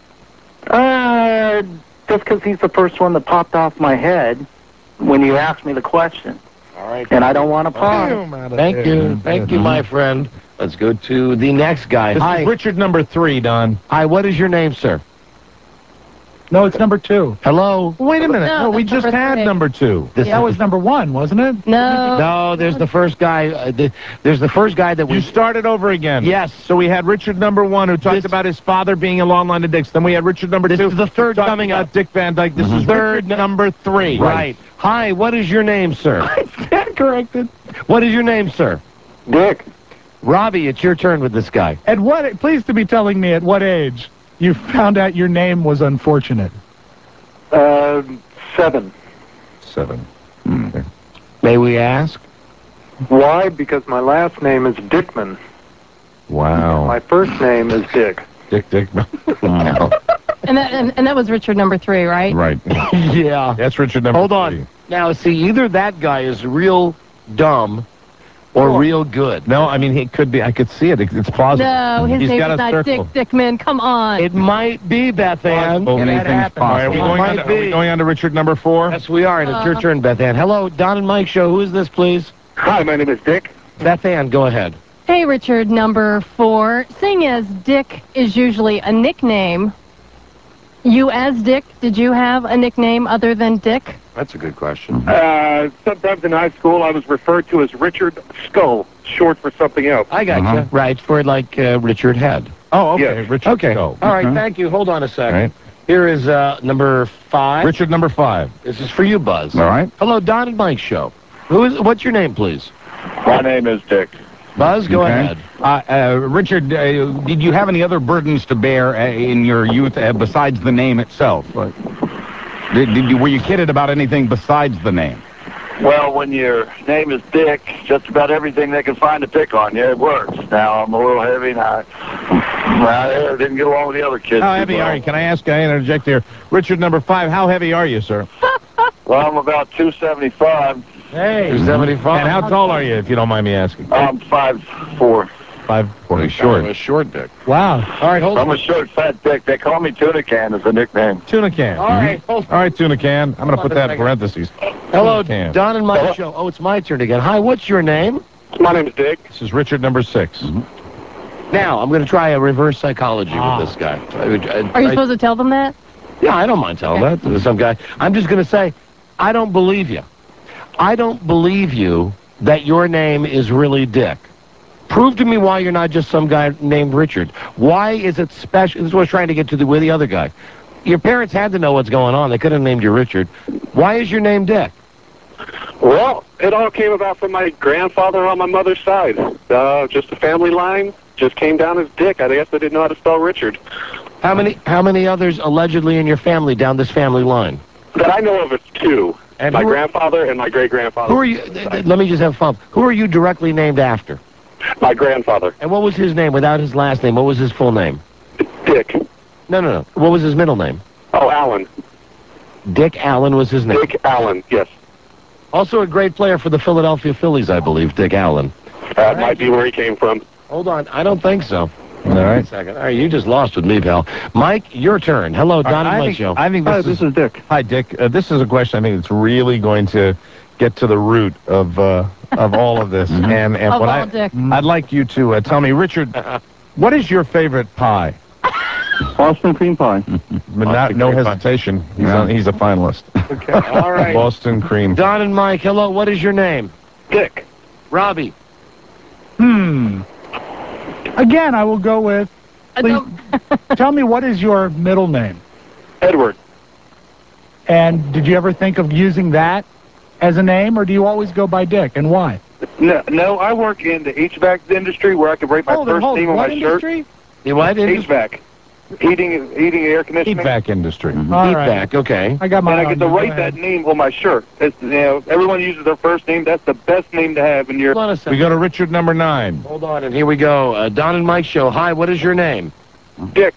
Just because he's the first one that popped off my head when you asked me the question. All right. And I don't want to pause. Thank you. Thank you, my friend. Let's go to the next guy. This Hi. is Richard number 3, Don. Hi, what is your name, sir? No, it's number 2. Hello? Wait a minute. No, No, we that's just number had 3. number 2. That was number 1, wasn't it? No. No, there's the first guy. There's the first guy that You we... started over again. Yes. So we had Richard number 1 who talked about his father being a long line of Dicks. Then we had Richard number 2. This is the third talking coming about up. Dick Van Dyke. This is Third number 3. Right. Hi, what is your name, sir? Stand corrected. What is your name, sir? Dick. Robbie, it's your turn with this guy. At what? Please to be telling me at what age you found out your name was unfortunate. 7. 7. May we ask? Why? Because my last name is Dickman. Wow. My first name is Dick. Dick. Wow. And that was Richard number 3, right? Right. Yeah. That's Richard number 3. Hold on. Now, see, either that guy is real dumb or real good. No, I mean, he could be. I could see it. It's plausible. No, his He's name got is a not circle. Dick Dickman. Come on. It might be, Beth Ann. Anything's All right, are we possible. going on to Richard number 4? Yes, we are, and it's your turn, Beth Ann. Hello, Don and Mike show. Who is this, please? Hi, my name is Dick. Beth Ann, go ahead. Hey, Richard number 4. Seeing as Dick is usually a nickname, you as Dick, did you have a nickname other than Dick? That's a good question. Sometimes in high school I was referred to as Richard Skull, short for something else. I got you. Right, for like Richard Head. Oh, okay. Yes. Richard. Okay. Go. All right, thank you. Hold on a second. All right. Here is number 5. Richard number 5. This is for you, Buzz. All right. Hello, Don and Mike show. What's your name, please? My name is Dick. Buzz, go Okay. ahead. Richard, did you have any other burdens to bear in your youth besides the name itself? Were you kidded about anything besides the name? Well, when your name is Dick, just about everything they can find to pick on you, it works. Now, I'm a little heavy, and I didn't get along with the other kids. How heavy are you? Can I ask? I interject here. Richard number 5. How heavy are you, sir? Well, I'm about 275. Hey, 275. And how tall are you, if you don't mind me asking? I'm 5'4". 5'4". Short. A short Dick. Wow. All right, hold on. I'm a short, fat Dick. They call me Tuna Can as a nickname. Tuna Can. All right, hold on. All right, Tuna Can. I'm going to Hold put on a that in second. parentheses. Hello, Tuna Can. Don and Mike show. Oh, it's my turn again. Hi, what's your name? My name is Dick. This is Richard number 6. Now, I'm going to try a reverse psychology with this guy. Are you supposed to tell them that? Yeah, I don't mind telling that to some guy. I'm just going to say, I don't believe you. I don't believe you that your name is really Dick. Prove to me why you're not just some guy named Richard. Why is it special? This is what I was trying to get to with the other guy. Your parents had to know what's going on. They could have named you Richard. Why is your name Dick? Well, it all came about from my grandfather on my mother's side. Just a family line. Just came down as Dick. I guess I didn't know how to spell Richard. How many others allegedly in your family down this family line? That I know of, it's 2. And my grandfather and my great-grandfather. Who are you? Let me just have fun. Who are you directly named after? My grandfather. And what was his name without his last name? What was his full name? Dick. No. What was his middle name? Oh, Allen. Dick Allen was his name. Dick Allen, yes. Also a great player for the Philadelphia Phillies, I believe, Dick Allen. That might be where he came from. Hold on. I don't think so. All right. Second. All right, you just lost with me, pal. Mike, your turn. Hello, Don and Mike Show. I think this is Dick. Hi, Dick. This is a question I think that's really going to get to the root of all of this. And Of what all, Dick. I'd like you to tell me, Richard, what is your favorite pie? Boston cream pie. But no hesitation. He's a finalist. Okay. All right. Boston cream. Don and Mike, hello. What is your name? Dick. Robbie. Again, I will go with. Please, tell me, what is your middle name? Edward. And did you ever think of using that as a name, or do you always go by Dick, and why? No, I work in the HVAC industry where I can write my first name on what my industry? You what industry? HVAC. Heating, air conditioning. HVAC industry. All right. HVAC, okay. I got my. And I get to write that name on my shirt. It's, everyone uses their first name. That's the best name to have in your... Hold on a second. We go to Richard number 9. Hold on, and here we go. Don and Mike Show. Hi, what is your name? Dick.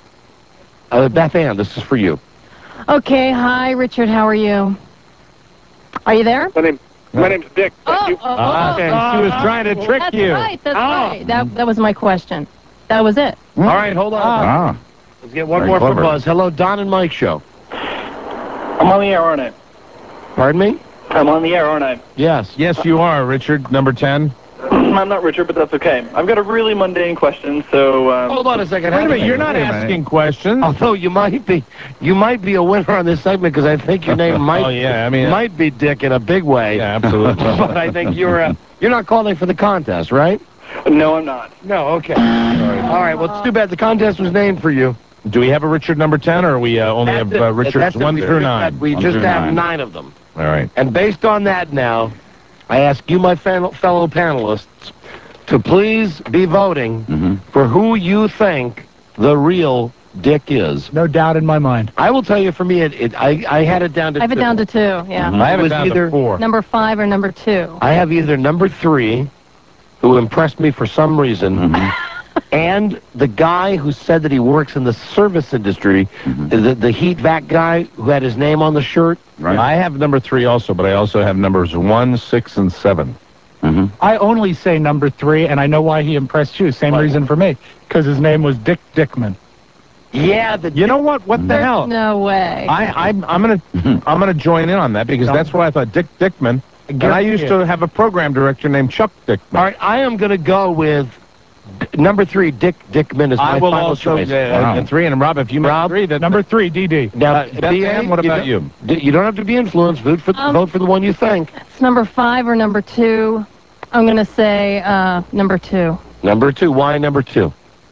Beth Ann, this is for you. Okay, hi, Richard. How are you? Are you there? My name's Dick. Thank you. Okay, she was trying to trick That's you. right. That's right. That was my question. That was it. All right, hold on. Let's get one Very more clever. for Buzz. Hello, Don and Mike Show. I'm on the air, aren't I? Pardon me? I'm on the air, aren't I? Yes. Yes, you are, Richard number 10. I'm not Richard, but that's okay. I've got a really mundane question, so... Hold on a second. Wait a minute, you're not asking questions. Although you might be a winner on this segment because I think your name might be Dick in a big way. Yeah, absolutely. But I think you're not calling for the contest, right? No, I'm not. No. Okay. All right. Well, it's too bad the contest was named for you. Do we have a Richard number 10, or we only have Richards 1 through 9? We just have 9 of them. All right. And based on that now, I ask you, my fellow panelists, to please be voting for who you think the real Dick is. No doubt in my mind. I will tell you, for me, I had it down to 2. I have it down to 2, yeah. I have It it was down either to 4. Number 5 or number 2. I have either number 3, who impressed me for some reason, and the guy who said that he works in the service industry, the heat vac guy who had his name on the shirt. Right. I have number 3 also, but I also have numbers 1, 6, and 7. I only say number 3, and I know why he impressed you. Same reason for me, because his name was Dick Dickman. Yeah, you know what? What the There's hell? no way. I'm gonna join in on that because that's what I thought. Dick Dickman. And I used to have a program director named Chuck Dickman. All right, I am going to go with number 3, Dick Dickman is my I will final also choice. and 3. And Rob, if you make 3, then Number 3, DD. Now, Beth Ann, what about you? You don't have to be influenced. Vote for the one you think. It's number 5 or number 2. I'm going to say number 2. Number 2. Why number 2?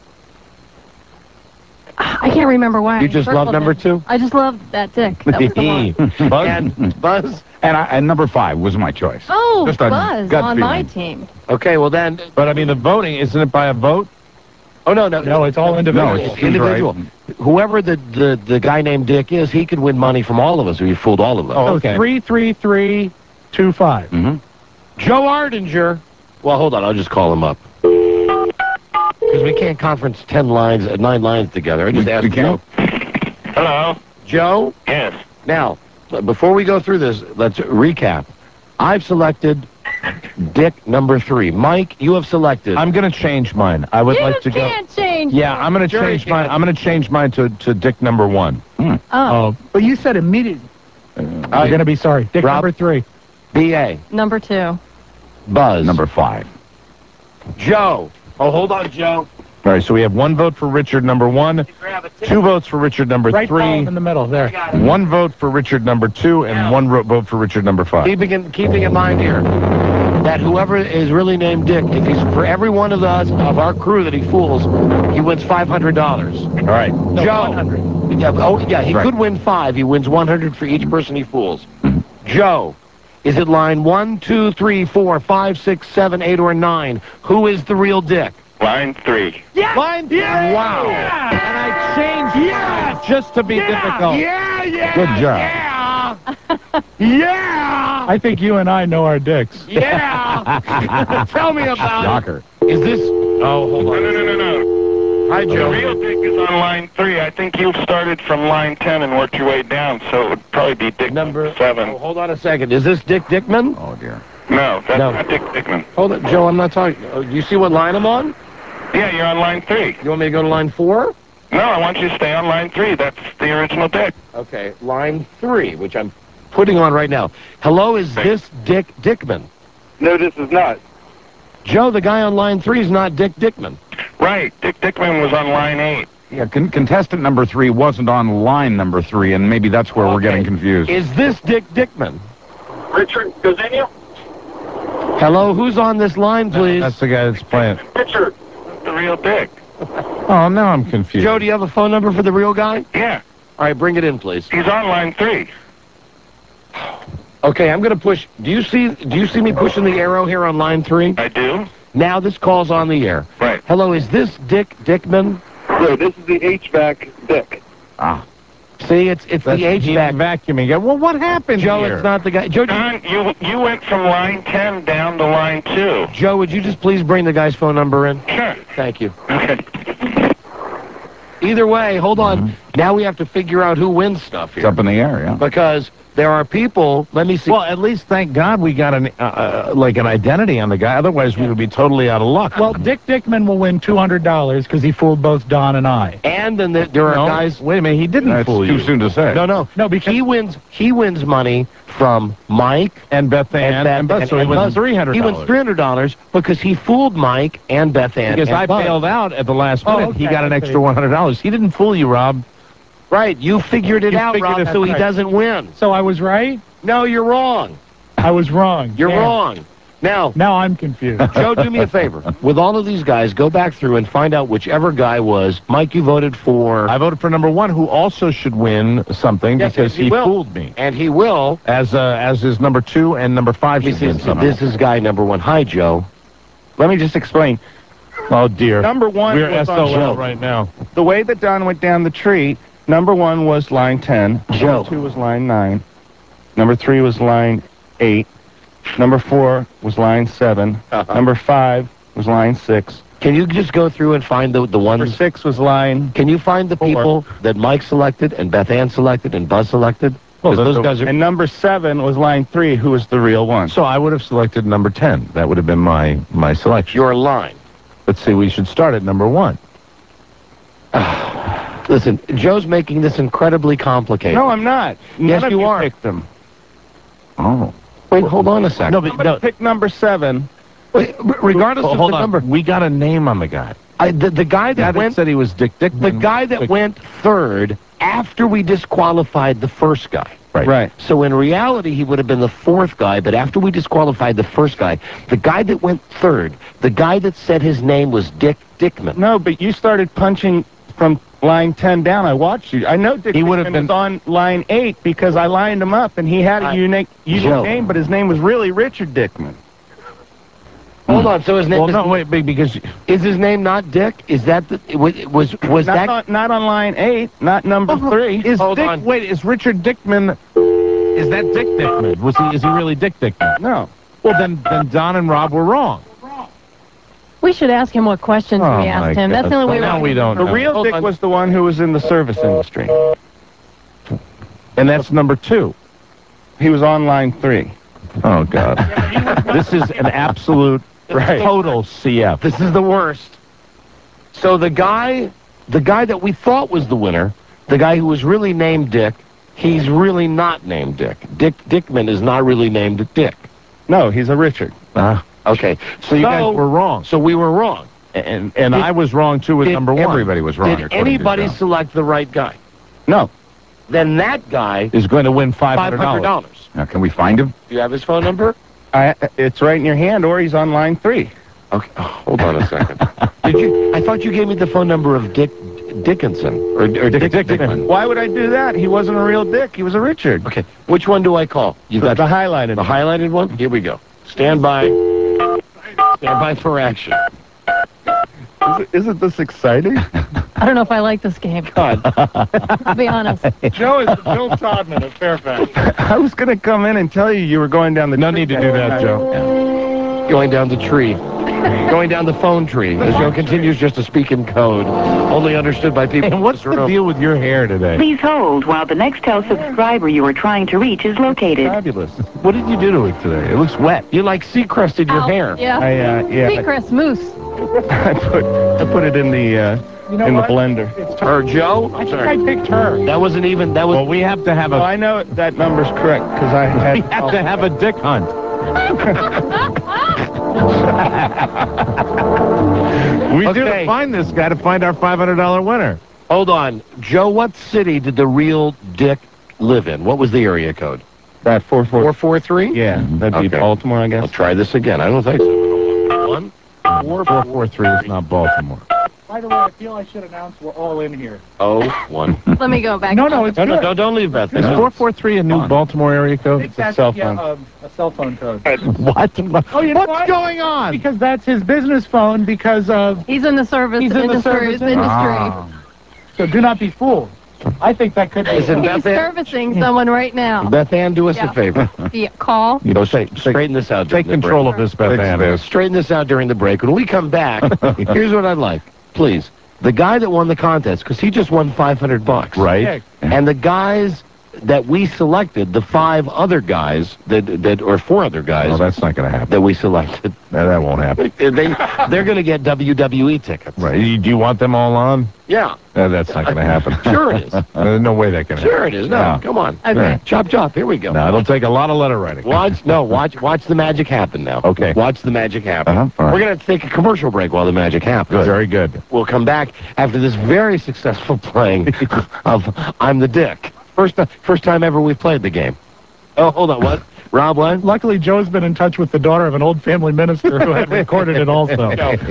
I can't remember why. You just love number 2? I just love that Dick. That was the one. Buzz? And Buzz? And number 5 was my choice. Oh, Just a Buzz gut on my feeling. team. Okay, well then. But I mean, the voting, isn't it by a vote? Oh, no. No, it's all individual. No, it's individual. right. Whoever the guy named Dick is, he could win money from all of us if he fooled all of us. Oh, okay. 33325. Joe Ardinger. Well, hold on. I'll just call him up. Because we can't conference 9 lines together. I just asked Joe. Hello? Joe? Yes. Now, before we go through this, let's recap. I've selected Dick number 3. Mike, you have selected. I'm going to change mine. I would like to go. You can't change. Yeah, I'm going to change mine. I'm going to change mine to Dick number 1. Oh, But you said immediately. You're going to be sorry. Dick Rob? number 3. B.A. number 2. Buzz. Number 5. Joe. Oh, hold on, Joe. All right, so we have 1 vote for Richard number 1, 2 votes for Richard number Right 3, column in the middle, there. 1 vote for Richard number 2, and 1 vote for Richard number 5. Keeping in mind here that whoever is really named Dick, if he's for every one of us of our crew that he fools, he wins $500. All right. No, Joe. 100. Yeah, he Right. could win 5. He wins 100 for each person he fools. Joe, is it line 1, 2, 3, 4, 5, 6, 7, 8, or 9? Who is the real Dick? Line 3. Line 3. Wow. And I changed mine just to be difficult. Good job. Yeah! I think you and I know our dicks. Yeah! Tell me about Shocker. it. Is this... Oh, hold on. No. Hi, The Joe. real dick is on line 3. I think you started from line 10 and worked your way down, so it would probably be dick number 7. Oh, hold on a second. Is this Dick Dickman? Oh, dear. No, that's not Dick Dickman. Hold it, Joe, I'm not talking... Do you see what line I'm on? Yeah, you're on line 3. You want me to go to line 4? No, I want you to stay on line 3. That's the original dick. Okay, line 3, which I'm putting on right now. Hello, is this Dick Dickman? No, this is not. Joe, the guy on line 3 is not Dick Dickman. Right, Dick Dickman was on line 8. Yeah, contestant number 3 wasn't on line number 3, and maybe that's where we're getting confused. Is this Dick Dickman? Richard Gazania? Hello, who's on this line, please? That's the guy that's playing. Richard. The real dick. Oh, now I'm confused. Joe, do you have a phone number for the real guy? Yeah. All right, bring it in, please. He's on line 3. Okay, I'm going to push. Do you see me pushing the arrow here on line 3? I do. Now this call's on the air. Right. Hello, is this Dick Dickman? No, this is the HVAC dick. Ah. See, it's the HVAC vacuuming. Well, what happened Joe, here? it's not the guy. Joe, Don, you went from line 10 down to line 2. Joe, would you just please bring the guy's phone number in? Sure. Thank you. Okay. Either way, hold on. Now we have to figure out who wins stuff here. It's up in the air, yeah. Because there are people, let me see. Well, at least thank God we got an identity on the guy. Otherwise, we would be totally out of luck. Well, Dick Dickman will win $200 because he fooled both Don and I. And then there are guys. Wait a minute, he didn't That's fool you. too soon to say. No, because he wins money from Mike and Beth Ann and Buzz. So he wins $300. He wins $300 because he fooled Mike and Beth Ann. Because and I Buzz. bailed out at the last minute. okay, He got an I extra see. $100. He didn't fool you, Rob. Right, you figured it out, figured Rob, it so out. he doesn't win. So I was right? No, you're wrong. I was wrong. You're Yeah. wrong. Now, I'm confused. Joe, do me a favor. With all of these guys, go back through and find out whichever guy was. Mike, you voted for... I voted for number 1, who also should win something because he will. fooled me. And he will. As is number 2 and number 5 should win something. This is guy number 1. Hi, Joe. Let me just explain. Oh, dear. Number 1 We're was on SOL right now. The way that Don went down the tree, number 1 was line 10. Joe. Number 2 was line 9. Number 3 was line 8. Number 4 was line 7. Number 5 was line 6. Can you just go through and find the ones? Number 6 was line... Can you find the people that Mike selected and Beth Ann selected and Buzz selected? Well, those guys are... And number 7 was line 3, who was the real one. So I would have selected number 10. That would have been my selection. Your line. Let's see, we should start at number 1. Listen, Joe's making this incredibly complicated. No, I'm not. Yes, None of you are. Picked them. Oh. Wait, hold on a second. No, but Somebody picked number 7. Wait, regardless of hold the on. number, We got a name on the guy. the guy that went, said he was Dick Dickman. the guy that went third after we disqualified the first guy. Right. So in reality, he would have been the 4th guy, but after we disqualified the first guy, the guy that went third, the guy that said his name was Dick Dickman. No, but you started punching from line 10 down. I watched you. I know Dick would have Dickman been was on line 8 because I lined him up, and he had a unique Joe. name, but his name was really Richard Dickman. Hold on, so his name Well, is, no, wait, because is his name not Dick? Is that the, was that? Not on line 8, not number 3. is Hold Dick? on. Wait, is Richard Dickman? Is that Dick Dickman? Is he really Dick Dickman? No. Well, then Don and Rob were wrong. We should ask him what questions Oh, we asked my him. That's the only way God. Now we don't The know. real Hold Dick on. was the one who was in the service industry. And that's number 2. He was on line 3. Oh, God. This is an absolute total CF. This is the worst. So the guy that we thought was the winner, the guy who was really named Dick, he's really not named Dick. Dick Dickman is not really named Dick. No, he's a Richard. Okay. So you guys were wrong. So we were wrong. And I was wrong, too, with Did number 1. Everybody was wrong. Did according to anybody Joe. select the right guy? No. Then that guy Is going to win $500. $500. Now, can we find him? Do you have his phone number? It's right in your hand, or he's on line 3. Okay. Oh, hold on a second. Did you? I thought you gave me the phone number of Dick Dickinson or Dick Dickman. Why would I do that? He wasn't a real Dick. He was a Richard. Okay. Which one do I call? You got The highlighted. the highlighted one? Here we go. Stand by. Stand by for action. Isn't this exciting? I don't know if I like this game. God. I'll be honest. Joe is the Bill Todman of Fairfax. I was going to come in and tell you were going down the No need to do that, Joe. Going down the tree. Going down the phone tree. As Joe continues just to speak in code. Only understood by people. And what's the deal with your hair today? Please hold while the Nextel subscriber you are trying to reach is located. Fabulous. What did you do to it today? It looks wet. You like Seacrest in your Ow, hair. Yeah. Seacrest Moose. I put it in the You know in what? the blender. It's Her, Joe? I think I picked her. That wasn't even, that was... Well, we have to have Well, a... I know that number's correct because I had. We have to have a dick hunt. We do to find this guy to find our $500 winner. Hold on. Joe, what city did the real Dick live in? What was the area code? That 443? Yeah, that'd be Okay. Baltimore, I guess. I'll try this again. I don't think so. 443 is not Baltimore. By the way, I feel I should announce we're all in here. 01. Let me go back. No, it's No, good. don't leave that Is there. 443 a new Baltimore area code? It's a cell phone. A cell phone code. What? Oh, you know What's what? going on? Because that's his business phone. Because He's in the service He's in the industry. service so do not be fooled. I think that could be. Listen, He's Beth Ann, servicing someone right now. Beth Ann, do us Yeah. a favor. The call. You know, Straighten this out. take during the control break. of this, Beth Ann. Straighten this out during the break. When we come back, here's what I'd like. Please. The guy that won the contest, because he just won $500. Right. And the guys that we selected, the 5 other guys or 4 other guys No, that's not going to happen. that we selected, No, that won't happen. they're going to get WWE tickets. Right. Do you want them all on? Yeah. That's not going to happen. Sure it is. There's no way that can happen. Sure it is. No, come on. Okay. Chop, chop. Here we go. No, it'll take a lot of letter writing. Watch the magic happen now. Okay. Watch the magic happen. All right. We're going to take a commercial break while the magic happens. Very good. We'll come back after this very successful playing of I'm the Dick. First time ever we've played the game. Oh, hold on. What? Rob, what? Luckily, Joe's been in touch with the daughter of an old family minister who had recorded it also.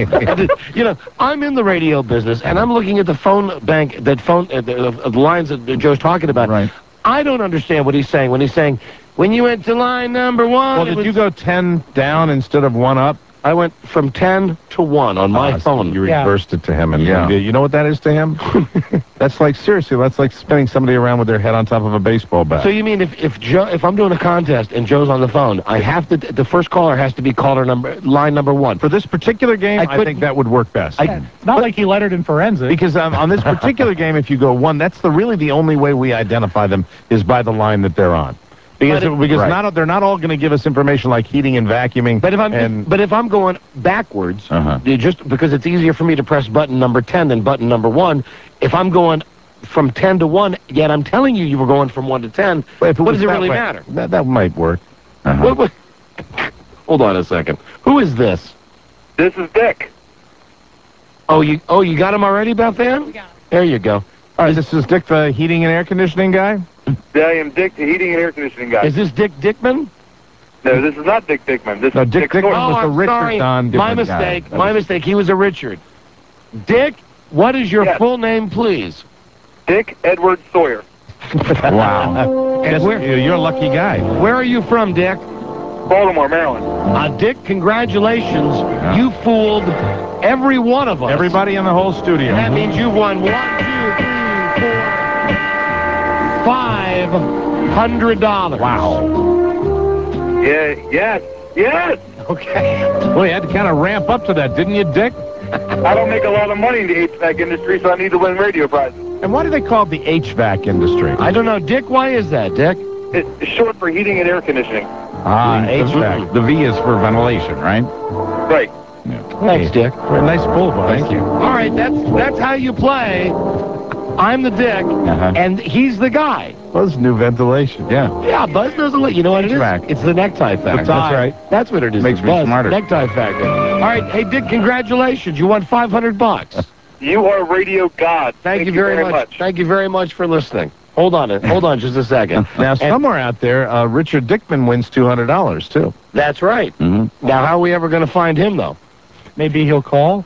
You know, I'm in the radio business, and I'm looking at the phone bank, the lines that Joe's talking about. Right. I don't understand what he's saying when he's saying, when you went to line number 1... Well, did you go 10 down instead of 1 up? I went from 10 to 1 on my phone. You reversed it to him, and you know what that is to him? That's like, seriously, that's like spinning somebody around with their head on top of a baseball bat. So you mean if I'm doing a contest and Joe's on the phone, I have to, the first caller has to be line number 1. For this particular game, I think that would work best. It's not like he lettered in forensic. Because on this particular game, if you go 1, that's really the only way we identify them is by the line that they're on. Because they're not all going to give us information like heating and vacuuming. But if I'm going backwards, just because it's easier for me to press button number 10 than button number 1, if I'm going from 10 to 1, yet I'm telling you were going from 1 to 10, what does it really matter? That might work. What? Hold on a second. Who is this? This is Dick. Oh, you got him already, Beth Ann? There you go. All right, this is Dick, the heating and air conditioning guy? I am Dick, the heating and air conditioning guy. Is this Dick Dickman? No, this is not Dick Dickman. This is Dick Dickman Thornton. was the Richard sorry. Don Dickman My mistake. guy. My mistake. He was a Richard. Dick, what is your full name, please? Dick Edward Sawyer. Wow. You're a lucky guy. Where are you from, Dick? Baltimore, Maryland. Dick, congratulations. Yeah. You fooled every one of us. Everybody in the whole studio. That means you won 1, 2, 3, 4, $500. Wow. Yeah, yes. Okay. Well, you had to kind of ramp up to that, didn't you, Dick? I don't make a lot of money in the HVAC industry, so I need to win radio prizes. And why do they call it the HVAC industry? I don't know. Dick, why is that, Dick? It's short for heating and air conditioning. HVAC. The V is for ventilation, right? Right. Yeah. Thanks, Dick. Nice pull, bud. Thank you. All right, that's how you play. I'm the Dick, and he's the guy. Buzz new ventilation, yeah. Yeah, Buzz doesn't let you know what it is. It's the necktie factor. That's right. That's what it is. Makes me Buzz, smarter. Necktie factor. All right, hey Dick, congratulations. You won $500. You are radio god. Thank you very much. Thank you very much for listening. Hold on just a second. Now, somewhere out there, Richard Dickman wins $200 too. That's right. Now, how are we ever going to find him though? Maybe he'll call.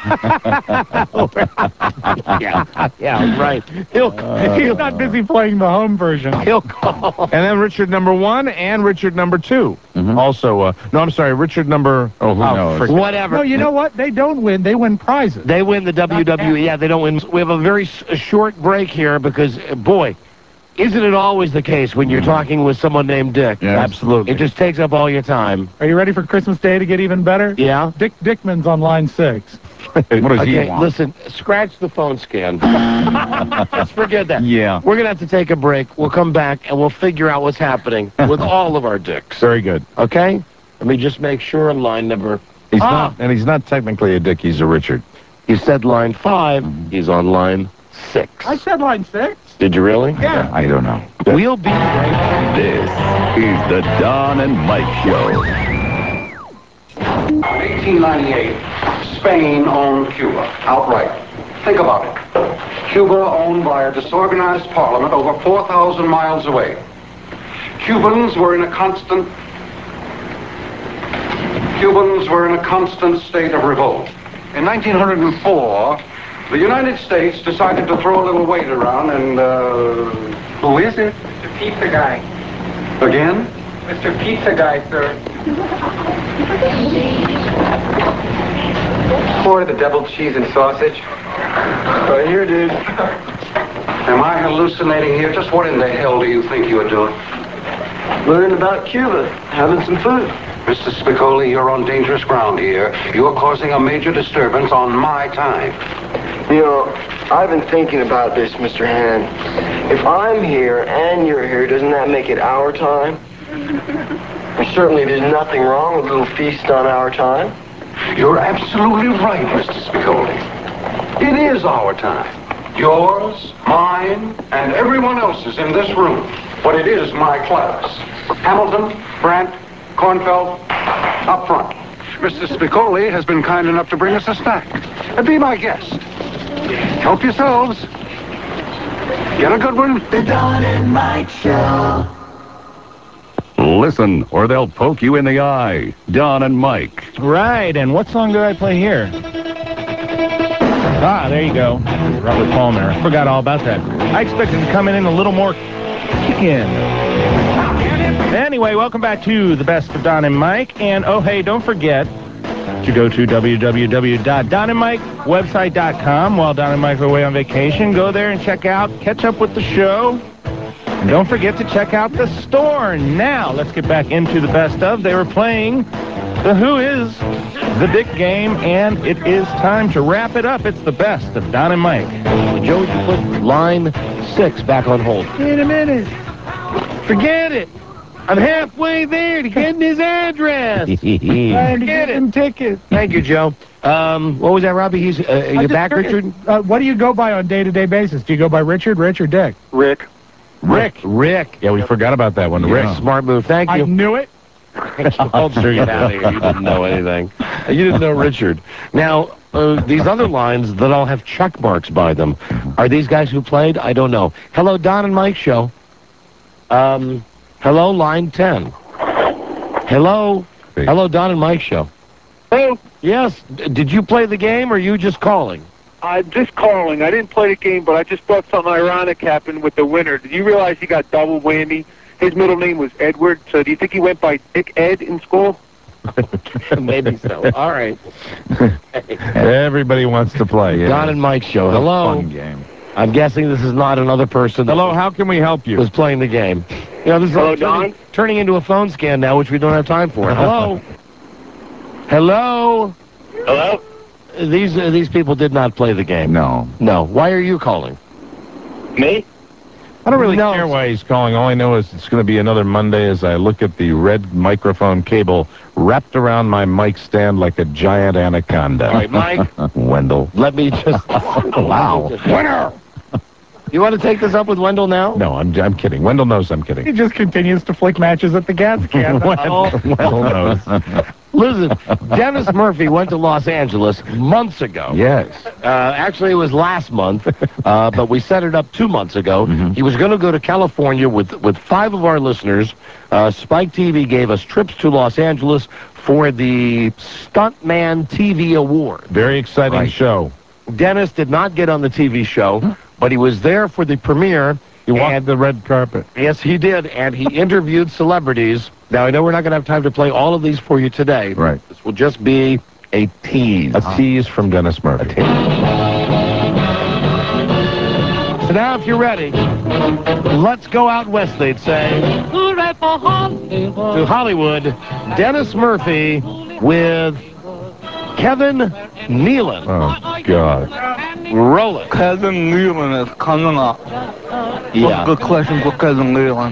Yeah, right. He's not busy playing the home version. He'll call. And then Richard number 1 and Richard number 2. Also, no, I'm sorry, Richard number... Oh, who knows? Whatever. No, you know what? They don't win. They win prizes. They win the WWE. Yeah, they don't win. We have a very short break here because, boy, isn't it always the case when you're talking with someone named Dick? Yeah, absolutely. It just takes up all your time. Are you ready for Christmas Day to get even better? Yeah? Dick Dickman's on line 6. What does he Okay, want? listen, scratch the phone scan. Just forget that. Yeah. We're going to have to take a break. We'll come back and we'll figure out what's happening with all of our dicks. Very good. Okay? Let me just make sure line number... He's not, and he's not technically a Dick, he's a Richard. You said line 5. He's on line 6. I said line 6. Did you really? Yeah. I don't know. We'll be right back. This is the Don and Mike Show. In 1898, Spain owned Cuba outright. Think about it. Cuba owned by a disorganized parliament over 4,000 miles away. Cubans were in a constant state of revolt. In 1904, the United States decided to throw a little weight around and, who is it? Mr. Pizza Guy. Again? Mr. Pizza Guy, sir. Order the double cheese and sausage. Right here, dude. Am I hallucinating here? Just what in the hell do you think you're doing? Learning about Cuba. Having some food. Mr. Spicoli, you're on dangerous ground here. You're causing a major disturbance on my time. You know, I've been thinking about this, Mr. Han. If I'm here and you're here, doesn't that make it our time? And certainly there's nothing wrong with a little feast on our time. You're absolutely right, Mr. Spicoli. It is our time. Yours, mine, and everyone else's in this room. But it is my class. Hamilton, Brandt, Kornfeld, up front. Mr. Spicoli has been kind enough to bring us a snack. Be my guest. Help yourselves. Get a good one. The Don and Mike Show. Listen, or they'll poke you in the eye. Don and Mike. Right, and what song do I play here? Ah, there you go. Robert Palmer. I forgot all about that. I expected to come in a little more kick-in. Anyway, welcome back to the best of Don and Mike. And, oh, hey, don't forget to go to www.donandmikewebsite.com while Don and Mike are away on vacation. Go there and catch up with the show. And don't forget to check out the store. Now, let's get back into the best of. They were playing the Who Is the Dick game, and it is time to wrap it up. It's the best of Don and Mike. Joe, you put line 6 back on hold. Wait a minute. Forget it. I'm halfway there to getting his address. Trying to get him tickets. Thank you, Joe. What was that, Robbie? He's you back, Richard? What do you go by on day-to-day basis? Do you go by Richard, Rich, or Dick? Rick. Yeah, we forgot about that one. Rick. Smart move. Thank you. I knew it. Ulster, get out of here. You didn't know anything. You didn't know Richard. Now, these other lines that all have check marks by them, are these guys who played? I don't know. Hello, Don and Mike Show. Hello, line 10. Hello. Hello, Don and Mike Show. Hey, Yes. Did you play the game, or are you just calling? I'm just calling. I didn't play the game, but I just thought something ironic happened with the winner. Did you realize he got double whammy? His middle name was Edward, so do you think he went by Dick Ed in school? Maybe so. All right. Everybody wants to play. Yeah. Don and Mike Show. Hello. Fun game. I'm guessing this is not another person. Hello, how can we help you? Was playing the game. You know, this Hello, is Don? turning into a phone scan now, which we don't have time for. Hello. Hello. Hello? These people did not play the game. No. No. Why are you calling? Me? I don't really care why he's calling. All I know is it's going to be another Monday as I look at the red microphone cable wrapped around my mic stand like a giant anaconda. All right, Mike. Wendell. Let me just... Wow. Winner! You want to take this up with Wendell now? No, I'm kidding. Wendell knows I'm He kidding. just continues to flick matches at the gas can. Wendell knows. Listen, Dennis Murphy went to Los Angeles months ago. Yes. Actually, it was last month, but we set it up 2 months ago. He was going to go to California with 5 of our listeners. Spike TV gave us trips to Los Angeles for the Stuntman TV Award. Very exciting show. Dennis did not get on the TV show, but he was there for the premiere. He walked the red carpet. Yes, he did, and he interviewed celebrities. Now, I know we're not going to have time to play all of these for you today. Right. This will just be a tease. A tease from Dennis Murphy. So now, if you're ready, let's go out west, they'd say, to Hollywood. Dennis Murphy with Kevin Nealon. Oh, God. Roll it. Kevin Nealon is coming up. Yeah. Good question for Kevin Nealon.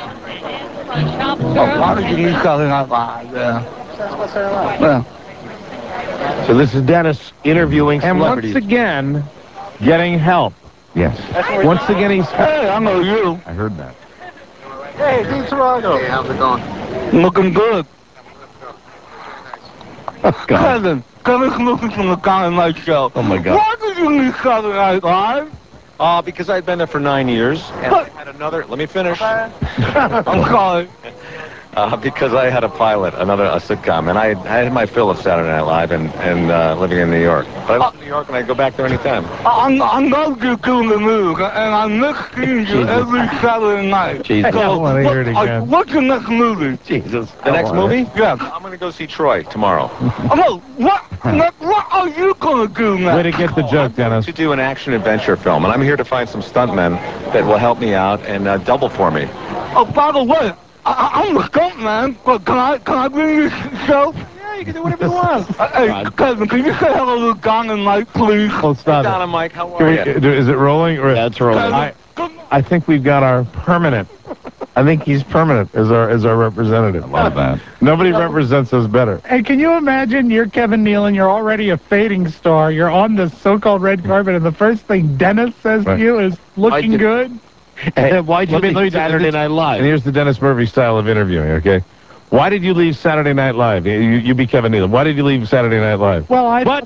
Oh, why did you need Saturday Night Live? Yeah. So this is Dennis interviewing And celebrities. once again, getting help. Yes. Once again, he's... Hey, I know you. I heard that. Hey, Dean Toronto. Hey, how's it going? Looking good. Kevin's looking from the Saturday Night Show. Oh, my God. Why did you need Saturday Night Live? Because I'd been there for 9 years, and I had another. Let me finish. I'm sorry. Because I had a pilot, a sitcom, and I had my fill of Saturday Night Live and living in New York. But I live in New York, and I go back there anytime. I love you doing the news, and I miss seeing you every Saturday night. Jesus. I don't want to hear it again. What's your next movie? Jesus. The next movie? Yes. I'm going to go see Troy tomorrow. Oh, what are you going to do now? Way to get the joke, Dennis. To do an action-adventure film, and I'm here to find some stuntmen that will help me out and double for me. Oh, by the way, I'm a stuntman, but can I bring you show? Yeah, you can do whatever you want. Hey, Kevin, can you say hello to Don and Mike, please? Oh, stop Don it. and Mike, how are you? Is it rolling? Or That's rolling. I think we've got our permanent. I think he's permanent as our representative. I love that. Nobody represents us better. And can you imagine you're Kevin Nealon, you're already a fading star, you're on the so-called red carpet, and the first thing Dennis says to you is, looking good? And why'd you Let me leave Saturday Night Live? And here's the Dennis Murphy style of interviewing, okay? Why did you leave Saturday Night Live? You be Kevin Nealon. Why did you leave Saturday Night Live? Well, But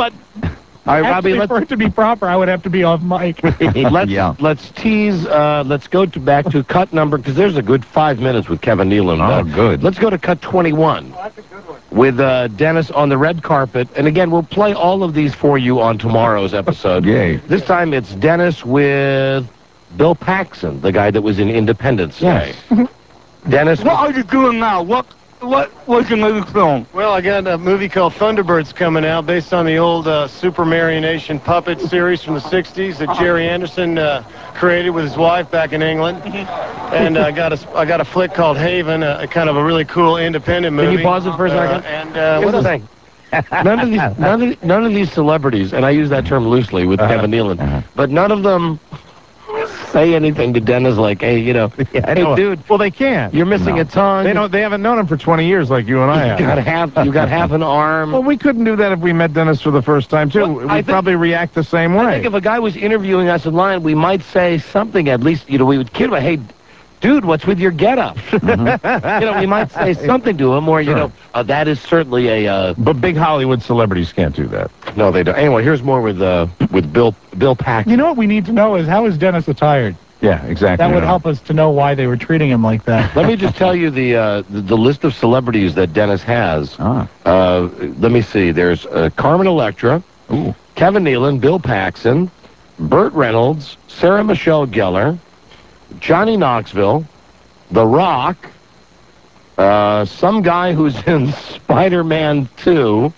all right, Robbie, actually, for it to be proper, I would have to be off mic. let's tease. Let's go back to cut number, because there's a good 5 minutes with Kevin Nealon. Oh, good. Let's go to cut 21. That's a good one. With Dennis on the red carpet. And again, we'll play all of these for you on tomorrow's episode. Yay. This time it's Dennis with Bill Paxton, the guy that was in Independence Day. Dennis. What are you doing now? What's your latest film? Well, I got a movie called Thunderbirds coming out based on the old Super Marionation puppet series from the 60s that Jerry Anderson created with his wife back in England. And I got a flick called Haven, a kind of a really cool independent movie. Can you pause it for a second? What Here's the else? thing. None of these celebrities, and I use that term loosely with Kevin Nealon, but none of them say anything to Dennis like, hey, you know, hey, dude. Well, they can't. You're missing a tongue. They haven't known him for 20 years like you and I have. You got half an arm. Well, we couldn't do that if we met Dennis for the first time, too. Well, We'd probably react the same way. I think if a guy was interviewing us in line, we might say something, at least, you know, we would kid him, hey, dude, what's with your getup? You know, we might say something to him, or, you know, that is certainly a... But big Hollywood celebrities can't do that. No, they don't. Anyway, here's more with Bill Paxton. You know what we need to know is, how is Dennis attired? Yeah, exactly. That would help us to know why they were treating him like that. Let me just tell you the list of celebrities that Dennis has. Let me see. There's Carmen Electra, Kevin Nealon, Bill Paxton, Burt Reynolds, Sarah Michelle Gellar, Johnny Knoxville, The Rock, some guy who's in Spider-Man 2,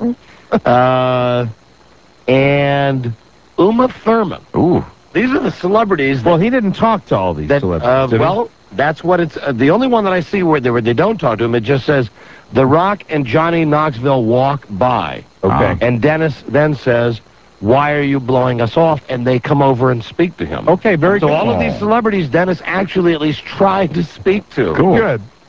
and Uma Thurman. Ooh. These are the celebrities. Well, he didn't talk to all these celebrities, did he? Well, that's what it's... the only one that I see where they don't talk to him, it just says, The Rock and Johnny Knoxville walk by. Okay. And Dennis then says, why are you blowing us off? And they come over and speak to him. Okay, very so good. So all of these celebrities, Dennis actually at least tried to speak to. Cool. Good.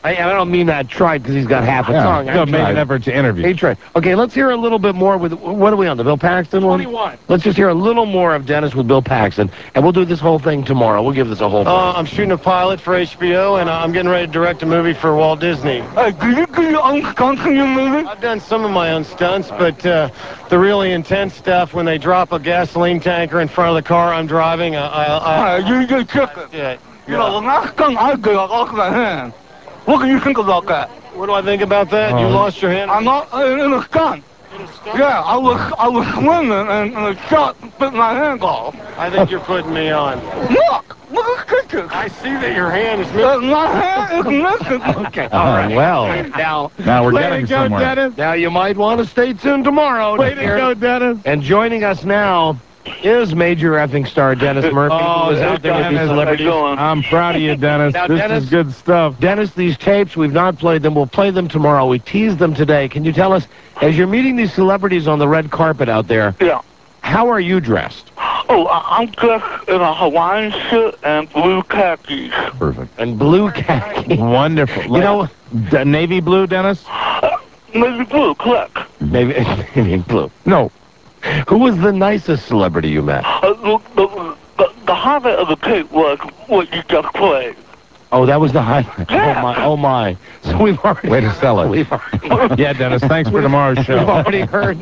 I don't mean that tried because he's got half a tongue. No, made an effort to interview. He tried. Okay, let's hear a little bit more with, what are we on, the Bill Paxton one? 21. Let's just hear a little more of Dennis with Bill Paxton, and we'll do this whole thing tomorrow. We'll give this a whole thing. I'm shooting a pilot for HBO, and I'm getting ready to direct a movie for Walt Disney. Do you do your own stunts in your movie? I've done some of my own stunts, but the really intense stuff, when they drop a gasoline tanker in front of the car I'm driving, You get chicken. Yeah. You know, the last stunt I did, I lost my hand. What do you think about that? What do I think about that? You lost your hand? I'm not in a stunt. Yeah, I was swimming and a shot bit my hand off. I think you're putting me on. Look at the pictures. I see that your hand is missing. My hand is missing. Okay. All right. Well, Now we're Way getting to go, somewhere. Dennis. now you might want to stay tuned tomorrow. Way to go, Dennis. And joining us now is major effing star Dennis Murphy, who is out there with these celebrities. I'm proud of you, Dennis. Now, This Dennis- is good stuff. Dennis, these tapes, we've not played them. We'll play them tomorrow. We teased them today. Can you tell us, as you're meeting these celebrities on the red carpet out there, Yeah. how are you dressed? Oh, I'm dressed in a Hawaiian shirt and blue khakis. Perfect. And blue khaki. Wonderful. You know, navy blue, Dennis? Navy blue, correct. maybe blue. No. Who was the nicest celebrity you met? The highlight of the tape was what you just played. Oh, that was the highlight. Yeah. Oh my. So we've already Way to sell it. We've already, Yeah, Dennis, thanks for tomorrow's we've show. already heard.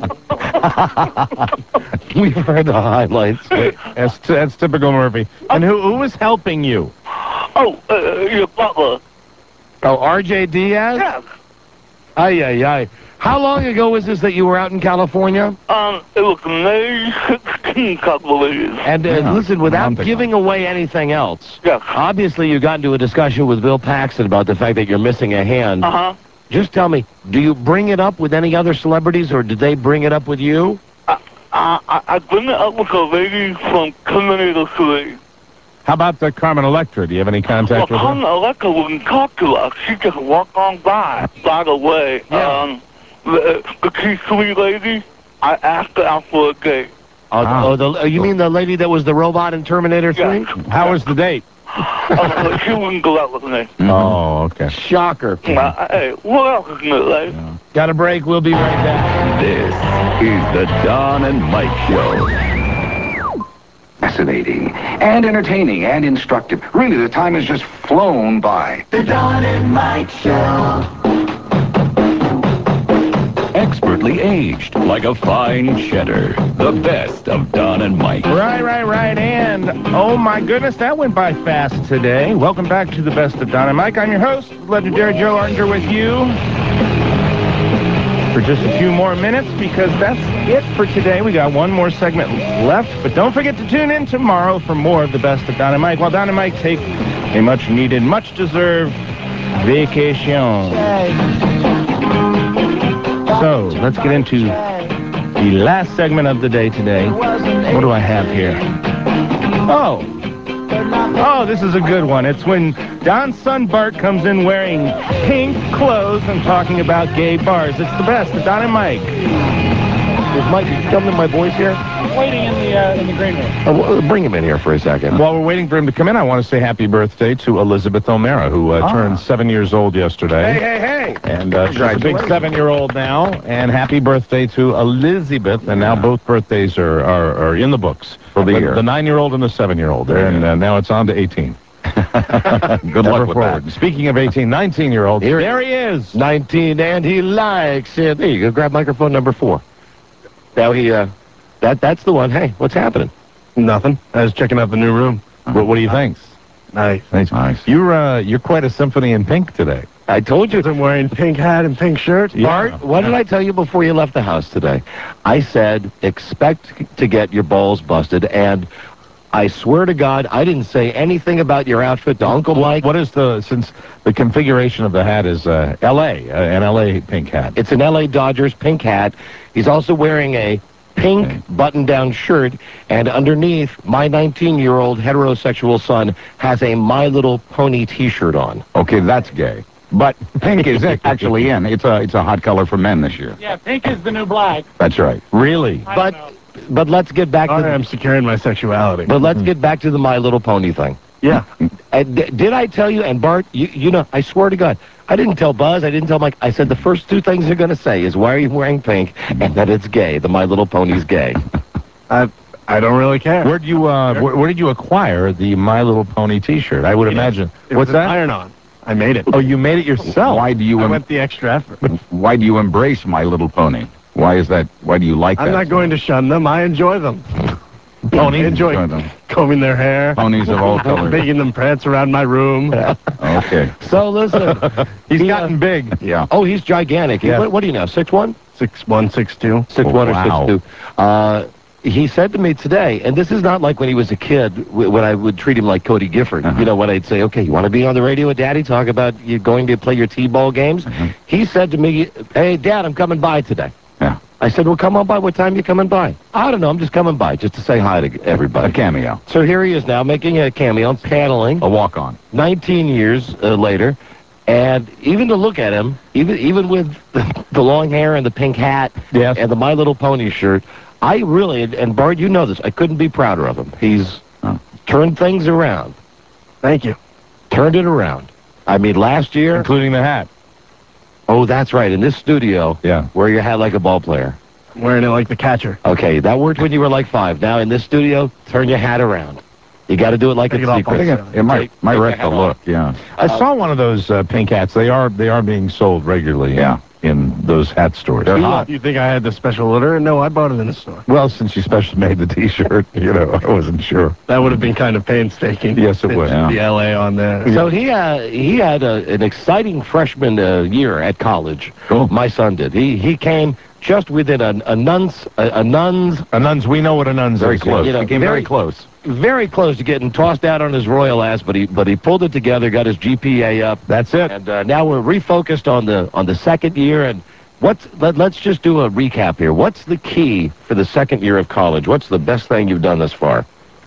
We've heard the highlights. That's typical Murphy. And who was helping you? Oh, your butler. Oh, R.J. Diaz? Yeah. Ay. How long ago was this that you were out in California? It was May 16th, I believe. And listen, without giving away anything else, obviously you got into a discussion with Bill Paxton about the fact that you're missing a hand. Uh-huh. Just tell me, do you bring it up with any other celebrities, or did they bring it up with you? I bring it up with a lady from Terminator 3. How about the Carmen Electra? Do you have any contact with her? Carmen Electra wouldn't talk to us. She just walked on by. By the way, the key sweet lady, I asked her out for a date. You mean the lady that was the robot in Terminator 3? How was the date? She wouldn't go out with me. Oh, okay. Shocker. Hey, what else is new, lady? Got a break. We'll be right back. This is the Don and Mike Show. Fascinating and entertaining and instructive. Really, the time has just flown by. The Don and Mike Show. Expertly aged like a fine cheddar. The best of Don and Mike. Right. And, oh my goodness, that went by fast today. Welcome back to the best of Don and Mike. I'm your host, legendary Joe Artinger, with you for just a few more minutes, because that's it for today. We got one more segment left, but don't forget to tune in tomorrow for more of the best of Don and Mike, while Don and Mike take a much-needed, much-deserved vacation. So, let's get into the last segment of the day today. What do I have here? Oh, this is a good one. It's when Don's son Bart comes in wearing pink clothes and talking about gay bars. It's the best of Don and Mike. Is Mike coming to my voice here? Waiting in the green room. Bring him in here for a second. While we're waiting for him to come in, I want to say happy birthday to Elizabeth O'Mara, who turned 7 years old yesterday. Hey. And she's a big 7-year-old now. And happy birthday to Elizabeth. And now both birthdays are in the books. For the year. The 9-year-old and the 7-year-old. And now it's on to 18. Good luck with that. Speaking of 18, 19-year-olds, there he is. 19, and he likes it. There you go. Grab microphone number 4. Now that's the one. Hey, what's happening? Nothing. I was checking out the new room. What do you think? Nice. Nice. You're quite a symphony in pink today. I told you. I'm wearing pink hat and pink shirt. Bart, what did I tell you before you left the house today? I said, expect to get your balls busted, and I swear to God, I didn't say anything about your outfit to Uncle Mike. What is since the configuration of the hat is L.A., an L.A. pink hat. It's an L.A. Dodgers pink hat. He's also wearing a pink button-down shirt, and underneath, my 19-year-old heterosexual son has a My Little Pony T-shirt on. Okay, that's gay. But pink is actually in. It's a hot color for men this year. Yeah, pink is the new black. That's right. Really? But let's get back to I'm securing my sexuality. But let's get back to the My Little Pony thing. Yeah. Did I tell you? And Bart, you know, I swear to God, I didn't tell Buzz. I didn't tell Mike. I said the first two things they're going to say is, "Why are you wearing pink?" and that it's gay. The My Little Pony's gay. I don't really care. Where did you acquire the My Little Pony T-shirt? I would imagine. What's that? Iron-on. I made it. Oh, you made it yourself. Why do you? I went the extra effort. Why do you embrace My Little Pony? Why is that? Why do you like that? I'm not going to shun them. I enjoy them. Ponies? I enjoy them. Combing their hair. Ponies of all colors. Making them prance around my room. Okay. So listen, he's gotten big. Yeah. Oh, he's gigantic. Yeah. What do you know? 6'1"? 6'1", 6'2". 6'1" wow. or 6'2". He said to me today, and this is not like when he was a kid, when I would treat him like Cody Gifford. You know, when I'd say, okay, you want to be on the radio with Daddy, talk about you going to play your T-ball games? He said to me, hey, Dad, I'm coming by today. Yeah. I said, well, come on by. What time you coming by? I don't know. I'm just coming by just to say hi to everybody. A cameo. So here he is now making a cameo, paneling. A walk-on. 19 years later. And even to look at him, even with the long hair and the pink hat and the My Little Pony shirt, I really, and Bart, you know this, I couldn't be prouder of him. He's turned things around. Thank you. Turned it around. I mean, last year... Including the hat. Oh, that's right. In this studio, wear your hat like a ball player. Wearing it like the catcher. Okay, that worked when you were like 5. Now, in this studio, turn your hat around. You got to do it like it's secret. I think it might wreck the look, yeah. I saw one of those pink hats. They are being sold regularly. Yeah. In those hat stores. They're hot. You think I had the special order? No, I bought it in the store. Well, since you special made the T-shirt, you know, I wasn't sure. That would have been kind of painstaking. Yes, it would. The LA on there. So he had an exciting freshman year at college. Cool. My son did. He came just within a nun's. We know what a nun's very is. close. You know, He came very close. Very close to getting tossed out on his royal ass, but he pulled it together, got his GPA up. That's it. And now we're refocused on the second year. And let's just do a recap here. What's the key for the second year of college? What's the best thing you've done thus far?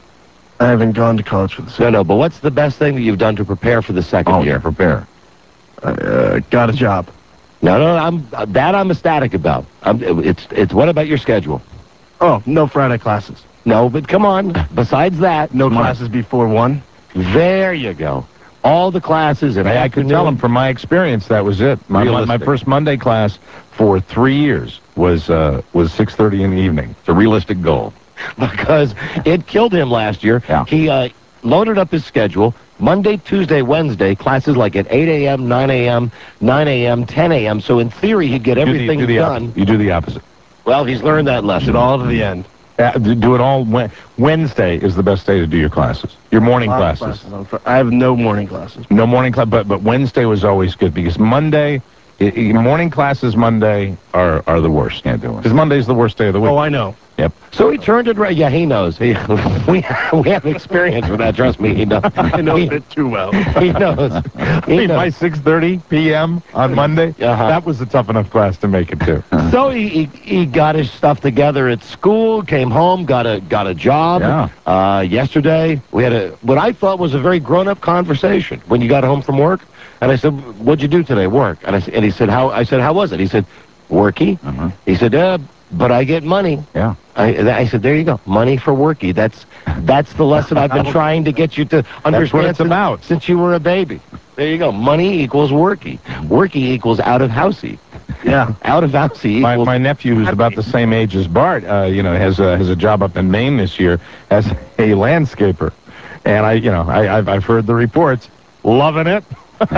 I haven't gone to college for the second. No, but what's the best thing that you've done to prepare for the second year? Prepare. Got a job. No, I'm ecstatic about. It's what about your schedule? Oh, no Friday classes. No, but come on. Besides that, no classes before 1. There you go. All the classes and I could tell him from my experience that was it. My first Monday class for 3 years was 6:30 in the evening. It's a realistic goal. Because it killed him last year. Yeah. He loaded up his schedule. Monday, Tuesday, Wednesday, classes like at 8 a.m., 9 a.m., 9 a.m., 10 a.m. So in theory, he'd get everything done. You do the opposite. Well, he's learned that lesson. All to the end. Do it all. Wednesday is the best day to do your classes. Your morning classes. I have no morning classes. No morning class, but Wednesday was always good because Monday, morning classes Monday are the worst. Can't do it. Because Monday's the worst day of the week. Oh, I know. Yep. So he turned it right. Yeah, he knows. We have experience with that. Trust me, he knows. I know it too well. He knows. My 6:30 p.m. on Monday. That was a tough enough class to make it to. So he got his stuff together at school, came home, got a job. Yeah. Yesterday we had what I thought was a very grown-up conversation when you got home from work. And I said, "What'd you do today? Work?" And he said, "How?" I said, "How was it?" He said, "Worky." He said, "But I get money." Yeah. I said, "There you go, money for worky." That's the lesson I've been trying to get you to understand. That's what it's about. Since you were a baby. There you go. Money equals worky. Worky equals out of housey. Yeah. Out of housey equals. My nephew, who's about the same age as Bart, has a job up in Maine this year as a landscaper, and I've heard the reports, loving it.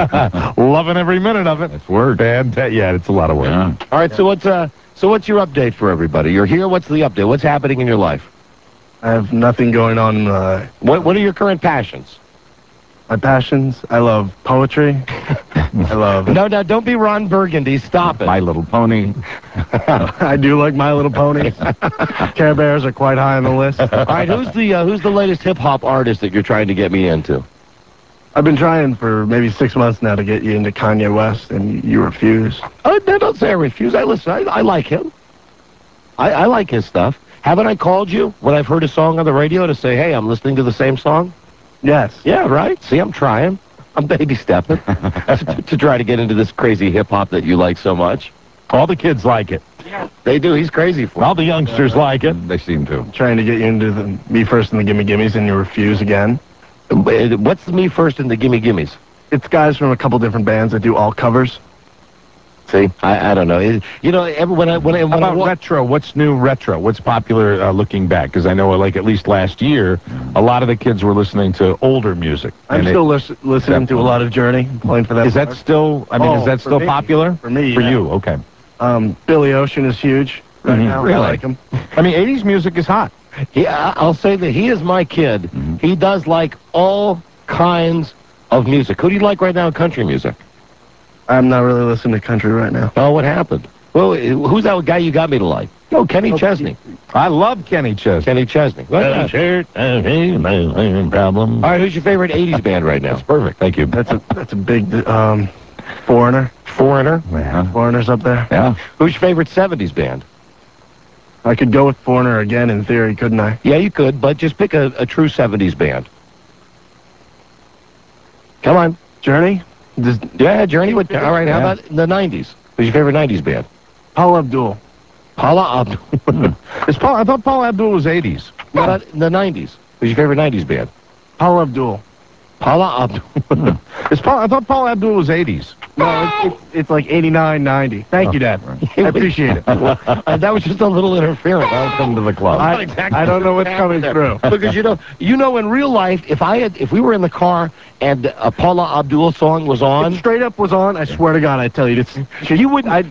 Loving every minute of it. It's work. Yeah, it's a lot of work. Yeah. All right, so what's your update for everybody? You're here. What's the update? What's happening in your life? I have nothing going on. What are your current passions? My passions? I love poetry. I love... No, don't be Ron Burgundy. Stop it. My Little Pony. I do like My Little Pony. Care Bears are quite high on the list. All right, who's the latest hip-hop artist that you're trying to get me into? I've been trying for maybe 6 months now to get you into Kanye West, and you refuse. Oh, no, don't say I refuse. I listen. I like him. I like his stuff. Haven't I called you when I've heard a song on the radio to say, hey, I'm listening to the same song? Yes. Yeah, right. See, I'm trying. I'm baby stepping to try to get into this crazy hip-hop that you like so much. All the kids like it. Yeah. They do. He's crazy for it. All the youngsters like it. They seem to. I'm trying to get you into Me First and the Gimme Gimmes, and you refuse again. What's the Me First and the Gimme Gimmes? It's guys from a couple different bands that do all covers. See, I don't know. You know, when I About retro, what's new retro? What's popular looking back? Because I know, like, at least last year, a lot of the kids were listening to older music. I'm still listening to a lot of Journey, playing for that. Is that still, I mean, is that still popular? For me, For yeah. you, okay. Billy Ocean is huge right now. Really? I like him. I mean, 80s music is hot. I'll say that he is my kid. He does like all kinds of music. Who do you like right now in country music? I'm not really listening to country right now. Oh, what happened? Well, who's that guy you got me to like? Oh, Kenny Chesney. I love Kenny Chesney. Kenny Chesney. Problem. All right, who's your favorite 80s band right now? That's perfect. Thank you. That's a big Foreigner. Foreigner? Yeah. Foreigner's up there. Yeah. Who's your favorite 70s band? I could go with Foreigner again in theory, couldn't I? Yeah, you could, but just pick a true 70s band. Come on. Journey? Yeah, Journey. All right, how about the 90s? Who's your favorite 90s band? Paula Abdul. Paula Abdul. I thought Paula Abdul was 80s. What about the 90s? Who's your favorite 90s band? Paula Abdul. Paula Abdul. I thought Paula Abdul was 80s. No, it's like 89, 90. Thank you, Dad. I appreciate it. That was just a little interference. Welcome to the club. I don't know what's coming through. Because you know, in real life, if we were in the car and a Paula Abdul song was on, If straight up was on, I swear to God, I'd tell you. you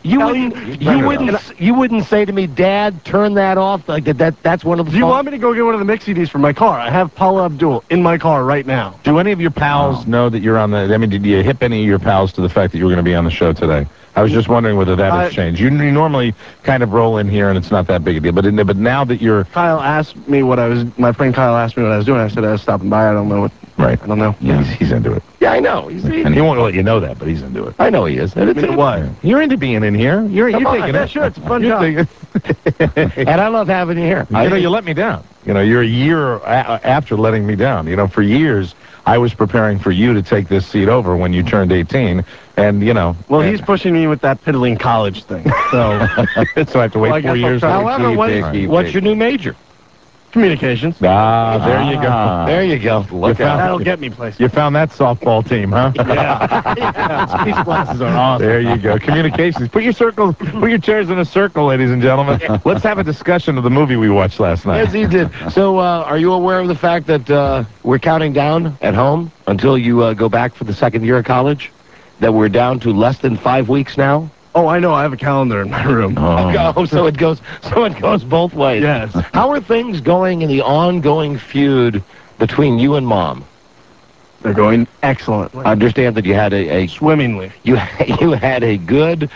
wouldn't say to me, Dad, turn that off. Like that's one of the. Do you want me to go get one of the mix CDs from my car? I have Paula Abdul in my car right now. Do any of your pals know that you're on the? I mean, did you hip any of your pals to the fact that you were going to be on the show today? I was just wondering whether that has changed. You normally kind of roll in here and it's not that big a deal, but now that you're Kyle asked me what I was. My friend Kyle asked me what I was doing. I said I was stopping by. I don't know what. Right. I don't know. Yeah, he's into it. Yeah, I know. And he won't let you know that, but he's into it. I know he is. And it's what? You're into being in here. You're taking Yeah, it. sure. It's a fun You're job. taking it. And I love having you here. You let me down. You're a year after letting me down. For years, I was preparing for you to take this seat over when you turned 18, and Well, he's pushing me with that piddling college thing, so so I have to wait 4 years. However, what's your new major? Communications. There you go. There you go. Look out. That'll get me places. You found that softball team, huh? Yeah. These classes are awesome. There you go. Communications. Put your chairs in a circle, ladies and gentlemen. Let's have a discussion of the movie we watched last night. Yes, he did. So, are you aware of the fact that we're counting down at home until you go back for the second year of college? That we're down to less than 5 weeks now? Oh, I know. I have a calendar in my room. Oh, so it goes both ways. Yes. How are things going in the ongoing feud between you and Mom? They're going excellently. I understand that you had a swimmingly. You had a good,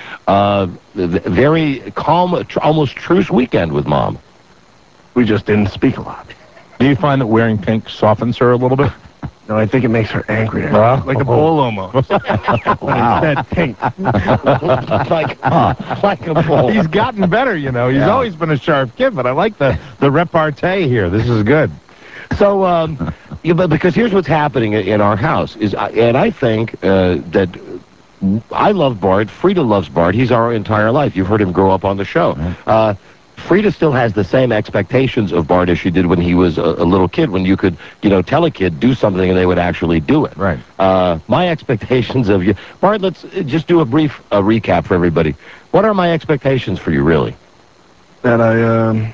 very calm, almost truce weekend with Mom. We just didn't speak a lot. Do you find that wearing pink softens her a little bit? No, I think it makes her angrier. Like a bull almost. Wow. Instead, pink. like a bull. He's gotten better, He's always been a sharp kid, but I like the repartee here. This is good. So, but because here's what's happening in our house and I think that I love Bart. Frida loves Bart. He's our entire life. You've heard him grow up on the show. Frida still has the same expectations of Bart as she did when he was a little kid, when you could, tell a kid, do something, and they would actually do it. Right. My expectations of you... Bart, let's just do a brief recap for everybody. What are my expectations for you, really? That I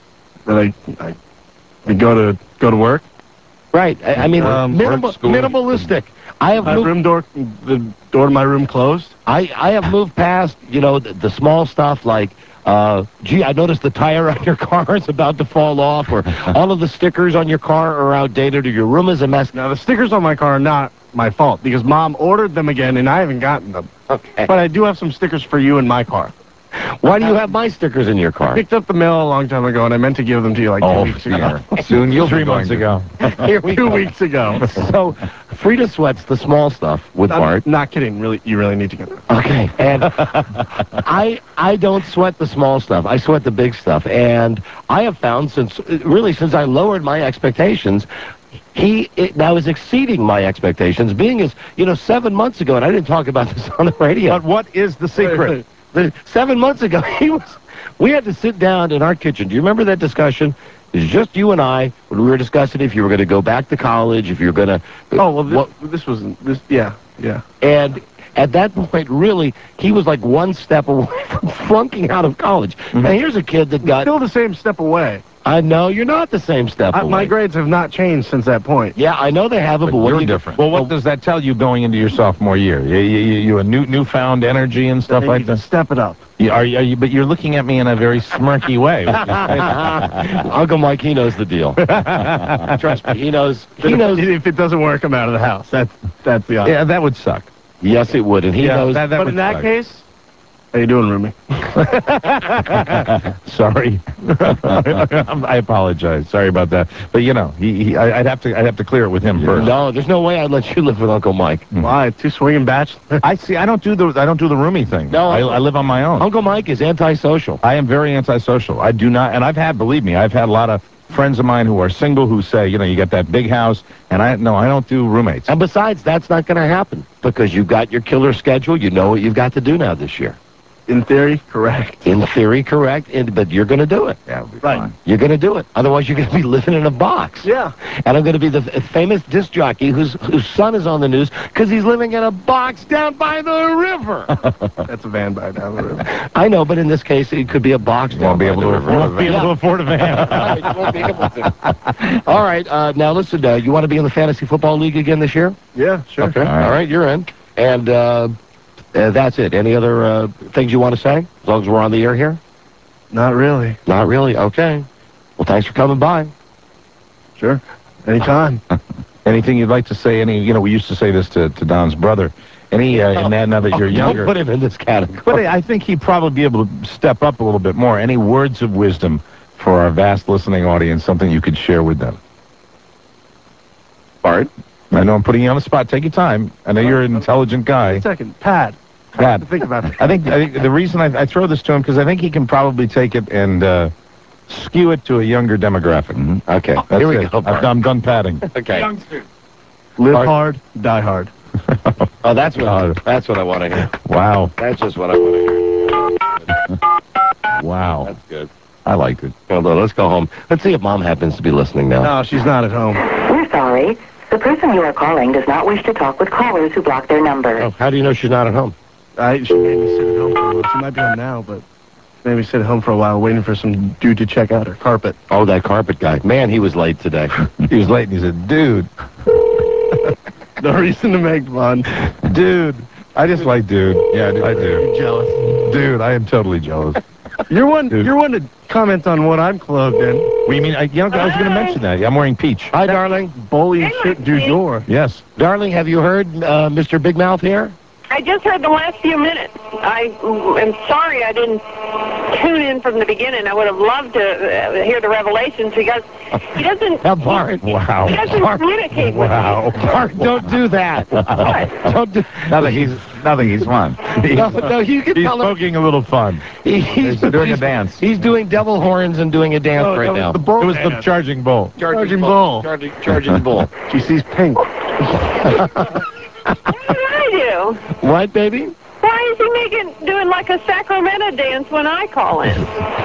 go to work. Right. I mean, minimalistic. I have my the door to my room closed. I have moved past, the small stuff like... gee, I noticed the tire on your car is about to fall off, or all of the stickers on your car are outdated, or your room is a mess. Now, the stickers on my car are not my fault, because Mom ordered them again, and I haven't gotten them. Okay. But I do have some stickers for you in my car. Why do you have my stickers in your car? I picked up the mail a long time ago, and I meant to give them to you like 2 weeks ago. Soon you'll 3 months ago. Here we 2 weeks ago. So, Frida sweats the small stuff with Bart. Not kidding. Really, you really need to get them. Okay. And I don't sweat the small stuff. I sweat the big stuff. And I have found since I lowered my expectations, he now is exceeding my expectations. Being as 7 months ago, and I didn't talk about this on the radio. But what is the secret? 7 months ago, we had to sit down in our kitchen. Do you remember that discussion? It's just you and I when we were discussing if you were going to go back to college, if you were going to. Oh well, this wasn't this. Yeah. And at that point, really, he was like one step away from flunking out of college. Now here's a kid that got Still the same step away. I know you're not the same step away. My grades have not changed since that point. Yeah, I know they haven't, but what you're do you different. Well, what does that tell you going into your sophomore year? You a newfound energy and stuff like that? Step it up. Are you? But you're looking at me in a very smirky way. Uncle Mike, he knows the deal. Trust me, he knows. He knows. If it doesn't work, I'm out of the house. That's the honest. Yeah, that would suck. Yes, it would, and he knows. But in that case, how you doing, Rumi? Sorry, I apologize. Sorry about that. But you know, I'd have to clear it with him first. No, there's no way I'd let you live with Uncle Mike. Why? Two swinging bachelors. I don't do the roomie thing. No, I live on my own. Uncle Mike is antisocial. I am very antisocial. I do not, and believe me, I've had a lot of friends of mine who are single who say, you got that big house, and I don't do roommates. And besides, that's not going to happen because you've got your killer schedule. You know what you've got to do now this year. In theory, correct. In theory, correct. But you're going to do it. Yeah, it'll be Right. fine. You're going to do it. Otherwise, you're going to be living in a box. Yeah. And I'm going to be the famous disc jockey whose son is on the news because he's living in a box down by the river. That's a van by down the river. I know, but in this case, it could be a box down by the river. Won't be able to afford a van. Right, you won't be able to. All right. Now, listen, you want to be in the Fantasy Football League again this year? Yeah, sure. Okay. All right, you're in. And that's it. Any other things you want to say? As long as we're on the air here? Not really. Not really. Okay. Well, thanks for coming by. Sure. Anytime. Anything you'd like to say? We used to say this to Don's brother. Now that you're younger. Don't put him in this category. But I think he'd probably be able to step up a little bit more. Any words of wisdom for our vast listening audience, something you could share with them? Bart? I know I'm putting you on the spot. Take your time. I know you're an intelligent guy. Second, Pat. Think about it. I think the reason I throw this to him because I think he can probably take it and skew it to a younger demographic. Okay. That's Here we it. go, Bart. I'm done padding. Okay. Live Bart. hard, die hard. Oh, that's what I want to hear. Wow. That's just what I want to hear. Wow. That's good. I liked it. Hold on, let's go home. Let's see if Mom happens to be listening now. No, she's not at home. We're sorry. The person you are calling does not wish to talk with callers who block their number. Oh, how do you know she's not at home? She made me sit at home for a while. She might be home now, but made me sit at home for a while waiting for some dude to check out her carpet. Oh, that carpet guy. Man, he was late today. He was late and he said, dude. No reason to make fun. Dude. I just like dude. Yeah, I do. You're jealous. Dude, I am totally jealous. You're one to comment on what I'm clothed in. What do you mean? I was going to mention that. I'm wearing peach. Hi, darling. Bully shit du jour. Yes. Darling, have you heard Mr. Big Mouth here? I just heard the last few minutes. I am sorry I didn't tune in from the beginning. I would have loved to hear the revelations because he doesn't. Bart. Wow. He doesn't communicate with me. Wow. Bart, don't do that. Don't do. Nothing. He's fun. No, you can He's tell him. poking a little fun. He's doing a dance. He's doing devil horns and doing a dance right now. The bull It was the charging bull. Charging bull. Charging bull. She sees pink. What did I do? What, baby? Why is he doing like a Sacramento dance when I call in?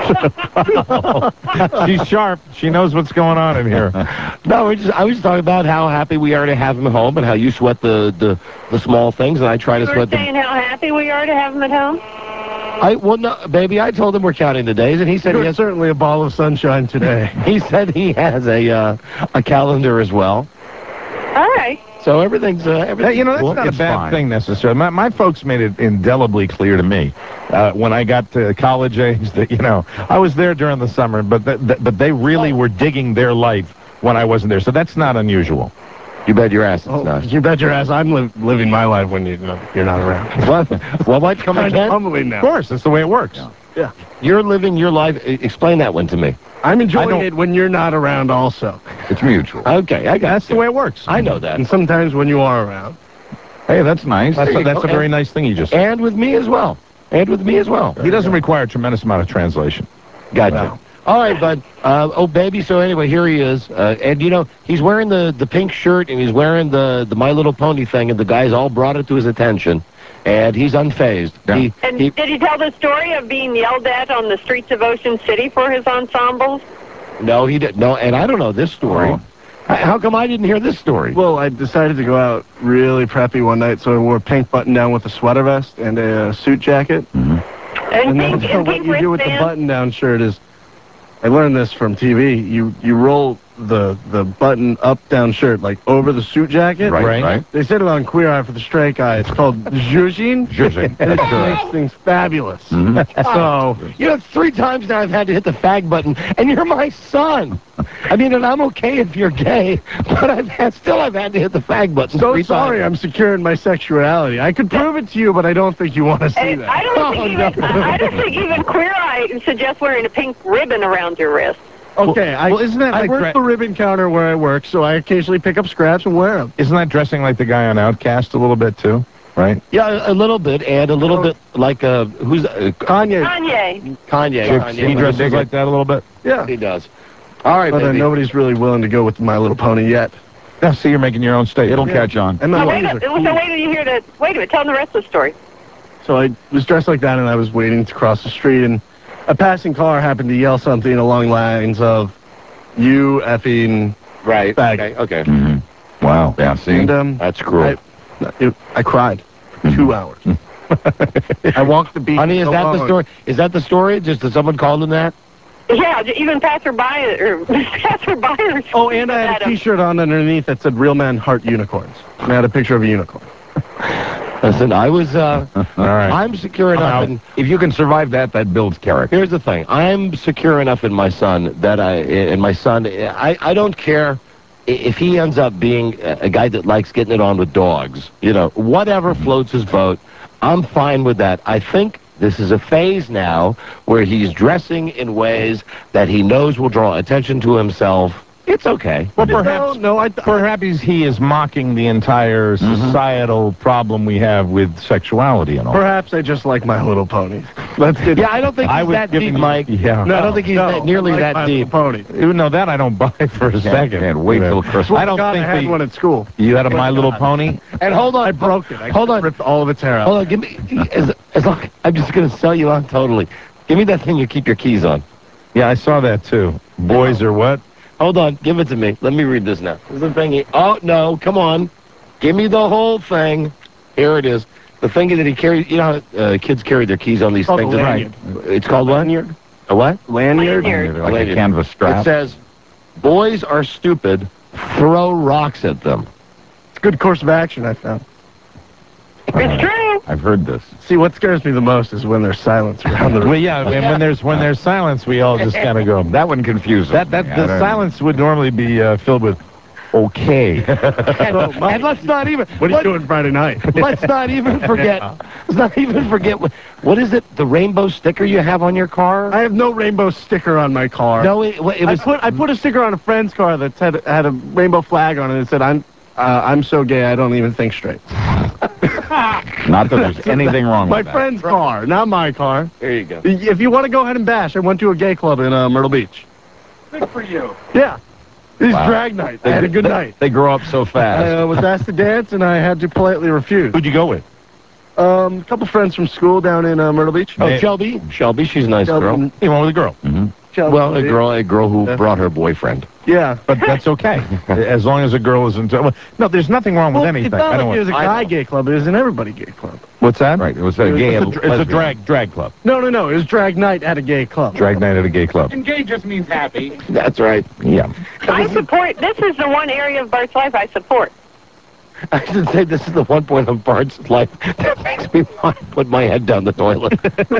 She's sharp. She knows what's going on in here. No, I was talking about how happy we are to have him home and how you sweat the small things, and I try to You were sweat saying how happy we are to have him at home? No, baby, I told him we're counting the days, and he said he You're has certainly a ball of sunshine today. He said he has a calendar as well. All right. So everything's That's cool. not a It's bad fine. thing necessarily. My folks made it indelibly clear to me when I got to college age that I was there during the summer, but they really were digging their life when I wasn't there. So that's not unusual. You bet your ass it's not. You bet your ass I'm living my life when you're not around. What might come again? Humbling now. Of course, that's the way it works. Yeah. You're living your life. Explain that one to me. I'm enjoying it when you're not around also. It's mutual. Okay, I got That's the way it works. I know that. And sometimes when you are around. Hey, that's nice. That's a very nice thing you just said. And with me as well. He doesn't require a tremendous amount of translation. Gotcha. Wow. All right, bud. Baby, so anyway, here he is. And, he's wearing the pink shirt, and he's wearing the My Little Pony thing, and the guys all brought it to his attention, and he's unfazed. And did he tell the story of being yelled at on the streets of Ocean City for his ensembles? No, he didn't. No, and I don't know this story. Oh. How come I didn't hear this story? Well, I decided to go out really preppy one night, so I wore a pink button-down with a sweater vest and a suit jacket. And then pink, and what pink you do with the wristbands. button-down shirt is, I learned this from TV. You roll the button up-down shirt like over the suit jacket. Right. They said it on Queer Eye for the Straight Guy. It's called zhuzhing. Zhuzhing. And it makes things fabulous. So, You know, 3 times now I've had to hit the fag button, and you're my son. I mean, and I'm okay if you're gay, but I've had to hit the fag button. so 3 sorry, times. I'm secure in my sexuality. I could prove it to you, but I don't think you want to see And that. I don't think even Queer Eye suggests wearing a pink ribbon around your wrist. Okay, well, isn't that I like work the ribbon counter where I work, so I occasionally pick up scraps and wear them. Isn't that dressing like the guy on Outcast a little bit too? Right? Yeah, a little bit, and a little bit like who's Kanye. Kanye. He dresses like that a little bit. Yeah, he does. All right, but baby. nobody's really willing to go with My Little Pony yet. Yeah, see, you're making your own statement. It'll catch on. And my So wait ladies are cool. till you hear that. Wait a minute. Tell them the rest of the story. So I was dressed like that, and I was waiting to cross the street, and a passing car happened to yell something along lines of, "You effing right faggot." Okay. Mm-hmm. Wow. Yeah. See, And that's cruel. I cried for 2 hours. I walked the beach. Honey, is that the alone. story? Is that the story? Just that someone called him that? Yeah, even passerbyers. Oh, and I had a T-shirt on underneath that said "Real Men Heart Unicorns." And I had a picture of a unicorn. Listen, I was. All right. I'm secure enough. Now, if you can survive that, that builds character. Here's the thing. I'm secure enough in my son that I don't care if he ends up being a guy that likes getting it on with dogs. You know, whatever floats his boat. I'm fine with that. I think this is a phase now where he's dressing in ways that he knows will draw attention to himself. It's okay. Well, perhaps he is mocking the entire societal problem we have with sexuality and all. Perhaps I just like My Little Pony. Let's get. Yeah, I don't think he's that deep, Mike. Yeah. I don't think he's nearly I like that My deep. Little Pony. Even though that I don't buy for a second. Can't wait till Christmas. Well, I don't God, think I had one at school. you had a My Little Pony. And hold on, I broke it. Hold on. Ripped all of its hair out. Hold on, give me. As long, I'm just going to sell you on totally. Give me that thing you keep your keys on. Yeah, I saw that too. Boys or what? Hold on, give it to me. Let me read this now. This is the thing. Oh no, come on, give me the whole thing. Here it is. The thing that he carries. You know, how, kids carry their keys on these It's called things. a lanyard. It's called what? Lanyard. A what? Lanyard. Like a canvas strap. It says, "Boys are stupid. Throw rocks at them." It's a good course of action, I found. It's true. I've heard this. See, what scares me the most is when there's silence around the room. Well, yeah, and when there's silence, we all just kind of go. That one confuses The silence would normally be filled with, okay. And let's not even. What are you doing Friday night? Let's not even forget. Let's not even forget. What is it? The rainbow sticker you have on your car? I have no rainbow sticker on my car. No, it was. I put a sticker on a friend's car that had a rainbow flag on it and said, I'm so gay I don't even think straight." Not that there's anything wrong My with that. friend's car, not my car. There you go. If you want to go ahead and bash, I went to a gay club in Myrtle Beach. Good for you. Yeah. It was Wow. drag night. I had a good night. They grow up so fast. I was asked to dance, and I had to politely refuse. Who'd you go with? A couple friends from school down in Myrtle Beach. Oh, Shelby. Shelby, she's a nice girl. You went with a girl. Shelby. Well, a girl who brought her boyfriend. Yeah. But that's okay, as long as a girl isn't. Well, no, there's nothing wrong with Well, anything. it's not I don't like it was a want. guy gay club. It was an everybody gay club. What's that? Right. It was a gay. It's a drag club. No. It was drag night at a gay club. Drag night at a gay club. And gay just means happy. That's right. Yeah. I support. This is the one area of Bart's life I support. I should say this is the one point of Bart's life that makes me want to put my head down the toilet.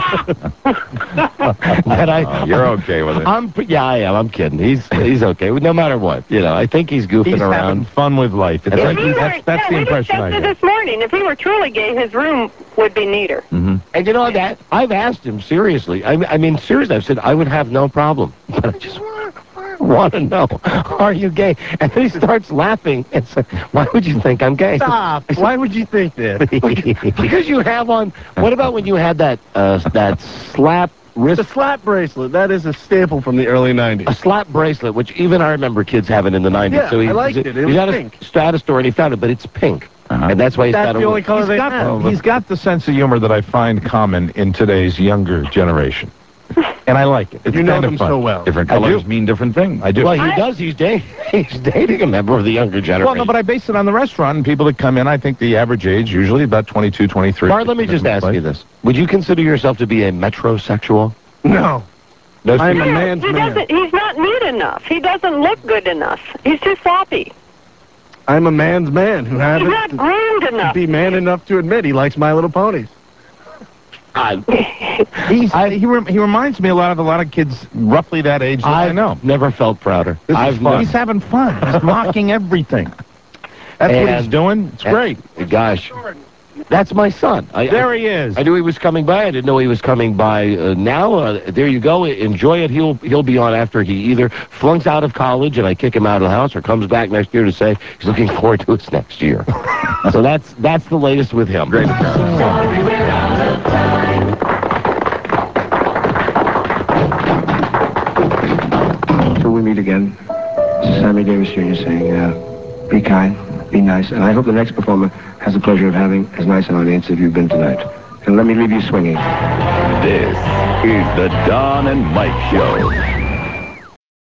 You're okay with it. Yeah, I am. I'm kidding. He's okay. No matter what. You know, I think he's goofing He's having around. fun with life. It's If like, he were, that's the we impression I discussed it get. this morning. If he were truly gay, his room would be neater. And you know that I've asked him seriously. I mean, seriously, I've said I would have no problem, but I just want to know, are you gay? And then he starts laughing and says, "Why would you think I'm gay?" Stop. Why would you think this? Because you have on. What about when you had that slap wrist? The slap bracelet. That is a staple from the early 90s. A slap bracelet, which even I remember kids having in the 90s. Yeah, so I liked it. It was at pink. a store and he found it, but it's pink. And that's why he's That's got the only color they have. He's got the sense of humor that I find common in today's younger generation. And I like it. It's You know kind of them fun. so well. Different I do. colors mean different things. I do. Well, he does. He's dating a member of the younger generation. Well, no, but I base it on the restaurant and people that come in. I think the average age usually about 22, 23. Bart, let me just ask you this. Would you consider yourself to be a metrosexual? No. No, I'm a seriously. man's man. He's not neat enough. He doesn't look good enough. He's too sloppy. I'm a man's man who He's happens not groomed to enough. be man enough to admit he likes My Little Ponies. He reminds me a lot of kids roughly that age that I know. Never felt prouder. He's having fun. He's mocking everything. That's what he's doing. It's great. Gosh, that's my son. There he is. I knew he was coming by. I didn't know he was coming by now. There you go. Enjoy it. He'll be on after he either flunks out of college and I kick him out of the house, or comes back next year to say he's looking forward to us next year. So that's the latest with him. Great. Till we meet again, this is Sammy Davis Jr. saying, be kind, be nice, and I hope the next performer has the pleasure of having as nice an audience as you've been tonight. And let me leave you swinging. This is the Don and Mike Show.